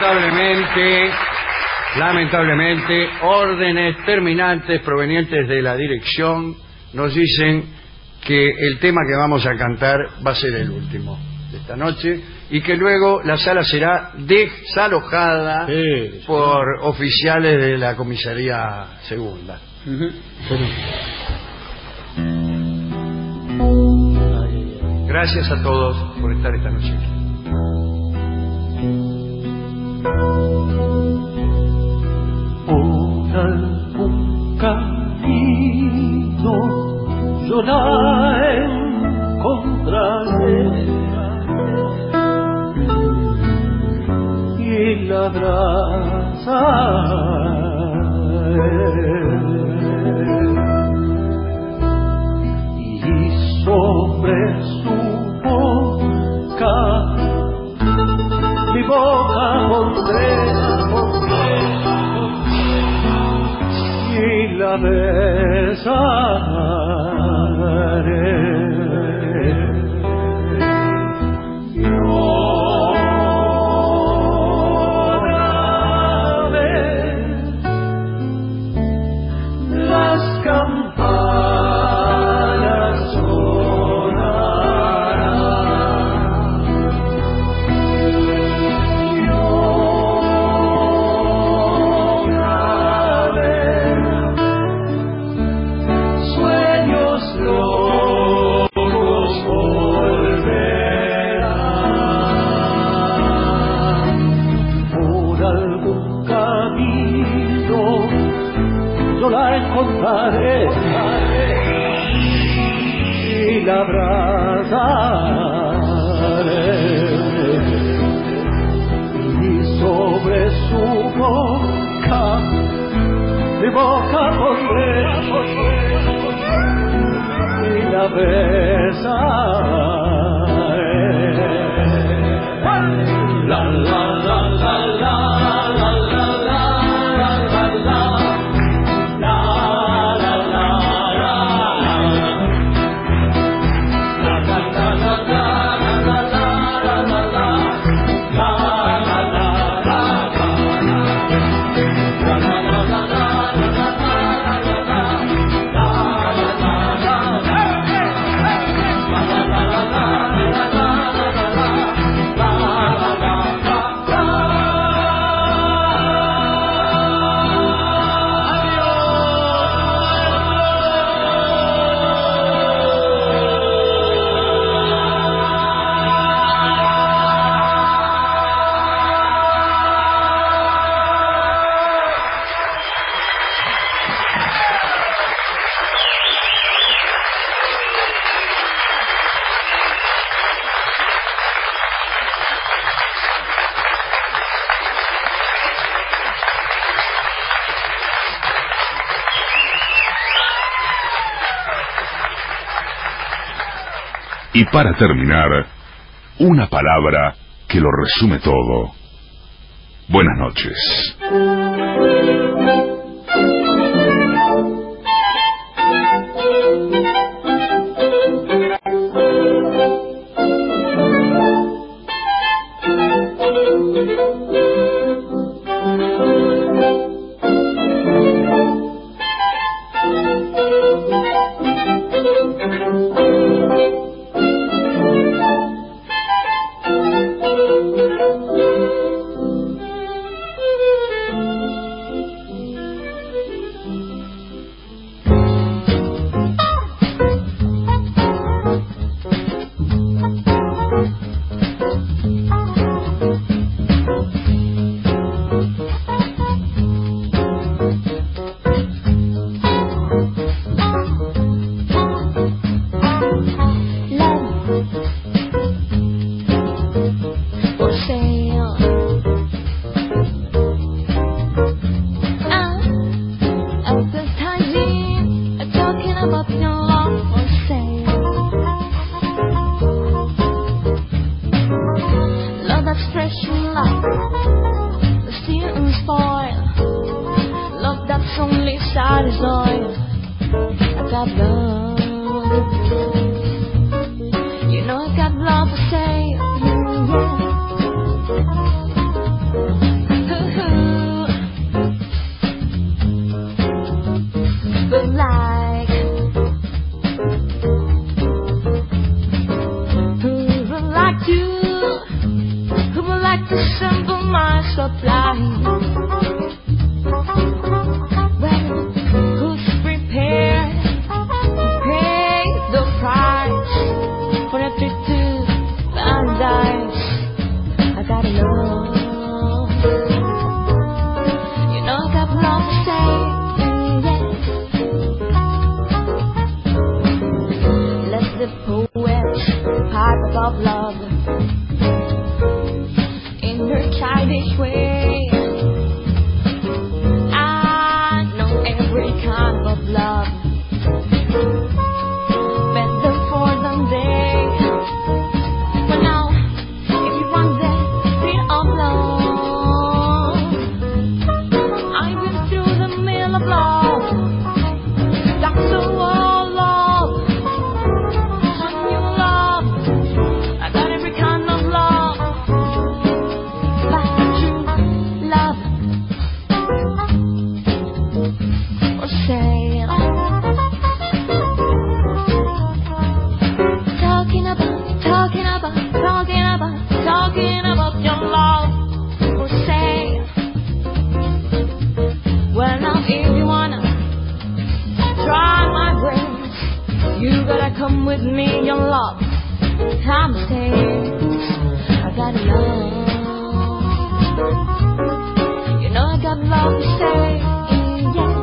Speaker 4: lamentablemente, órdenes terminantes provenientes de la dirección nos dicen que el tema que vamos a cantar va a ser el último de esta noche y que luego la sala será desalojada por oficiales de la comisaría segunda. Gracias a todos por estar esta noche aquí.
Speaker 10: Por algún camino yo la encontraré y la abrazaré y sobre su boca mi boca pondré y la besaré. Otra vez las campanas sonarán. Sueños locos volverán por algún camino, yo la encontraré y la abrazaré y sobre su boca mi boca pondré y la besaré. La la la la la la la la la la la
Speaker 3: Y para terminar, una palabra que lo resume todo. Buenas noches.
Speaker 16: like? Who would like to sample my supply? Well, who's prepared to pay the price for a trip to paradise? I gotta know. You know I got love to say, yeah. Let the poet pipe above love in her childish way. I know every kind of love better for than they. But now, if you want that bit of love, I've been through the mill of love. That's all love, some new love. I got every kind of love, but true love for sale. Talking about your love for sale. Well, now if you wanna try my brains, you gotta come with me, your love. I'm staying. I got love. You know I got love to say, yeah.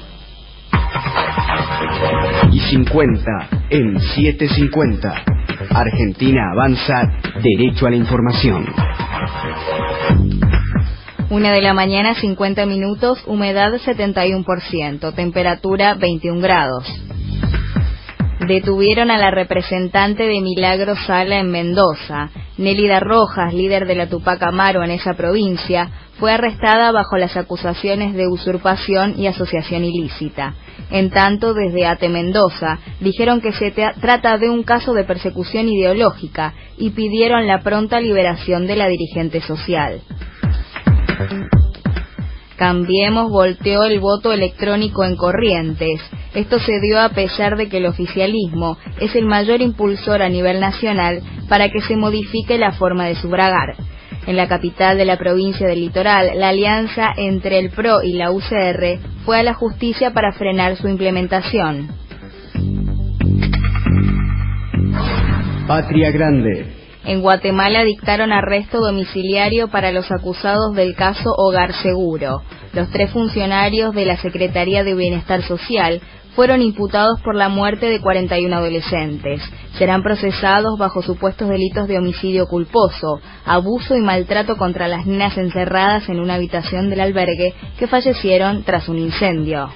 Speaker 13: Y 50 en 750.
Speaker 7: Argentina avanza, derecho a la información.
Speaker 11: 1:00 a.m, 50 minutos, humedad 71%, temperatura 21 grados. Detuvieron a la representante de Milagro Sala en Mendoza. Nélida Rojas, líder de la Tupac Amaru en esa provincia, fue arrestada bajo las acusaciones de usurpación y asociación ilícita. En tanto, desde ATE Mendoza dijeron que se trata de un caso de persecución ideológica y pidieron la pronta liberación de la dirigente social. Cambiemos volteó el voto electrónico en Corrientes. Esto se dio a pesar de que el oficialismo es el mayor impulsor a nivel nacional para que se modifique la forma de sufragar. En la capital de la provincia del Litoral, la alianza entre el PRO y la UCR fue a la justicia para frenar su implementación.
Speaker 7: Patria Grande.
Speaker 11: En Guatemala dictaron arresto domiciliario para los acusados del caso Hogar Seguro. Los 3 funcionarios de la Secretaría de Bienestar Social fueron imputados por la muerte de 41 adolescentes. Serán procesados bajo supuestos delitos de homicidio culposo, abuso y maltrato contra las nenas encerradas en una habitación del albergue que fallecieron tras un incendio.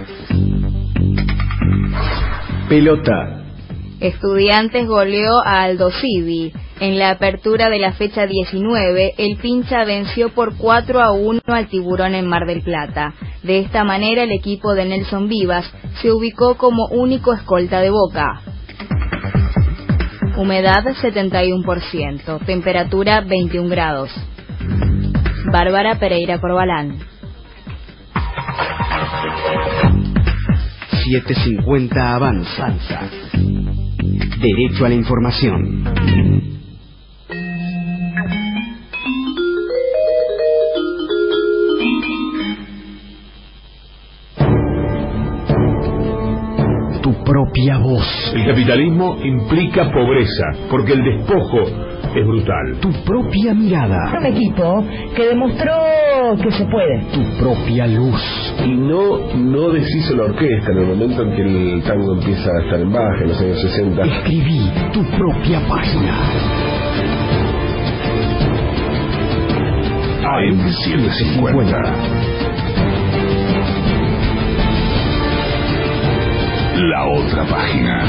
Speaker 7: Pelota.
Speaker 11: Estudiantes goleó a Aldo Civi. En la apertura de la fecha 19, el Pincha venció por 4-1 al Tiburón en Mar del Plata. De esta manera, el equipo de Nelson Vivas se ubicó como único escolta de Boca. Humedad 71%, temperatura 21 grados. Bárbara Pereira Corbalán.
Speaker 7: 750 avanza. Derecho a la información. Tu propia voz.
Speaker 3: El capitalismo implica pobreza, porque el despojo es brutal.
Speaker 7: Tu propia mirada.
Speaker 1: Un equipo que demostró que se puede.
Speaker 7: Tu propia luz.
Speaker 18: Y no deshizo la orquesta en el momento en que el tango empieza a estar en baja, en los años 60.
Speaker 7: Escribí tu propia página.
Speaker 3: AM750. La otra página.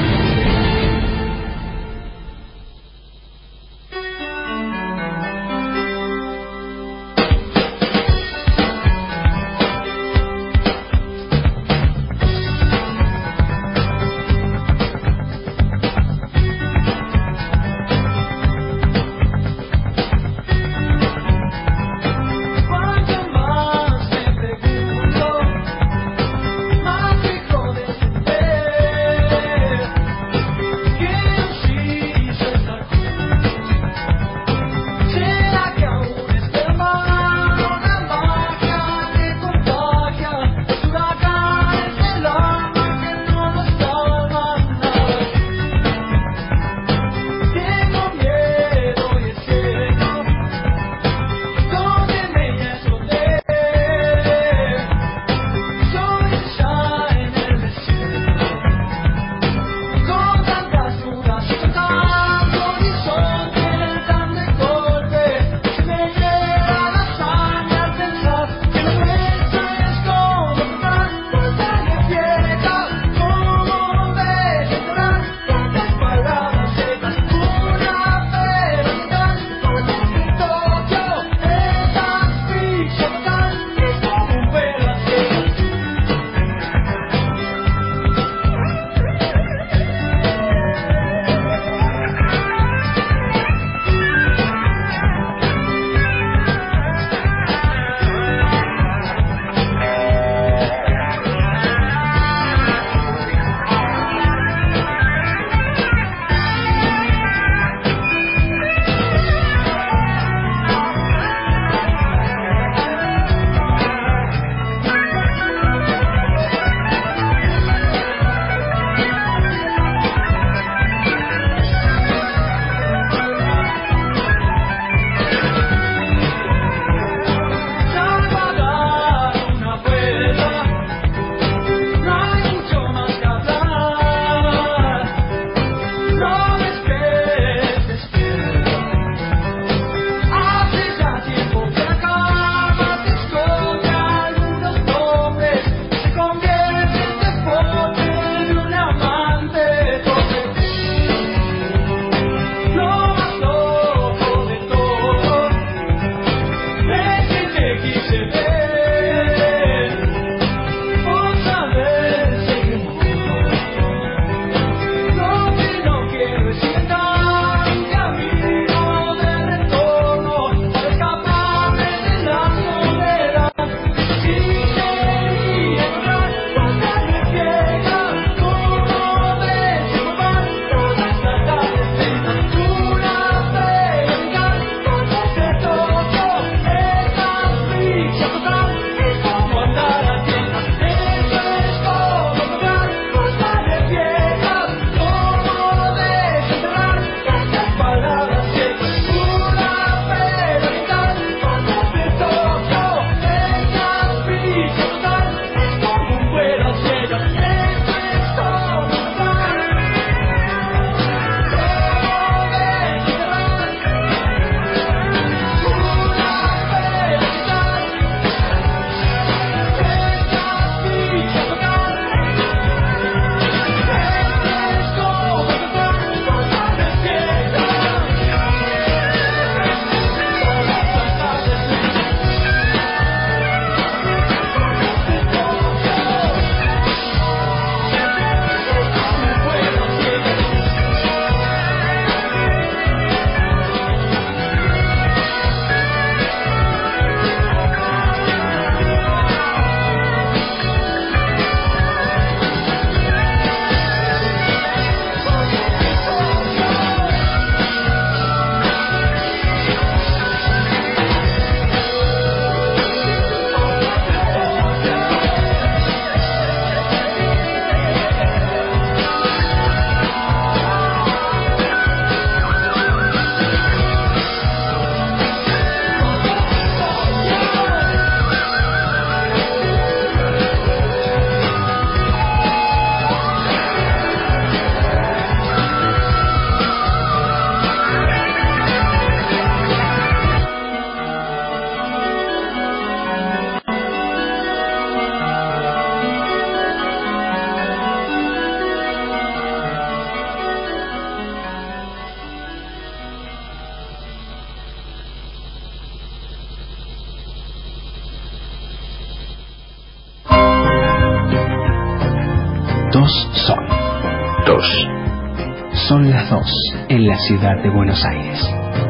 Speaker 3: 2.
Speaker 7: Son las 2 en la ciudad de Buenos Aires.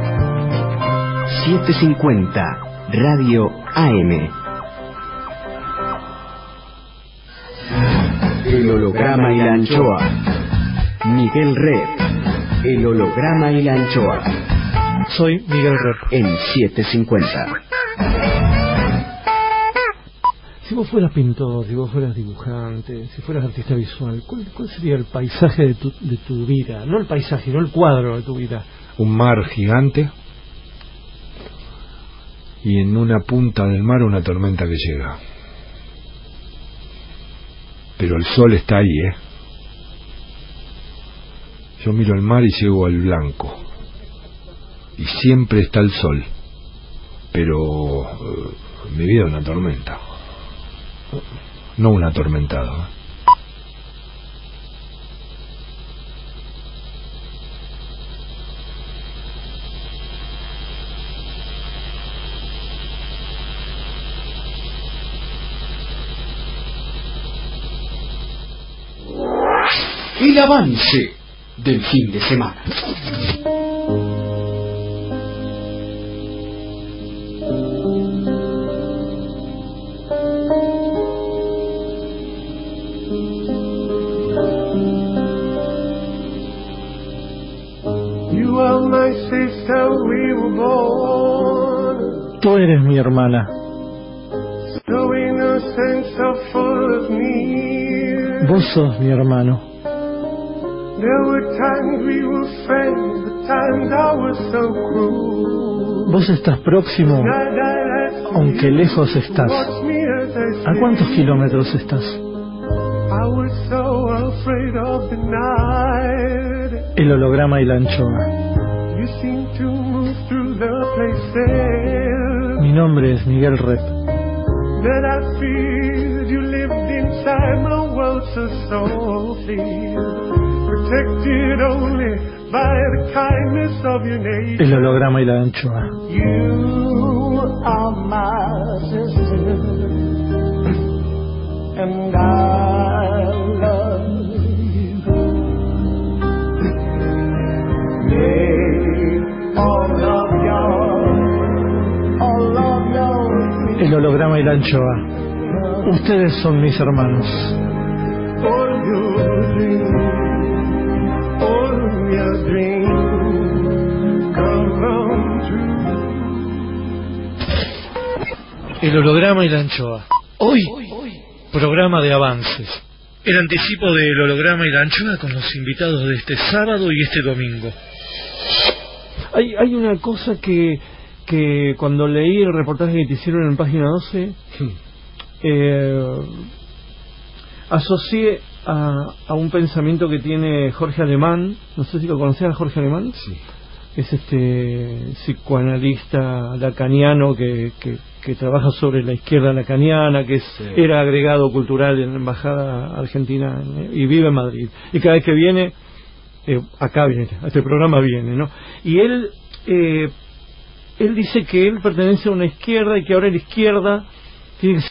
Speaker 7: 750 Radio AM. El holograma y la anchoa. Miguel Rep. El holograma y la anchoa.
Speaker 14: Soy Miguel Rep.
Speaker 7: En 750.
Speaker 14: Si vos fueras pintor, si vos fueras dibujante, si fueras artista visual, ¿cuál sería el paisaje de tu vida? No el paisaje, no el cuadro de tu vida.
Speaker 19: Un mar gigante y en una punta del mar una tormenta que llega. Pero el sol está ahí, ¿eh? Yo miro el mar y llego al blanco. Y siempre está el sol. Pero mi vida es una tormenta. No un atormentado, ¿eh?
Speaker 7: El avance del fin de semana.
Speaker 16: You are my sister, we were born
Speaker 14: Tú eres mi hermana.
Speaker 16: so innocent, so full of need.
Speaker 14: Vos sos mi hermano.
Speaker 16: There were times we were friends, but times I was so cruel.
Speaker 14: Vos estás próximo, aunque lejos estás. ¿A cuántos kilómetros estás?
Speaker 16: I was so afraid of the night.
Speaker 14: El holograma y la anchoa.
Speaker 16: You seem to move through the places
Speaker 14: Mi nombre es Miguel Rep.
Speaker 16: that I feel. You lived inside my world so softly, protected only by the kindness of your nature.
Speaker 14: El holograma y la anchoa.
Speaker 16: You are my sister, and I love you. May all of your
Speaker 14: El holograma y la anchoa. Ustedes son mis hermanos.
Speaker 16: all your dreams come true.
Speaker 14: El holograma y la anchoa. Hoy, programa de avances. El anticipo del holograma y la anchoa con los invitados de este sábado y este domingo. Hay una cosa que cuando leí el reportaje que te hicieron en página 12, asocié a un pensamiento que tiene Jorge Alemán. No sé si lo conocés a Jorge Alemán.
Speaker 19: Sí.
Speaker 14: Es psicoanalista lacaniano que trabaja sobre la izquierda lacaniana, que era agregado cultural en la Embajada Argentina y vive en Madrid. Y cada vez que viene, acá viene, a este programa viene, ¿no? Y él dice que él pertenece a una izquierda y que ahora la izquierda tiene que